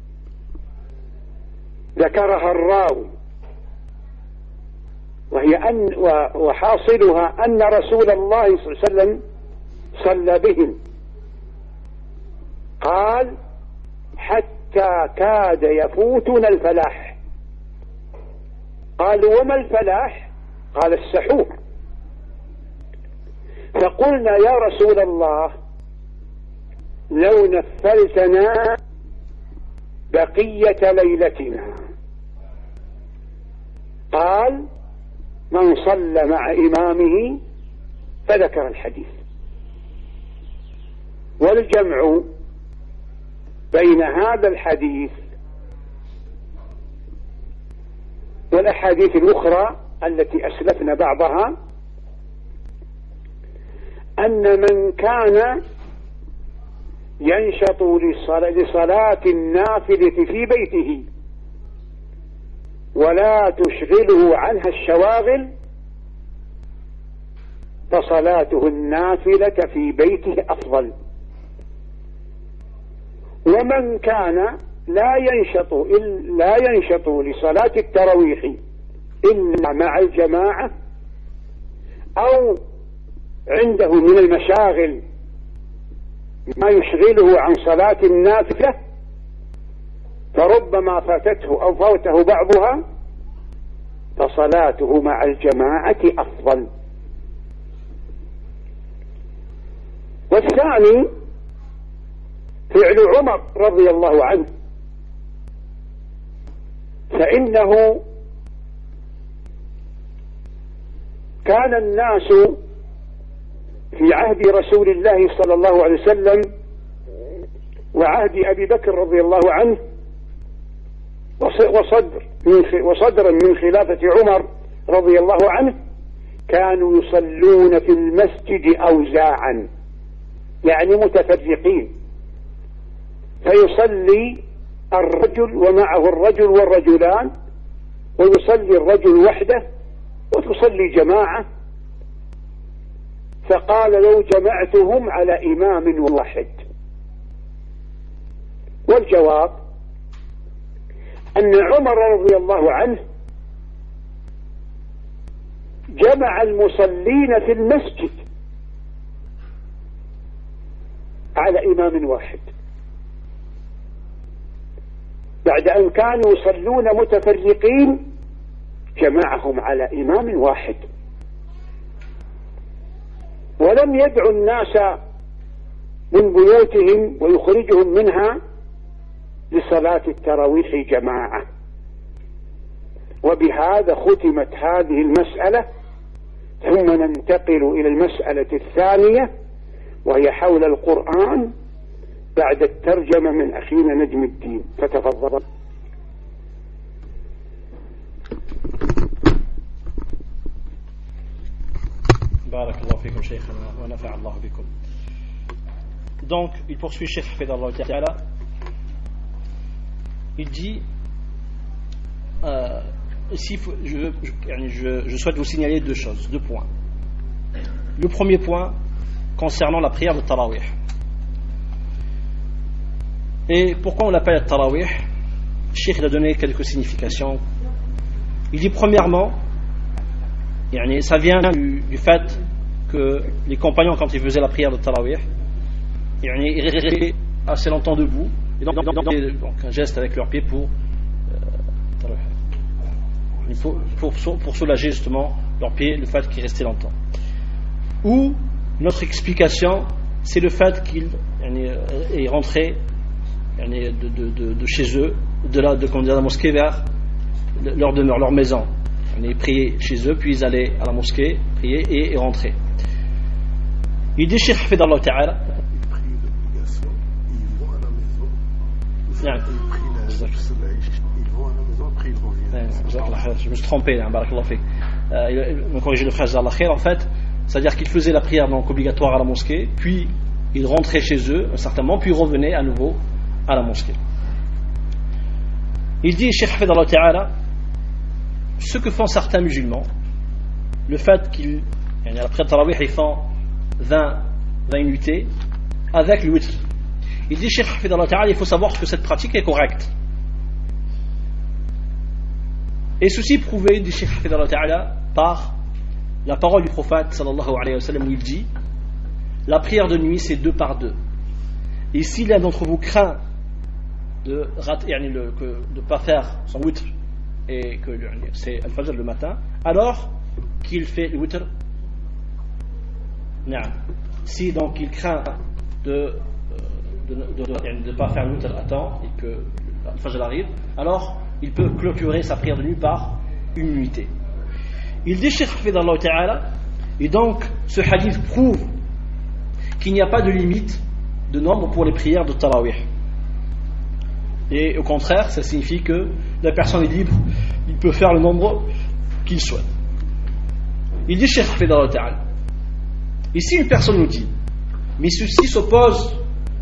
ذكرها الراوي، وهي أن وحاصلها أن رسول الله صلى الله عليه وسلم صلى بهم، قال: حتى كاد يفوتنا الفلاح. قالوا: وما الفلاح؟ قال: السحور. فقلنا: يا رسول الله، لو نفلتنا بقية ليلتنا؟ قال من صلى مع إمامه، فذكر الحديث. والجمع بين هذا الحديث والأحاديث الأخرى التي أسلفنا بعضها أن من كان ينشط لصلاة النافلة في بيته ولا تشغله عنها الشواغل فصلاته النافلة في بيته أفضل. ومن كان لا ينشط لا ينشط لصلاة التراويح إلا مع الجماعة أو عنده من المشاغل ما يشغله عن صلاة النافلة فربما فاتته أو فوته بعضها، فصلاته مع الجماعة أفضل. والثاني فعل عمر رضي الله عنه، فإنه كان الناس في عهد رسول الله صلى الله عليه وسلم وعهد أبي بكر رضي الله عنه وصدر من وصدرا من خلافة عمر رضي الله عنه كانوا يصلون في المسجد أوزاعا، يعني متفرقين، فيصلي الرجل ومعه الرجل والرجلان، ويصلي الرجل وحده وتصلي جماعة. فقال لو جمعتهم على إمام واحد. والجواب أن عمر رضي الله عنه جمع المصلين في المسجد على إمام واحد بعد أن كانوا يصلون متفرقين، جمعهم على إمام واحد، ولم يدعو الناس من بيوتهم ويخرجهم منها لصلاة التراويح جماعة. وبهذا ختمت هذه المسألة، ثم ننتقل إلى المسألة الثانية وهي حول القرآن بعد الترجمة من أخينا نجم الدين، فتفضل. بارك الله فيكم شيخنا ونفع الله بكم. Donc, il poursuit Cheikh Hafidallah Ta'ala. Il dit euh, ici, je, je, je souhaite vous signaler deux choses, deux points. Le premier point concernant la prière de Tarawih. Et pourquoi on l'appelle Tarawih? Cheikh a donné quelques significations. Il dit premièrement, ça vient du, du fait que les compagnons, quand ils faisaient la prière de Tarawih, ils restaient assez longtemps debout, et donc, donc, donc un geste avec leurs pieds pour, euh, pour, pour, pour soulager justement leurs pieds, le fait qu'ils restaient longtemps. Ou, notre explication, c'est le fait qu'ils est rentré de, de, de, de chez eux, de la, de, de la mosquée vers leur demeure, leur maison. Ils priaient chez eux, puis ils allaient à la mosquée, prier et, et rentrer. Il dit Cheikh Hafidallah Ta'ala. Ils prient l'obligation, ils vont à la maison. Yeah. Ils prient la, le soleil, ils vont à la maison, après ils reviennent. Yeah. Je me suis trompé, hein, barakallah fik. Euh, il m'a corrigé le frère Jazallah Khair. En fait, c'est-à-dire qu'ils faisaient la prière donc obligatoire à la mosquée, puis ils rentraient chez eux un certain moment, puis ils revenaient à nouveau à la mosquée. Il dit Cheikh Hafidallah Ta'ala, ce que font certains musulmans, le fait qu'ils, après le tarawih, ils font vingt, vingt nuitées avec le witr. Il dit, Cheikh Hafidallah Ta'ala, il faut savoir que cette pratique est correcte. Et ceci prouvé, dit Cheikh Hafidallah Ta'ala, par la parole du prophète sallallahu alayhi wa sallam où il dit, la prière de nuit c'est deux par deux. Et si l'un d'entre vous craint de ne pas faire son witr, et que c'est al-fajr le matin, alors qu'il fait le witr. Si donc il craint de, de ne pas faire l'outil à temps et que le Fajr arrive, alors il peut clôturer sa prière de nuit par une nuitée. Il dit Cheikh Hafidhallah Ta'ala, et donc ce hadith prouve qu'il n'y a pas de limite de nombre pour les prières de Tarawih. Et au contraire, ça signifie que la personne est libre, il peut faire le nombre qu'il souhaite. Il dit Cheikh Hafidhallah Ta'ala, ici une personne nous dit, mais ceci s'oppose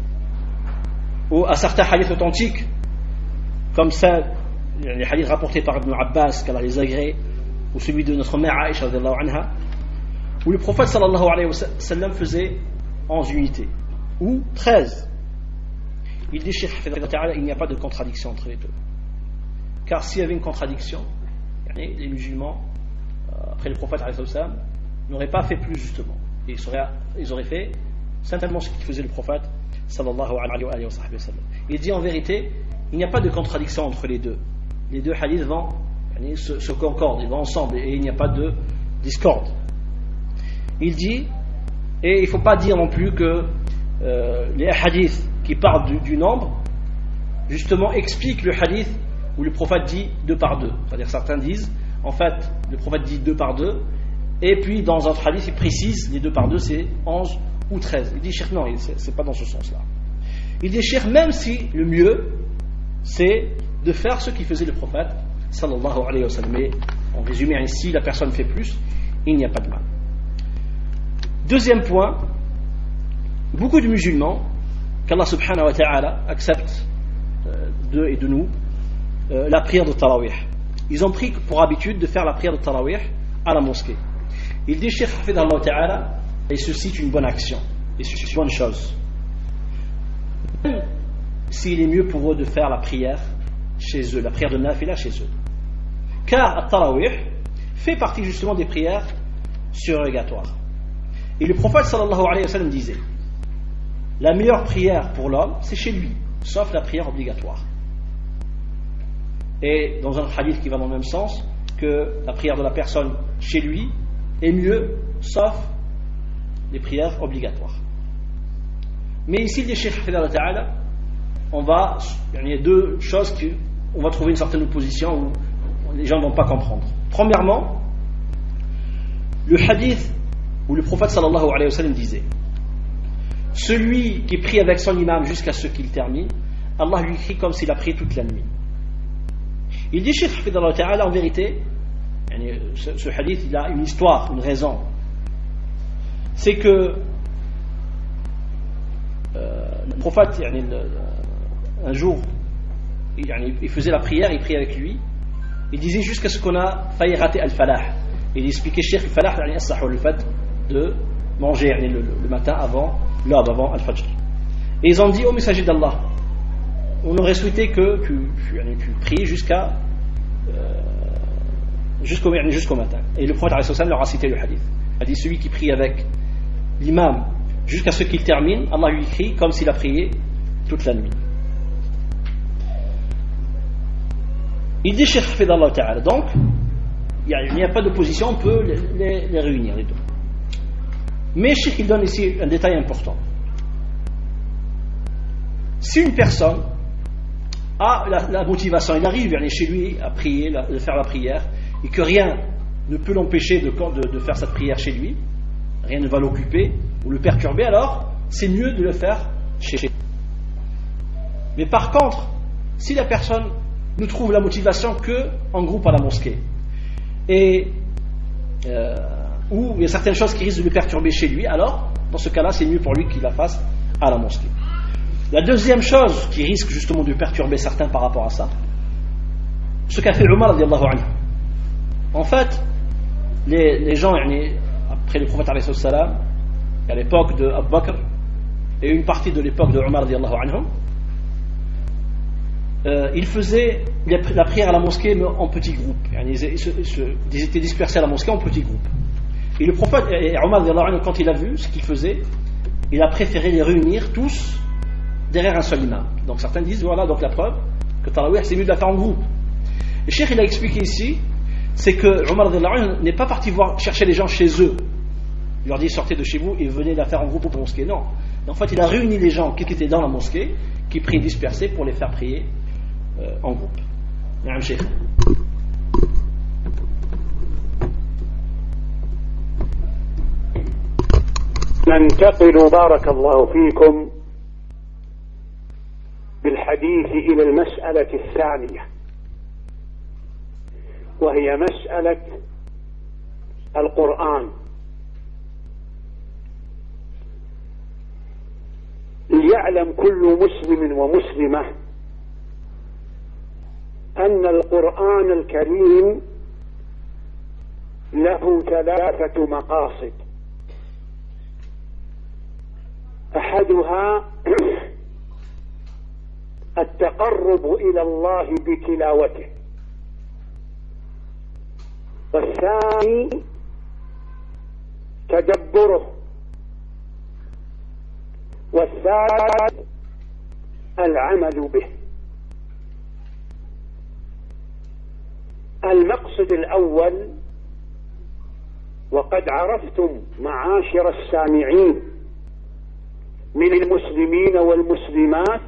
à certains hadiths authentiques, comme ça, les hadiths rapportés par Ibn Abbas, qu'Allah les agrée, ou celui de notre mère Aïcha radhiyallahu anha, où le prophète sallallahu alayhi wa sallam faisait onze unités, ou treize. Il dit, Cheikh Hafidhallah Ta'ala, il n'y a pas de contradiction entre les deux. Car s'il y avait une contradiction, les musulmans, après le prophète alayhi wa sallam, n'auraient pas fait plus justement. Et ils auraient, ils auraient fait certainement ce qu'il faisait le prophète sallallahu alayhi wa sallam. Il dit en vérité, il n'y a pas de contradiction entre les deux. Les deux hadiths vont se, se concordent, ils vont ensemble et il n'y a pas de discorde. Il dit, et il ne faut pas dire non plus que euh, les hadiths qui parlent du, du nombre, justement expliquent le hadith où le prophète dit deux par deux. C'est-à-dire certains disent, en fait, le prophète dit deux par deux, et puis dans un autre hadith, il précise, les deux par deux, c'est onze ou treize. Il dit, Cheikh, non, c'est pas dans ce sens-là. Il dit, Cheikh, même si le mieux, c'est de faire ce qu'il faisait le prophète sallallahu alayhi wa sallam. Mais en résumé, si la personne fait plus, il n'y a pas de mal. Deuxième point, beaucoup de musulmans, qu'Allah subhanahu wa ta'ala accepte euh, d'eux et de nous, euh, la prière de Tarawih. Ils ont pris pour habitude de faire la prière de Tarawih à la mosquée. Il dit, Cheikh Hafidhallah Ta'ala, et ceci est une bonne action, et c'est une bonne chose. Même s'il est mieux pour eux de faire la prière chez eux, la prière de Nafila chez eux. Car At-Tarawih fait partie justement des prières surrogatoires. Et le prophète sallallahu alayhi wa sallam disait, la meilleure prière pour l'homme, c'est chez lui, sauf la prière obligatoire. Et dans un hadith qui va dans le même sens, que la prière de la personne chez lui est mieux, sauf les prières obligatoires. Mais ici, les Cheikh Hafidhallah Ta'ala, on va, il y a deux choses qui, on va trouver une certaine opposition où les gens ne vont pas comprendre. Premièrement, le hadith où le prophète sallallahu alayhi wa sallam disait, celui qui prie avec son imam jusqu'à ce qu'il termine, Allah lui écrit comme s'il a prié toute la nuit. Il dit, Cheikh Hafidhallah Ta'ala, en vérité, ce, ce hadith, il a une histoire, une raison. C'est que euh, le prophète, un jour, il, il faisait la prière, il priait avec lui. Il disait jusqu'à ce qu'on a failli rater al-falah. Il expliquait, Cheikh, al-falah, le fait de manger le, le matin avant l'aube, avant al-fajr. Et ils ont dit, ô messager d'Allah, on aurait souhaité que tu, tu, tu pries jusqu'à euh, jusqu'au, jusqu'au matin. Et le prophète leur a cité le hadith. Il a dit, celui qui prie avec l'imam jusqu'à ce qu'il termine, Allah lui écrit comme s'il a prié toute la nuit. Il dit, Cheikh Hafidhallah Ta'ala, donc il n'y a, a pas d'opposition, on peut les, les, les réunir les deux. Mais Cheikh, il donne ici un détail important. Si une personne a la, la motivation, il arrive, il est chez lui à prier, à faire la prière, et que rien ne peut l'empêcher de, de, de faire cette prière chez lui, rien ne va l'occuper ou le perturber, alors c'est mieux de le faire chez lui. Mais par contre, si la personne ne trouve la motivation que en groupe à la mosquée, et euh, où il y a certaines choses qui risquent de le perturber chez lui, alors dans ce cas-là, c'est mieux pour lui qu'il la fasse à la mosquée. La deuxième chose qui risque justement de perturber certains par rapport à ça, ce qu'a fait Omar radiyallahu anhu. En fait, les, les gens, après le prophète alayhi salam, à l'époque de Abu Bakr et une partie de l'époque de Omar radiyallahu anhu, euh, ils faisaient la prière à la mosquée mais en petits groupes. Ils, ils, ils étaient dispersés à la mosquée en petits groupes. Et le prophète, et Omar radiyallahu anhu, quand il a vu ce qu'il faisait, il a préféré les réunir tous derrière un seul imam. Donc certains disent, voilà donc la preuve que Tarawih c'est mieux de la faire en groupe. Le cheikh il a expliqué ici, c'est que Omar radiyallahu anhu n'est pas parti voir chercher les gens chez eux. Il leur dit sortez de chez vous et venez la faire en groupe au mosquée. Non, Et en fait, il a réuni les gens qui étaient dans la mosquée, qui prient dispersés, pour les faire prier euh, en groupe. Naam, Cheikh. ننتقل بارك الله فيكم بالحديث إلى المسألة الثانية، وهي مسألة القرآن. ليعلم كل مسلم ومسلمة أن القرآن الكريم له ثلاثة مقاصد. أحدها التقرب إلى الله بتلاوته، والثاني تدبره، والثالث العمل به. المقصد الأول، وقد عرفتم معاشر السامعين من المسلمين والمسلمات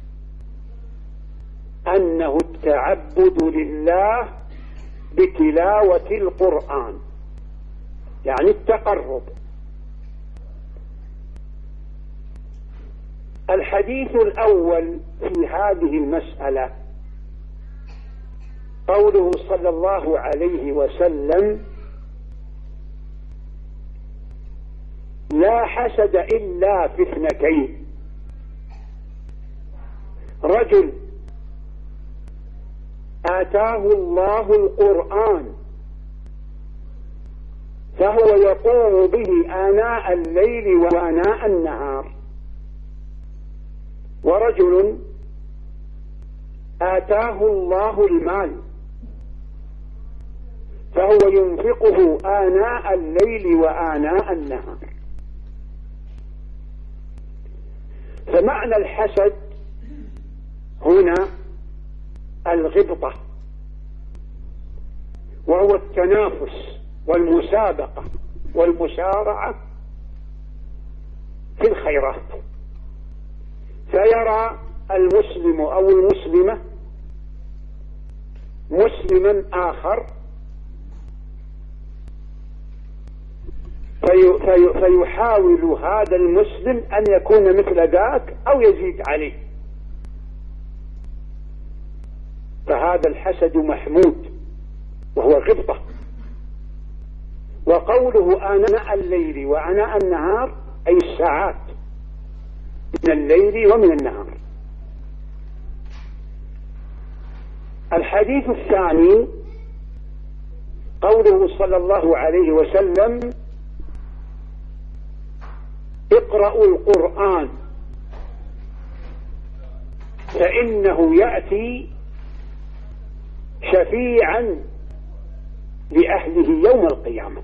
أنه التعبد لله بتلاوة القرآن، يعني التقرب. الحديث الأول في هذه المسألة قوله صلى الله عليه وسلم: لا حسد إلا في اثنتين، رجل آتاه الله القرآن فهو يقوم به آناء الليل وآناء النهار، ورجل آتاه الله المال فهو ينفقه آناء الليل وآناء النهار. فمعنى الحسد هنا الغبطة، وهو التنافس والمسابقة والمسارعة في الخيرات. فيرى المسلم أو المسلمة مسلما آخر في في فيحاول هذا المسلم أن يكون مثل ذاك أو يزيد عليه، فهذا الحسد محمود وهو غبطة. وقوله آناء الليل وآناء النهار أي الساعات من الليل ومن النهار. الحديث الثاني قوله صلى الله عليه وسلم: اقرأوا القرآن فإنه يأتي شفيعا لأهله يوم القيامة.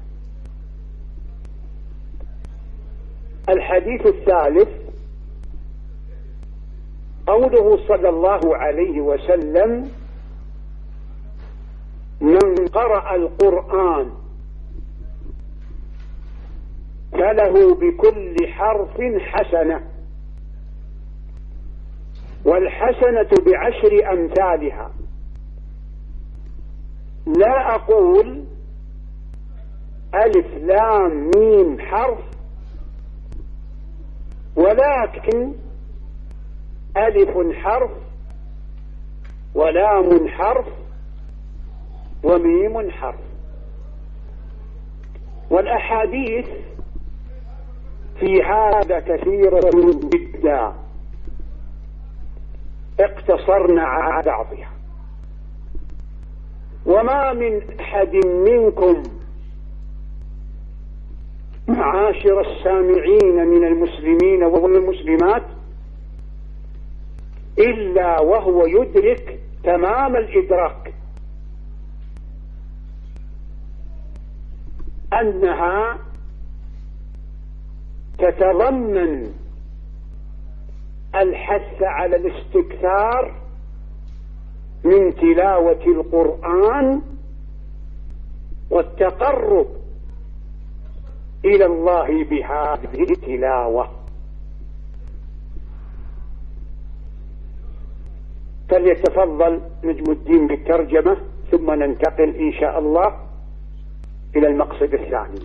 الحديث الثالث قوله صلى الله عليه وسلم: من قرأ القرآن فله بكل حرف حسنة، والحسنة بعشر أمثالها. لا أقول ألف لام ميم حرف، ولكن ألف حرف ولام حرف وميم حرف. والأحاديث في هذا كثيرة جدا، اقتصرنا على بعضها. وما من أحد منكم معاشر السامعين من المسلمين والمسلمات إلا وهو يدرك تمام الإدراك أنها تتضمن الحث على الاستكثار من تلاوة القرآن والتقرب إلى الله بهذه التلاوة. فليتفضل نجم الدين بالترجمة ثم ننتقل إن شاء الله إلى المقصد الثاني.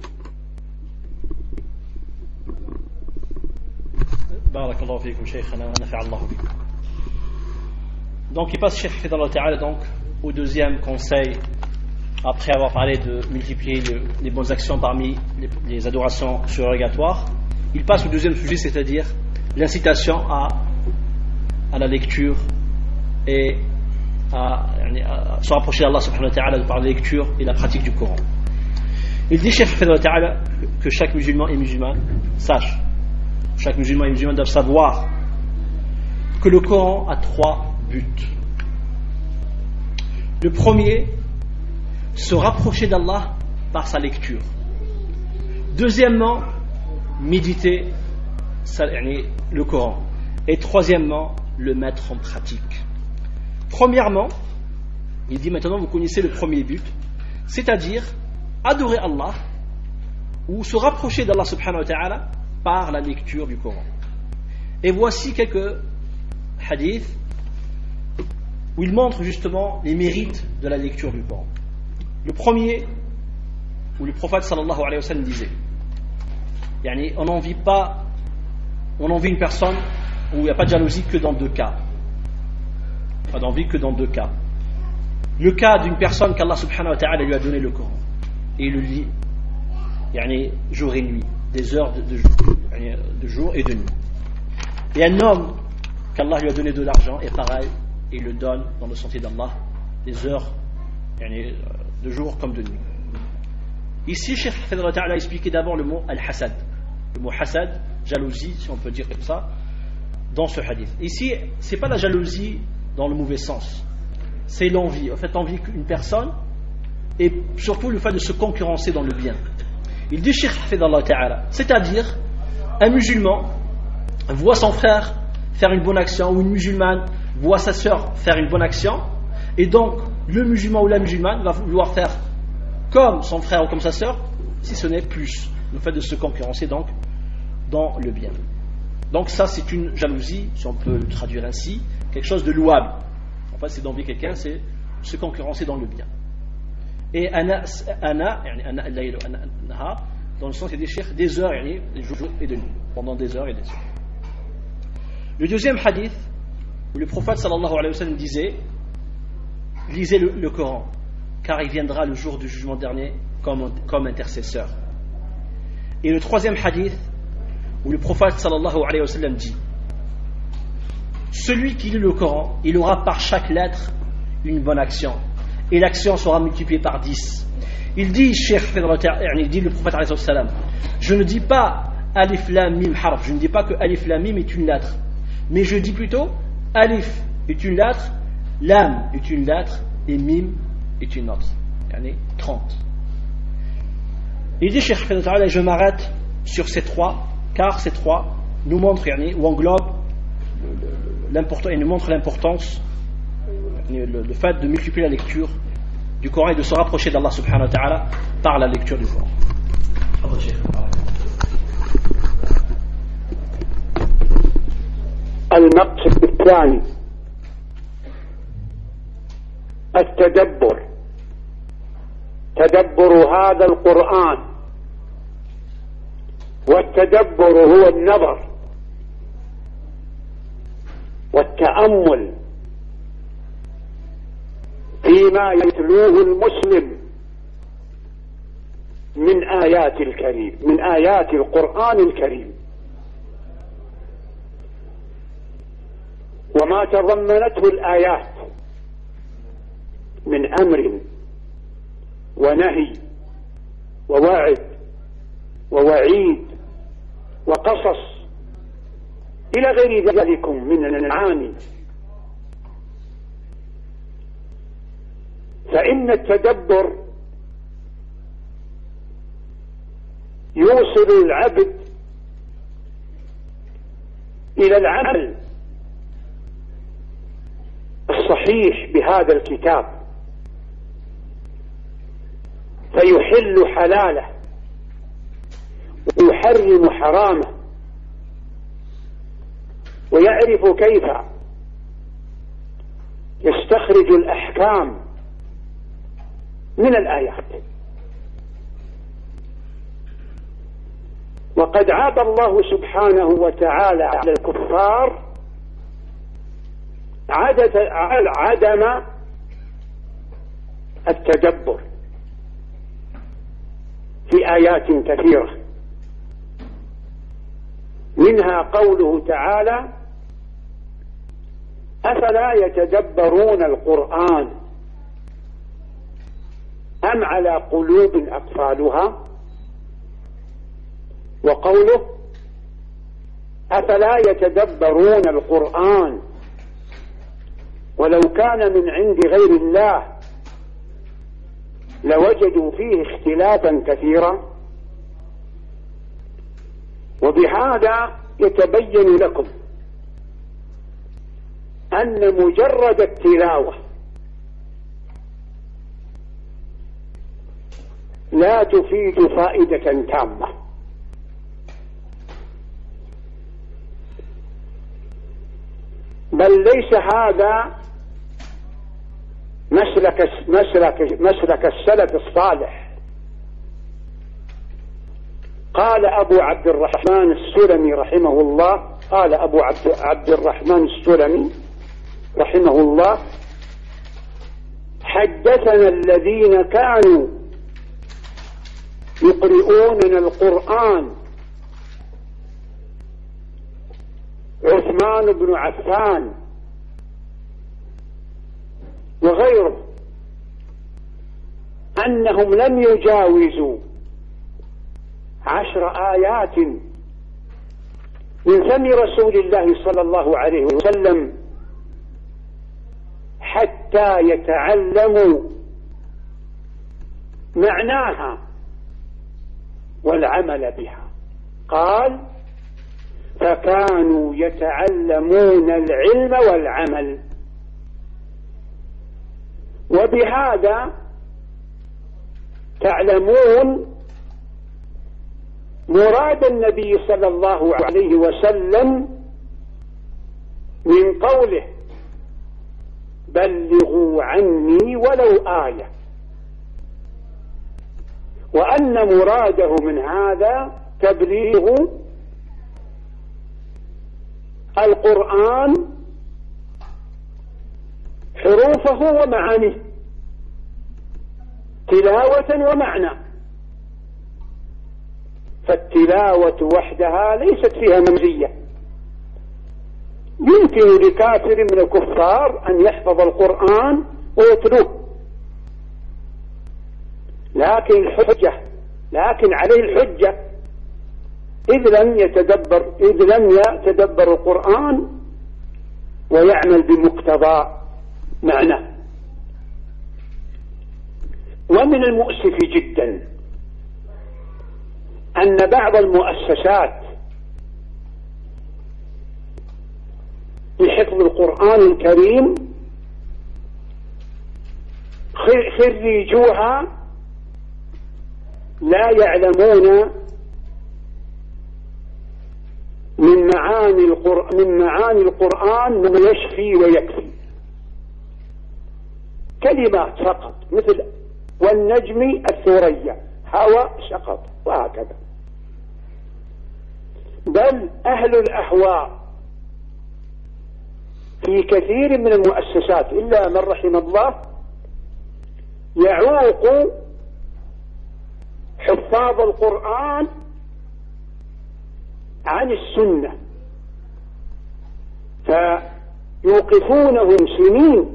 بارك الله فيكم شيخنا ونفع الله بكم. Donc il passe, Cheikh Fidallah Ta'ala, donc au deuxième conseil, après avoir parlé de multiplier le, les bonnes actions parmi les, les adorations surrogatoires. Il passe au deuxième sujet, c'est-à-dire l'incitation à, à la lecture et à, à se rapprocher d'Allah subhanahu wa ta'ala par la lecture et la pratique du Coran. Il dit, Cheikh Fidallah Ta'ala, que chaque musulman et musulmane sache, chaque musulman et musulmane doivent savoir que le Coran a trois buts. Le premier, se rapprocher d'Allah par sa lecture. Deuxièmement, méditer le Coran. Et troisièmement, le mettre en pratique. Premièrement, il dit maintenant vous connaissez le premier but, c'est-à-dire adorer Allah ou se rapprocher d'Allah subhanahu wa ta'ala par la lecture du Coran. Et voici quelques hadiths où il montre justement les mérites de la lecture du Coran. Le premier, où le prophète sallallahu alayhi wa sallam disait, yani, on n'envie pas, on envie une personne où il n'y a pas de jalousie que dans deux cas. Pas d'envie que dans deux cas. Le cas d'une personne qu'Allah subhanahu wa ta'ala lui a donné le Coran et il le lit, yani, jour et nuit, des heures de, de, yani, de jour et de nuit. Et un homme qu'Allah lui a donné de l'argent et pareil, il le donne dans le sentier d'Allah, des heures yani, de jour comme de nuit. Ici, Cheikh Fidallah Ta'ala a expliqué d'abord le mot al-hasad. Le mot hasad, jalousie, si on peut dire comme ça, dans ce hadith. Ici, c'est pas la jalousie dans le mauvais sens. C'est l'envie. En fait, l'envie qu'une personne, et surtout le fait de se concurrencer dans le bien. Il dit Cheikh Fidallah Ta'ala, c'est-à-dire, un musulman voit son frère faire une bonne action, ou une musulmane voit sa sœur faire une bonne action, et donc, le musulman ou la musulmane va vouloir faire comme son frère ou comme sa sœur, si ce n'est plus. Le fait de se concurrencer donc dans le bien. Donc ça c'est une jalousie, si on peut le traduire ainsi, quelque chose de louable. En fait c'est d'envier quelqu'un, c'est se concurrencer dans le bien. Et ana, ana, ana, ana, ana dans le sens c'est des chers, des heures, des jours et de nuit, pendant des heures et des heures. Le deuxième hadith, où le prophète sallallahu alayhi wa sallam disait, lisez le, le Coran, car il viendra le jour du jugement dernier comme, comme intercesseur. Et le troisième hadith, où le prophète sallallahu alayhi wa sallam dit, celui qui lit le Coran, il aura par chaque lettre une bonne action, et l'action sera multipliée par dix. Il dit, Cheikh Fidallah Ta'ala, il dit le prophète alayhi wa sallam, je ne dis pas alif lam mim harf, je ne dis pas que alif lam mim est une lettre, mais je dis plutôt alif est une lettre, lam est une lettre et mim est une autre. Yani trente. Il dit Cheikh Fidallah Ta'ala, je m'arrête sur ces trois, car ces trois nous montrent, yani, ou englobent l'importance, et nous montrent l'importance, le, le fait de multiplier la lecture du Coran et de se rapprocher d'Allah subhanahu wa ta'ala par la lecture du Coran. المقصد الثاني التدبر، تدبر هذا القرآن، والتدبر هو النظر والتأمل فيما يتلوه المسلم من آيات الكريم، من آيات القرآن الكريم، وما تضمنته الآيات من أمر ونهي ووعد ووعيد وقصص إلى غير ذلك من المعاني. فإن التدبر يوصل العبد إلى العمل الصحيح بهذا الكتاب، فيحل حلاله ويحرم حرامه، ويعرف كيف يستخرج الأحكام من الآيات. وقد عاب الله سبحانه وتعالى على الكفار عدم التدبر في آيات كثيرة، منها قوله تعالى: أفلا يتدبرون القرآن أم على قلوب أقفالها. وقوله: أفلا يتدبرون القرآن ولو كان من عند غير الله لوجدوا فيه اختلافا كثيرا. وبهذا يتبين لكم أن مجرد التلاوة لا تفيد فائدة تامة، بل ليس هذا مسلك مسلك مسلك السلف الصالح. قال أبو عبد الرحمن السلمي رحمه الله قال أبو عبد, عبد الرحمن السلمي رحمه الله: حدثنا الذين كانوا يقرؤوننا القرآن عثمان بن عفان وغيره أنهم لم يجاوزوا عشر آيات من فم رسول الله صلى الله عليه وسلم حتى يتعلموا معناها والعمل بها. قال: فكانوا يتعلمون العلم والعمل. وبهذا تعلمون مراد النبي صلى الله عليه وسلم من قوله: بلغوا عني ولو آية، وأن مراده من هذا تبليغ القرآن حروفه ومعانيه تلاوة ومعنى. فالتلاوة وحدها ليست فيها ممزية. يمكن لكافر من الكفار أن يحفظ القرآن ويتلوه، لكن الحجة لكن عليه الحجة إذ لم يتدبر إذ لم يتدبر القرآن ويعمل بمقتضى معناه. ومن المؤسف جدا أن بعض المؤسسات لحفظ القرآن الكريم خريجوها لا يعلمون من معاني القرآن من معاني القرآن ما يشفي ويكفي. كلمات فقط، مثل والنجم الثريا، هوى سقط، وهكذا. بل أهل الأهواء في كثير من المؤسسات إلا من رحم الله يعوق حفاظ القرآن عن السنة، فيوقفونهم سنين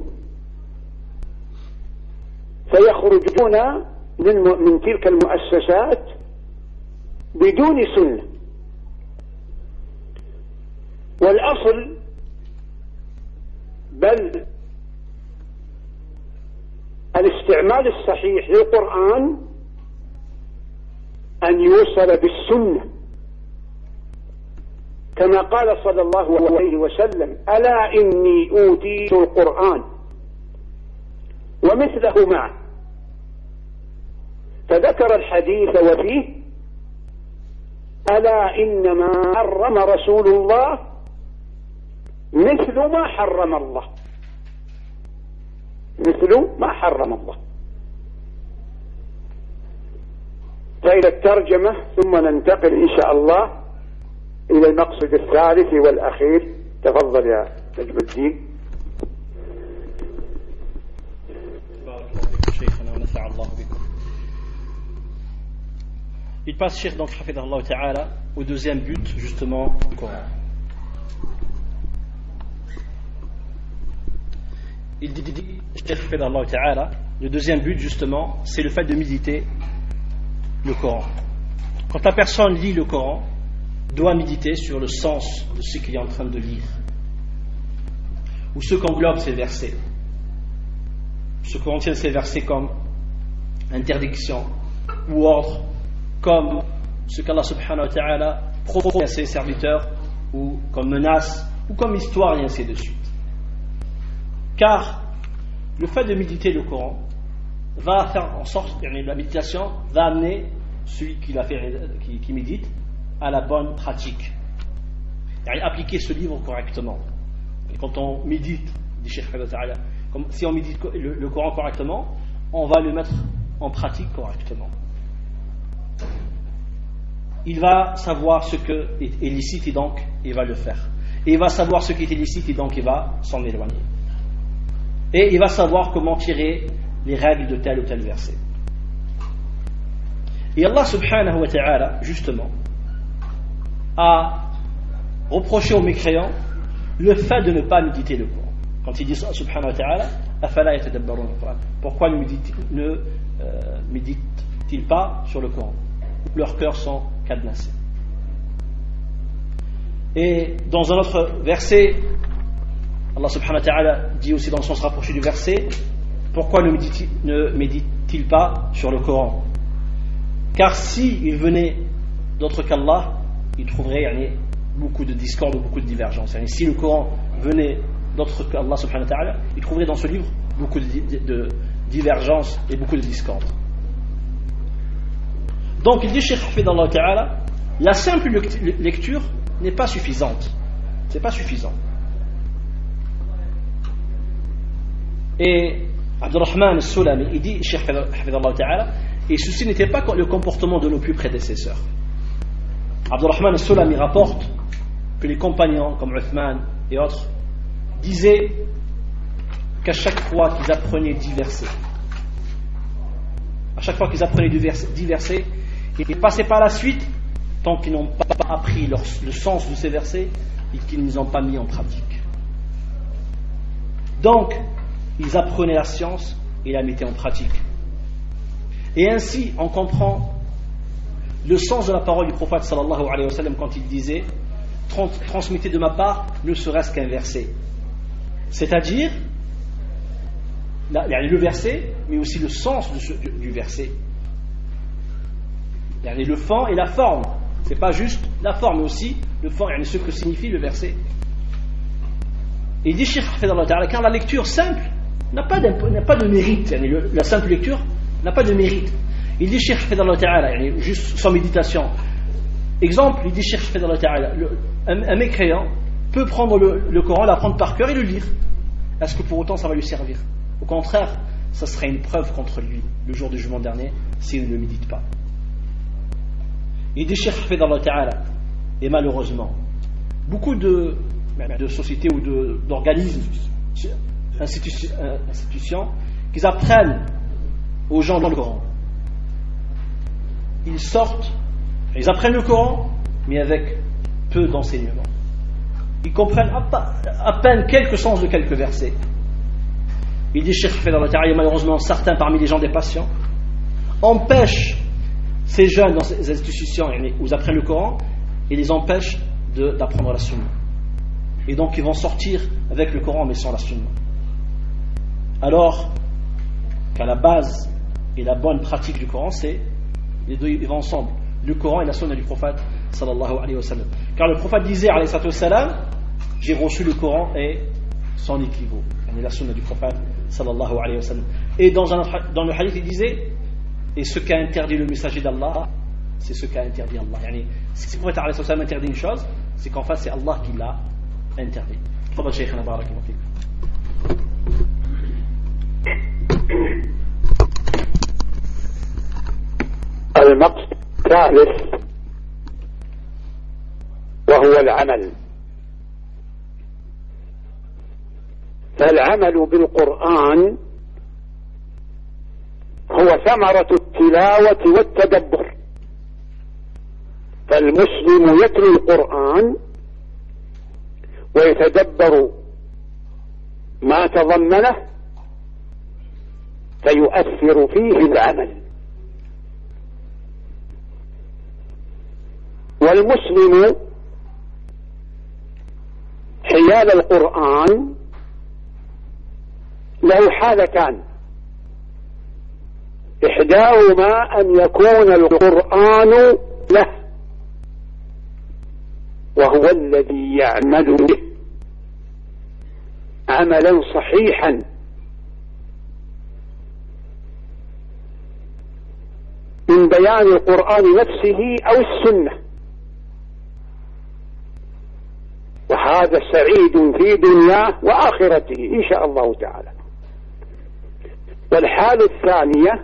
فيخرجون من, من تلك المؤسسات بدون سنة. والأصل بل الاستعمال الصحيح للقرآن أن يوصل بالسنة، كما قال صلى الله عليه وسلم: ألا إني أوتيت القرآن ومثله معه. فذكر الحديث وفيه: ألا إنما حرم رسول الله مثل ما حرم الله. مثل ما حرم الله. فإلى الترجمة ثم ننتقل إن شاء الله إلى المقصد الثالث والأخير. تفضل يا نجم الدين. Il passe, Cheikh, donc, hafidhahullah ta'ala, au deuxième but, justement, du Coran. Il dit, Cheikh, hafidhahullah ta'ala, le deuxième but, justement, c'est le fait de méditer le Coran. Quand la personne lit le Coran, doit méditer sur le sens de ce qu'il est en train de lire, ou ce qu'englobe ces versets, ce que contiennent ces versets comme interdiction ou ordre, comme ce qu'Allah subhanahu wa ta'ala propose à ses serviteurs, ou comme menace, ou comme histoire, et ainsi de suite. Car le fait de méditer le Coran va faire en sorte que la méditation va amener celui qui, l'a fait, qui, qui médite à la bonne pratique, et appliquer ce livre correctement. Et quand on médite, dit Cheikh Ta'ala, comme si on médite le, le Coran correctement, on va le mettre en pratique correctement. Il va savoir ce qui est illicite et donc il va le faire. Et il va savoir ce qui est illicite et donc il va s'en éloigner. Et il va savoir comment tirer les règles de tel ou tel verset. Et Allah subhanahu wa ta'ala, justement, a reproché aux mécréants le fait de ne pas méditer le Coran. Quand il dit subhanahu wa ta'ala, afala yatadabbarun al-Quran, pourquoi ne, médite, ne euh, méditent-ils pas sur le Coran? Leurs cœurs sont cadenassés. Et dans un autre verset, Allah subhanahu wa ta'ala dit aussi dans le sens rapproché du verset, pourquoi ne médite-t-il, ne médite-t-il pas sur le Coran? Car s'il venait d'autre qu'Allah, il trouverait yani, beaucoup de discorde, beaucoup de divergences. Yani, si le Coran venait d'autre qu'Allah subhanahu wa ta'ala, il trouverait dans ce livre beaucoup de, de, de divergences et beaucoup de discorde. Donc il dit, Cheikh Hafidhallah ta'ala, la simple lecture n'est pas suffisante. C'est pas suffisant. Et Abdurrahman al-Sulami, il dit, Cheikh Hafidhallah ta'ala, et ceci n'était pas le comportement de nos plus prédécesseurs. Abdurrahman al-Sulami rapporte que les compagnons comme Uthman et autres disaient qu'à chaque fois qu'ils apprenaient dix versets, à chaque fois qu'ils apprenaient dix versets, ils passaient par la suite tant qu'ils n'ont pas appris leur, le sens de ces versets et qu'ils ne les ont pas mis en pratique. Donc, ils apprenaient la science et la mettaient en pratique. Et ainsi, on comprend le sens de la parole du prophète sallallahu alayhi wa sallam quand il disait « Transmettez de ma part ne serait-ce qu'un verset ». C'est-à-dire, le verset, mais aussi le sens de ce, du, du verset. Le fond et la forme. C'est pas juste la forme, mais aussi le fond, ce que signifie le verset. Et il dit, Cheikh Hafidhallah ta'ala, car la lecture simple n'a pas, n'a pas de mérite. La simple lecture n'a pas de mérite. Il dit, Cheikh Hafidhallah ta'ala, juste sans méditation. Exemple, il dit, Cheikh Hafidhallah ta'ala, un, un mécréant peut prendre le, le Coran, l'apprendre par cœur et le lire. Est-ce que pour autant ça va lui servir? Au contraire, ça serait une preuve contre lui le jour du jugement dernier s'il ne le médite pas. Il dit, Cheikh Hafidhallah ta'ala, et malheureusement, beaucoup de, de sociétés ou de, d'organismes, institutions, institutions, qu'ils apprennent aux gens dans le Coran. Ils sortent, ils apprennent le Coran, mais avec peu d'enseignement. Ils comprennent à peine quelques sens de quelques versets. Il dit, Cheikh Hafidhallah ta'ala, malheureusement, certains parmi les gens des patients empêchent ces jeunes dans ces institutions où ils apprennent le Coran et les empêchent de, d'apprendre la sunna. Et donc ils vont sortir avec le Coran mais sans la sunna. Alors qu'à la base et la bonne pratique du Coran, c'est les deux ils vont ensemble, le Coran et la sunna du prophète sallallahu alayhi wa sallam. Car le prophète disait alayhi wa sallam, j'ai reçu le Coran et son équivaut, et la sunna du prophète sallallahu alayhi wa sallam. Et dans, un, dans le hadith il disait, et ce qu'a interdit le messager d'Allah, c'est ce qu'a interdit Allah. Yani, si le prophète alayhi wa sallam interdit une chose, c'est qu'en fait c'est Allah qui l'a interdit. Tafadhal Shaykhana barakallahu fik. المقصد الثالث وهو العمل. فالعمل بالقرآن هو ثمرة التلاوة والتدبر. فالمسلم يتلو القرآن ويتدبر ما تضمنه فيؤثر فيه العمل. والمسلم حيال القرآن له حالتان، إحداهما أن يكون القرآن له وهو الذي يعمل به عملا صحيحا من بيان القرآن نفسه أو السنة، وهذا سعيد في دنياه وآخرته إن شاء الله تعالى. والحالة الثانية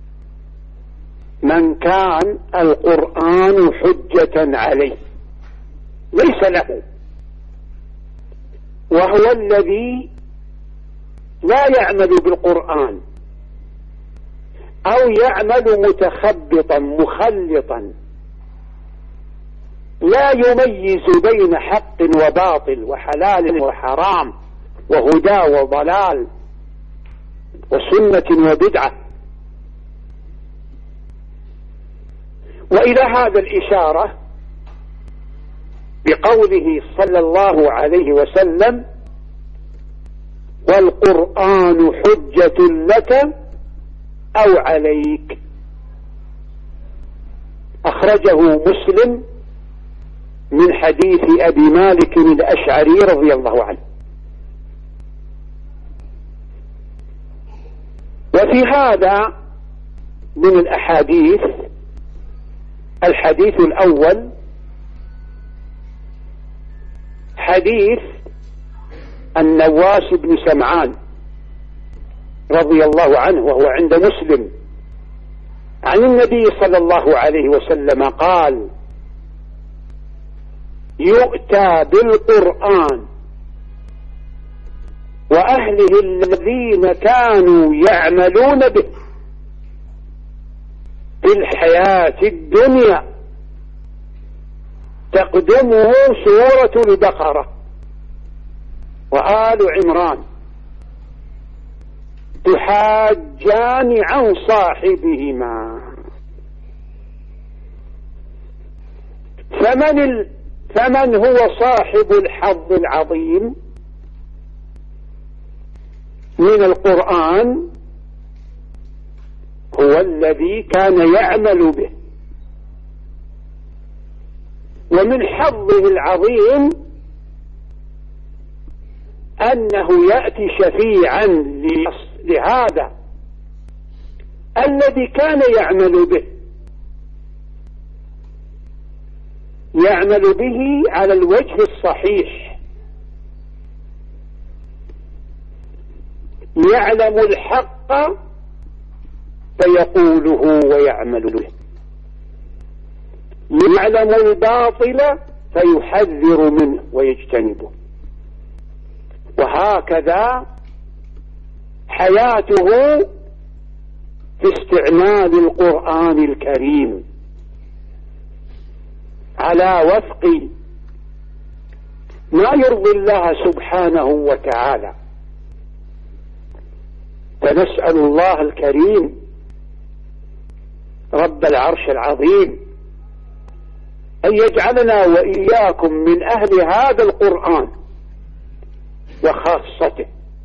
من كان القرآن حجة عليه ليس له، وهو الذي لا يعمل بالقرآن أو يعمل متخبطا مخلطا لا يميز بين حق وباطل وحلال وحرام وهدى وضلال وسنة وبدعة. وإلى هذا الإشارة بقوله صلى الله عليه وسلم والقرآن حجة لك أو عليك، أخرجه مسلم من حديث أبي مالك الأشعري رضي الله عنه. وفي هذا من الأحاديث الحديث الأول حديث النواس بن سمعان رضي الله عنه وهو عند مسلم عن النبي صلى الله عليه وسلم قال يؤتى بالقرآن وأهله الذين كانوا يعملون به في الحياة الدنيا تقدمه سورة البقرة وآل عمران تحاجان عن صاحبهما. فمن, ال... فمن هو صاحب الحظ العظيم من القرآن؟ هو الذي كان يعمل به. ومن حظه العظيم أنه يأتي شفيعا لهذا الذي كان يعمل به، يعمل به على الوجه الصحيح، يعلم الحق فيقوله ويعمل به، يعلم الباطل فيحذر منه ويجتنبه. وهكذا حياته في استعمال القرآن الكريم على وفق ما يرضي الله سبحانه وتعالى. فنسأل الله الكريم رب العرش العظيم أن يجعلنا وإياكم من أهل هذا القرآن وخاصته.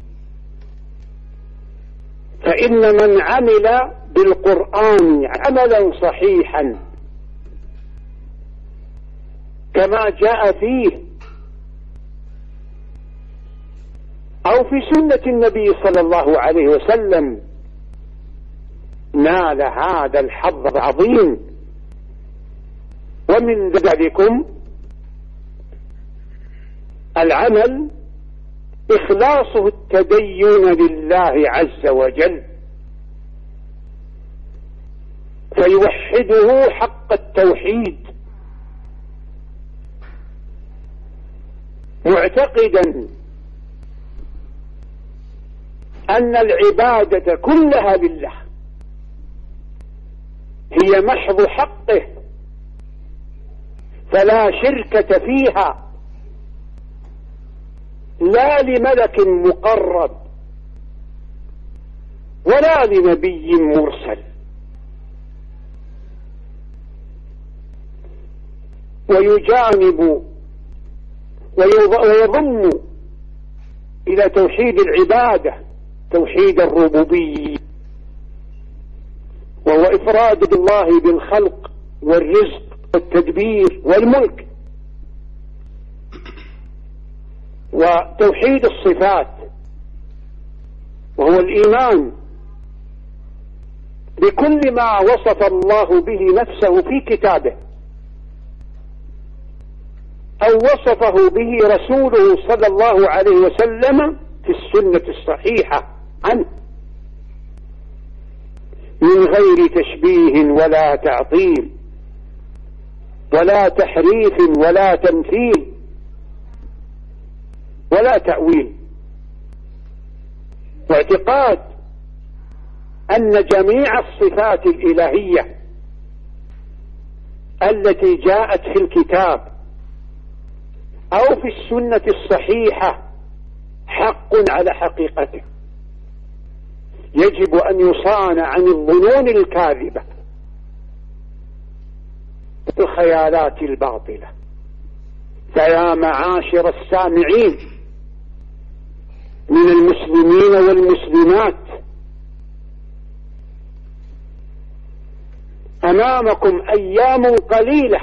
فإن من عمل بالقرآن عملا صحيحا كما جاء فيه أو في سنة النبي صلى الله عليه وسلم نال هذا الحظ العظيم. ومن ذلكم العمل إخلاصه التدين لله عز وجل، فيوحده حق التوحيد، معتقدا أن العبادة كلها لله، هي محض حقه، فلا شركة فيها، لا لملك مقرب ولا لنبي مرسل. ويجانب ويضم إلى توحيد العبادة توحيد الربوبية، وهو إفراد الله بالخلق والرزق والتدبير والملك، وتوحيد الصفات وهو الإيمان بكل ما وصف الله به نفسه في كتابه أو وصفه به رسوله صلى الله عليه وسلم في السنة الصحيحة عنه، من غير تشبيه ولا تعطيل ولا تحريف ولا تمثيل ولا تأويل، واعتقاد أن جميع الصفات الإلهية التي جاءت في الكتاب أو في السنة الصحيحة حق على حقيقته، يجب أن يصان عن الظنون الكاذبة والخيالات الباطلة. فيا معاشر السامعين من المسلمين والمسلمات، أمامكم أيام قليلة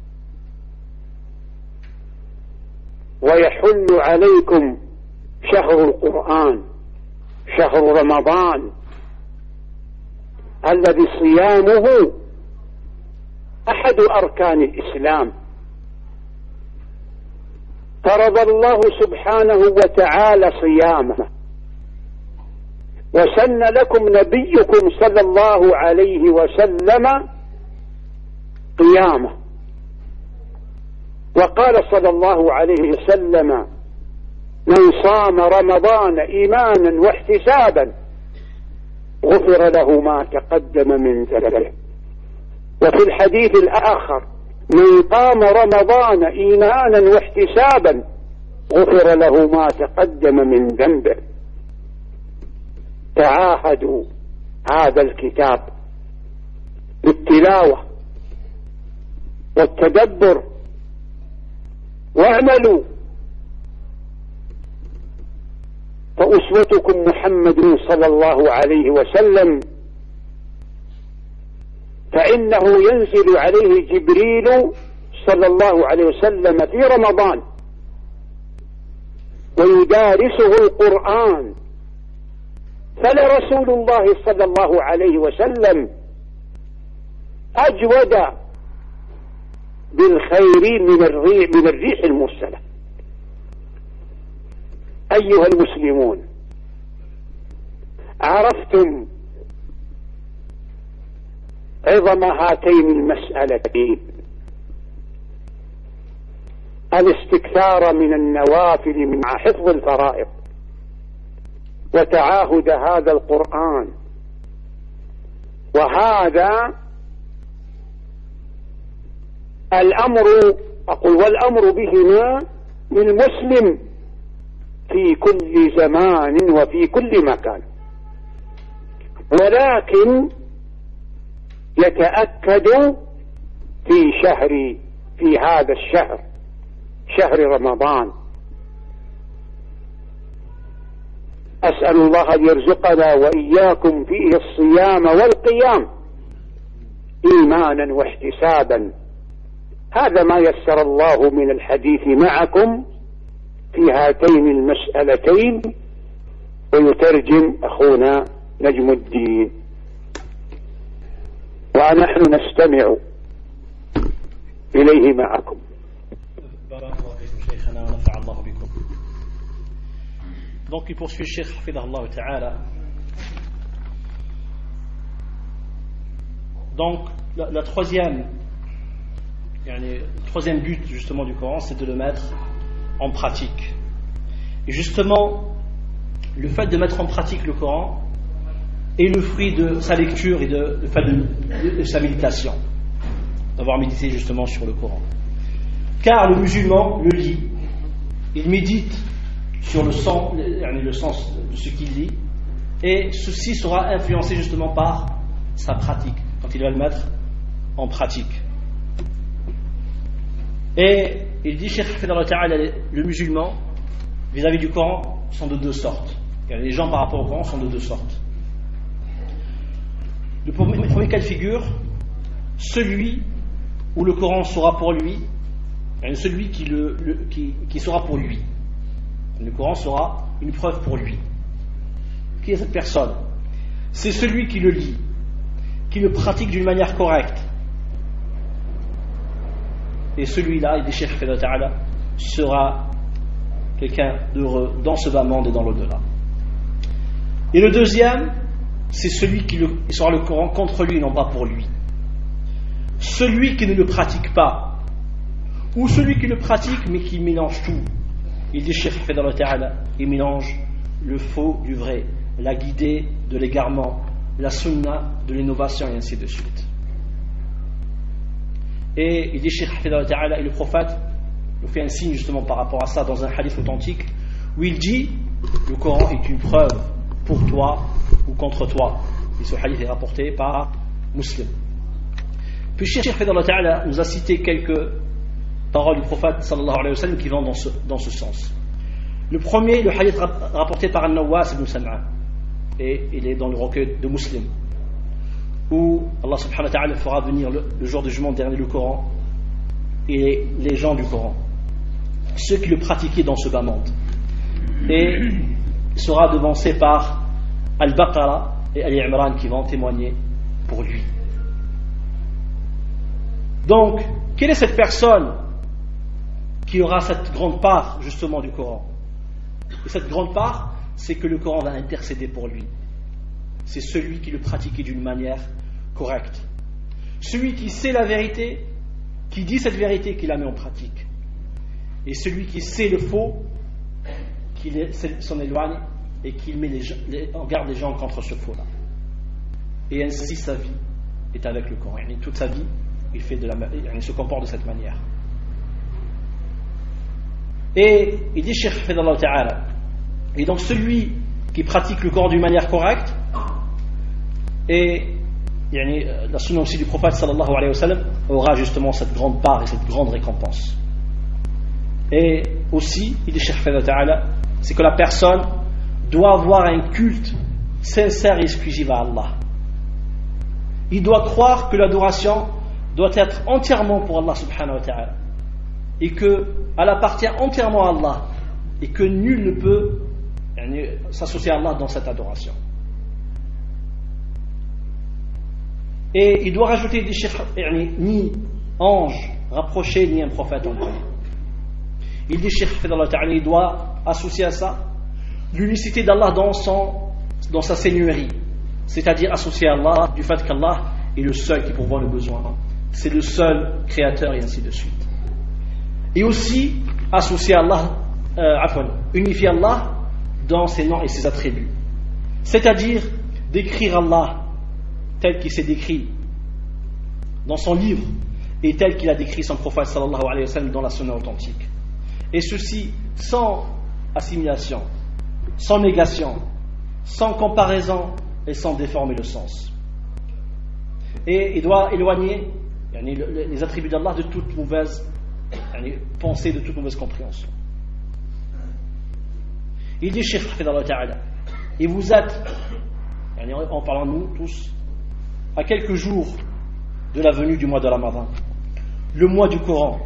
ويحل عليكم شهر القرآن، شهر رمضان، الذي صيامه أحد أركان الإسلام. فرض الله سبحانه وتعالى صيامه، وسن لكم نبيكم صلى الله عليه وسلم قيامه، وقال صلى الله عليه وسلم: من صام رمضان إيمانا واحتسابا غفر له ما تقدم من ذنبه. وفي الحديث الآخر: من قام رمضان إيمانا واحتسابا غفر له ما تقدم من ذنبه. تعاهدوا هذا الكتاب بالتلاوة والتدبر، واعملوا، فأسوتكم محمد صلى الله عليه وسلم، فإنه ينزل عليه جبريل صلى الله عليه وسلم في رمضان ويدارسه القرآن، فلرسول الله صلى الله عليه وسلم أجود بالخير من الريح, من الريح المرسلة. أيها المسلمون، عرفتم عظم هاتين المسألتين: الاستكثار من النوافل مع حفظ الفرائض، وتعاهد هذا القرآن. وهذا الأمر، أقول والأمر بهما للمسلم في كل زمان وفي كل مكان، ولكن يتأكد في شهر في هذا الشهر، شهر رمضان. أسأل الله أن يرزقنا وإياكم فيه الصيام والقيام إيمانا واحتسابا. هذا ما يسر الله من الحديث معكم في هاتين المسألتين، ويترجم أخونا نجم الدين، ونحن نستمع إليه معكم. بارك الله فيكم شيخنا ونفع الله بكم. Donc il poursuit le Cheikh Hafidahullah Ta'ala Donc, la, la troisième, le troisième but justement du Coran, c'est de le mettre en pratique. Et justement, le fait de mettre en pratique le Coran est le fruit de sa lecture et de, de, de, de, de sa méditation, d'avoir médité justement sur le Coran. Car le musulman le lit, il médite sur le sens, le sens de ce qu'il lit, et ceci sera influencé justement par sa pratique, quand il va le mettre en pratique. Et il dit, Cheikh Hafidhahullah Ta'ala, le musulman vis-à-vis du Coran sont de deux sortes. Les gens par rapport au Coran sont de deux sortes. Le premier, le premier cas de figure, celui où le Coran sera pour lui, celui qui, le, le, qui, qui sera pour lui. Le Coran sera une preuve pour lui. Qui est cette personne? C'est celui qui le lit, qui le pratique d'une manière correcte. Et celui-là, il dit Cheikh Hafidhahullah Ta'ala, sera quelqu'un d'heureux dans ce bas monde et dans l'au-delà. Et le deuxième, c'est celui qui le, il sera le Coran contre lui, non pas pour lui. Celui qui ne le pratique pas, ou celui qui le pratique mais qui mélange tout. Il dit Cheikh Hafidhahullah Ta'ala, il mélange le faux du vrai, la guidée de l'égarement, la sunna de l'innovation et ainsi de suite. Et il dit Cheikh Hafidhahullah Ta'ala, et le prophète nous fait un signe justement par rapport à ça dans un hadith authentique où il dit le Coran est une preuve pour toi ou contre toi. Et ce hadith est rapporté par Muslim. Puis Cheikh Hafidhahullah Ta'ala nous a cité quelques paroles du prophète sallallahu alayhi wa sallam qui vont dans ce, dans ce sens. Le premier, le hadith rapporté par An-Nawas ibn Sam'a, et il est dans le recueil de Muslim, où Allah subhanahu wa ta'ala fera venir le, le jour du jugement dernier le Coran et les gens du Coran, ceux qui le pratiquaient dans ce bas monde, et sera devancé par Al-Baqarah et Al-Imran qui vont témoigner pour lui. Donc, quelle est cette personne qui aura cette grande part justement du Coran? Et cette grande part, c'est que le Coran va intercéder pour lui. C'est celui qui le pratiquait d'une manière correcte. Celui qui sait la vérité, qui dit cette vérité, qui la met en pratique. Et celui qui sait le faux, qui s'en éloigne et qui met les, les, en garde les gens contre ce faux-là. Et ainsi sa vie est avec le Coran. Et toute sa vie, il, fait de la, il se comporte de cette manière. Et il dit Cheikh Hafidhahullah Ta'ala, et donc celui qui pratique le Coran d'une manière correcte, et yani, la sunna aussi du prophète sallallahu alayhi wa sallam aura justement cette grande part et cette grande récompense. Et aussi, il dit Cheikh Hafidhahullah Ta'ala, c'est que la personne doit avoir un culte sincère et exclusif à Allah. Il doit croire que l'adoration doit être entièrement pour Allah subhanahu wa ta'ala, et qu'elle appartient entièrement à Allah, et que nul ne peut yani, s'associer à Allah dans cette adoration. Et il doit rajouter des chiffres, yani, ni ange rapproché, ni un prophète envoyé. Il dit Cheikh Hafidhahullah Ta'ala, il doit associer à ça l'unicité d'Allah dans, son, dans sa seigneurie, c'est-à-dire associer à Allah du fait qu'Allah est le seul qui pourvoit le besoin, c'est le seul créateur et ainsi de suite. Et aussi associer à Allah, euh, unifier Allah dans ses noms et ses attributs, c'est-à-dire décrire Allah tel qu'il s'est décrit dans son livre et tel qu'il a décrit son prophète sallallahu alayhi wa sallam dans la sunna authentique, et ceci sans assimilation, sans négation, sans comparaison et sans déformer le sens. Et il doit éloigner yani, les attributs d'Allah de toute mauvaise yani, pensée, de toute mauvaise compréhension. Il dit Cheikh Hafidhahullah Ta'ala, et vous êtes yani, en parlant de nous tous à quelques jours de la venue du mois de Ramadan, le mois du Coran.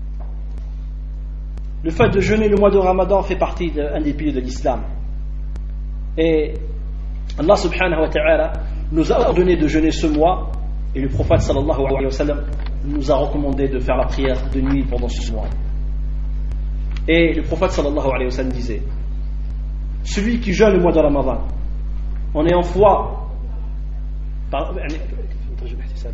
Le fait de jeûner le mois de Ramadan fait partie d'un des piliers de l'islam. Et Allah subhanahu wa ta'ala nous a ordonné de jeûner ce mois, et le prophète sallallahu alayhi wa sallam nous a recommandé de faire la prière de nuit pendant ce mois. Et le prophète sallallahu alayhi wa sallam disait, celui qui jeûne le mois de Ramadan en ayant foi, par, ترجو باحتساب.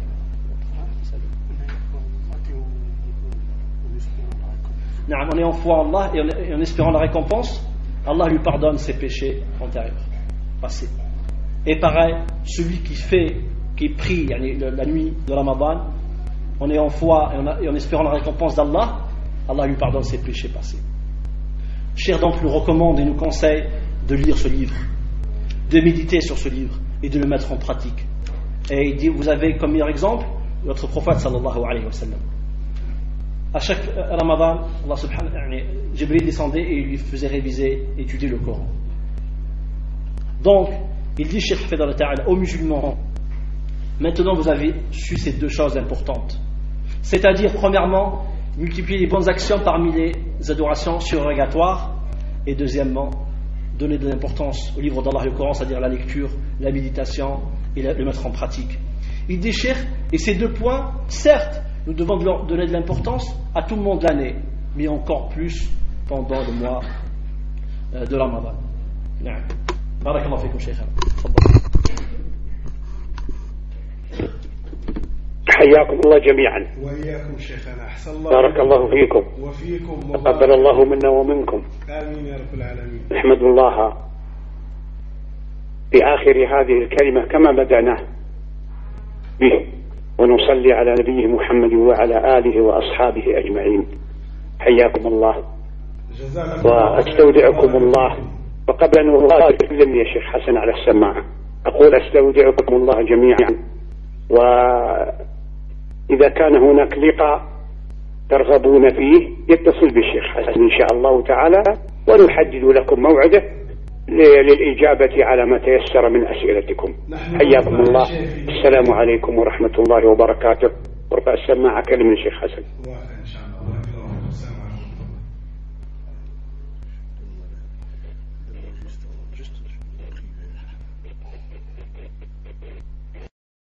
Non, on est en foi en Allah et en espérant la récompense, Allah lui pardonne ses péchés antérieurs, passés. Et pareil, celui qui fait, qui prie la nuit de Ramadan, on est en foi et en espérant la récompense d'Allah, Allah lui pardonne ses péchés passés. Cheikh donc nous recommande et nous conseille de lire ce livre, de méditer sur ce livre et de le mettre en pratique. Et il dit, vous avez comme meilleur exemple notre prophète sallallahu alayhi wa sallam. À chaque Ramadan, Allah subhanahu wa ta'ala, Jibril descendait et il lui faisait réviser, étudier le Coran. Donc, il dit, Cheikh Fadal Ta'ala, aux musulmans, maintenant vous avez su ces deux choses importantes. C'est-à-dire, premièrement, multiplier les bonnes actions parmi les adorations surrogatoires, et deuxièmement, donner de l'importance au livre d'Allah, le Coran, c'est-à-dire la lecture, la méditation et le mettre en pratique. Il dit, Cheikh, et ces deux points, certes, nous devons leur donner de l'importance à tout le monde de l'année, mais encore plus pendant le mois de Ramadan. Barakallahu fikum, Cheikh. حياكم الله جميعا. وإياكم شيخنا. أحسن الله. بارك الله فيكم. وفيكم. تقبل الله منا ومنكم. آمين يا رب العالمين. نحمد الله في آخر هذه الكلمة كما بدأنا به، ونصلي على نبيه محمد وعلى آله وأصحابه أجمعين. حياكم الله وأستودعكم الله. وقبل أن الله يكلمني يا شيخ حسن على السماعة، أقول أستودعكم الله جميعا، وإذا كان هناك لقاء ترغبون فيه يتصل بالشيخ حسن إن شاء الله تعالى، ونحدد لكم موعده للإجابة على ما تيسر من أسئلتكم. حياكم الله. السلام عليكم ورحمة الله وبركاته. ورفع السماعة كلمة الشيخ حسن.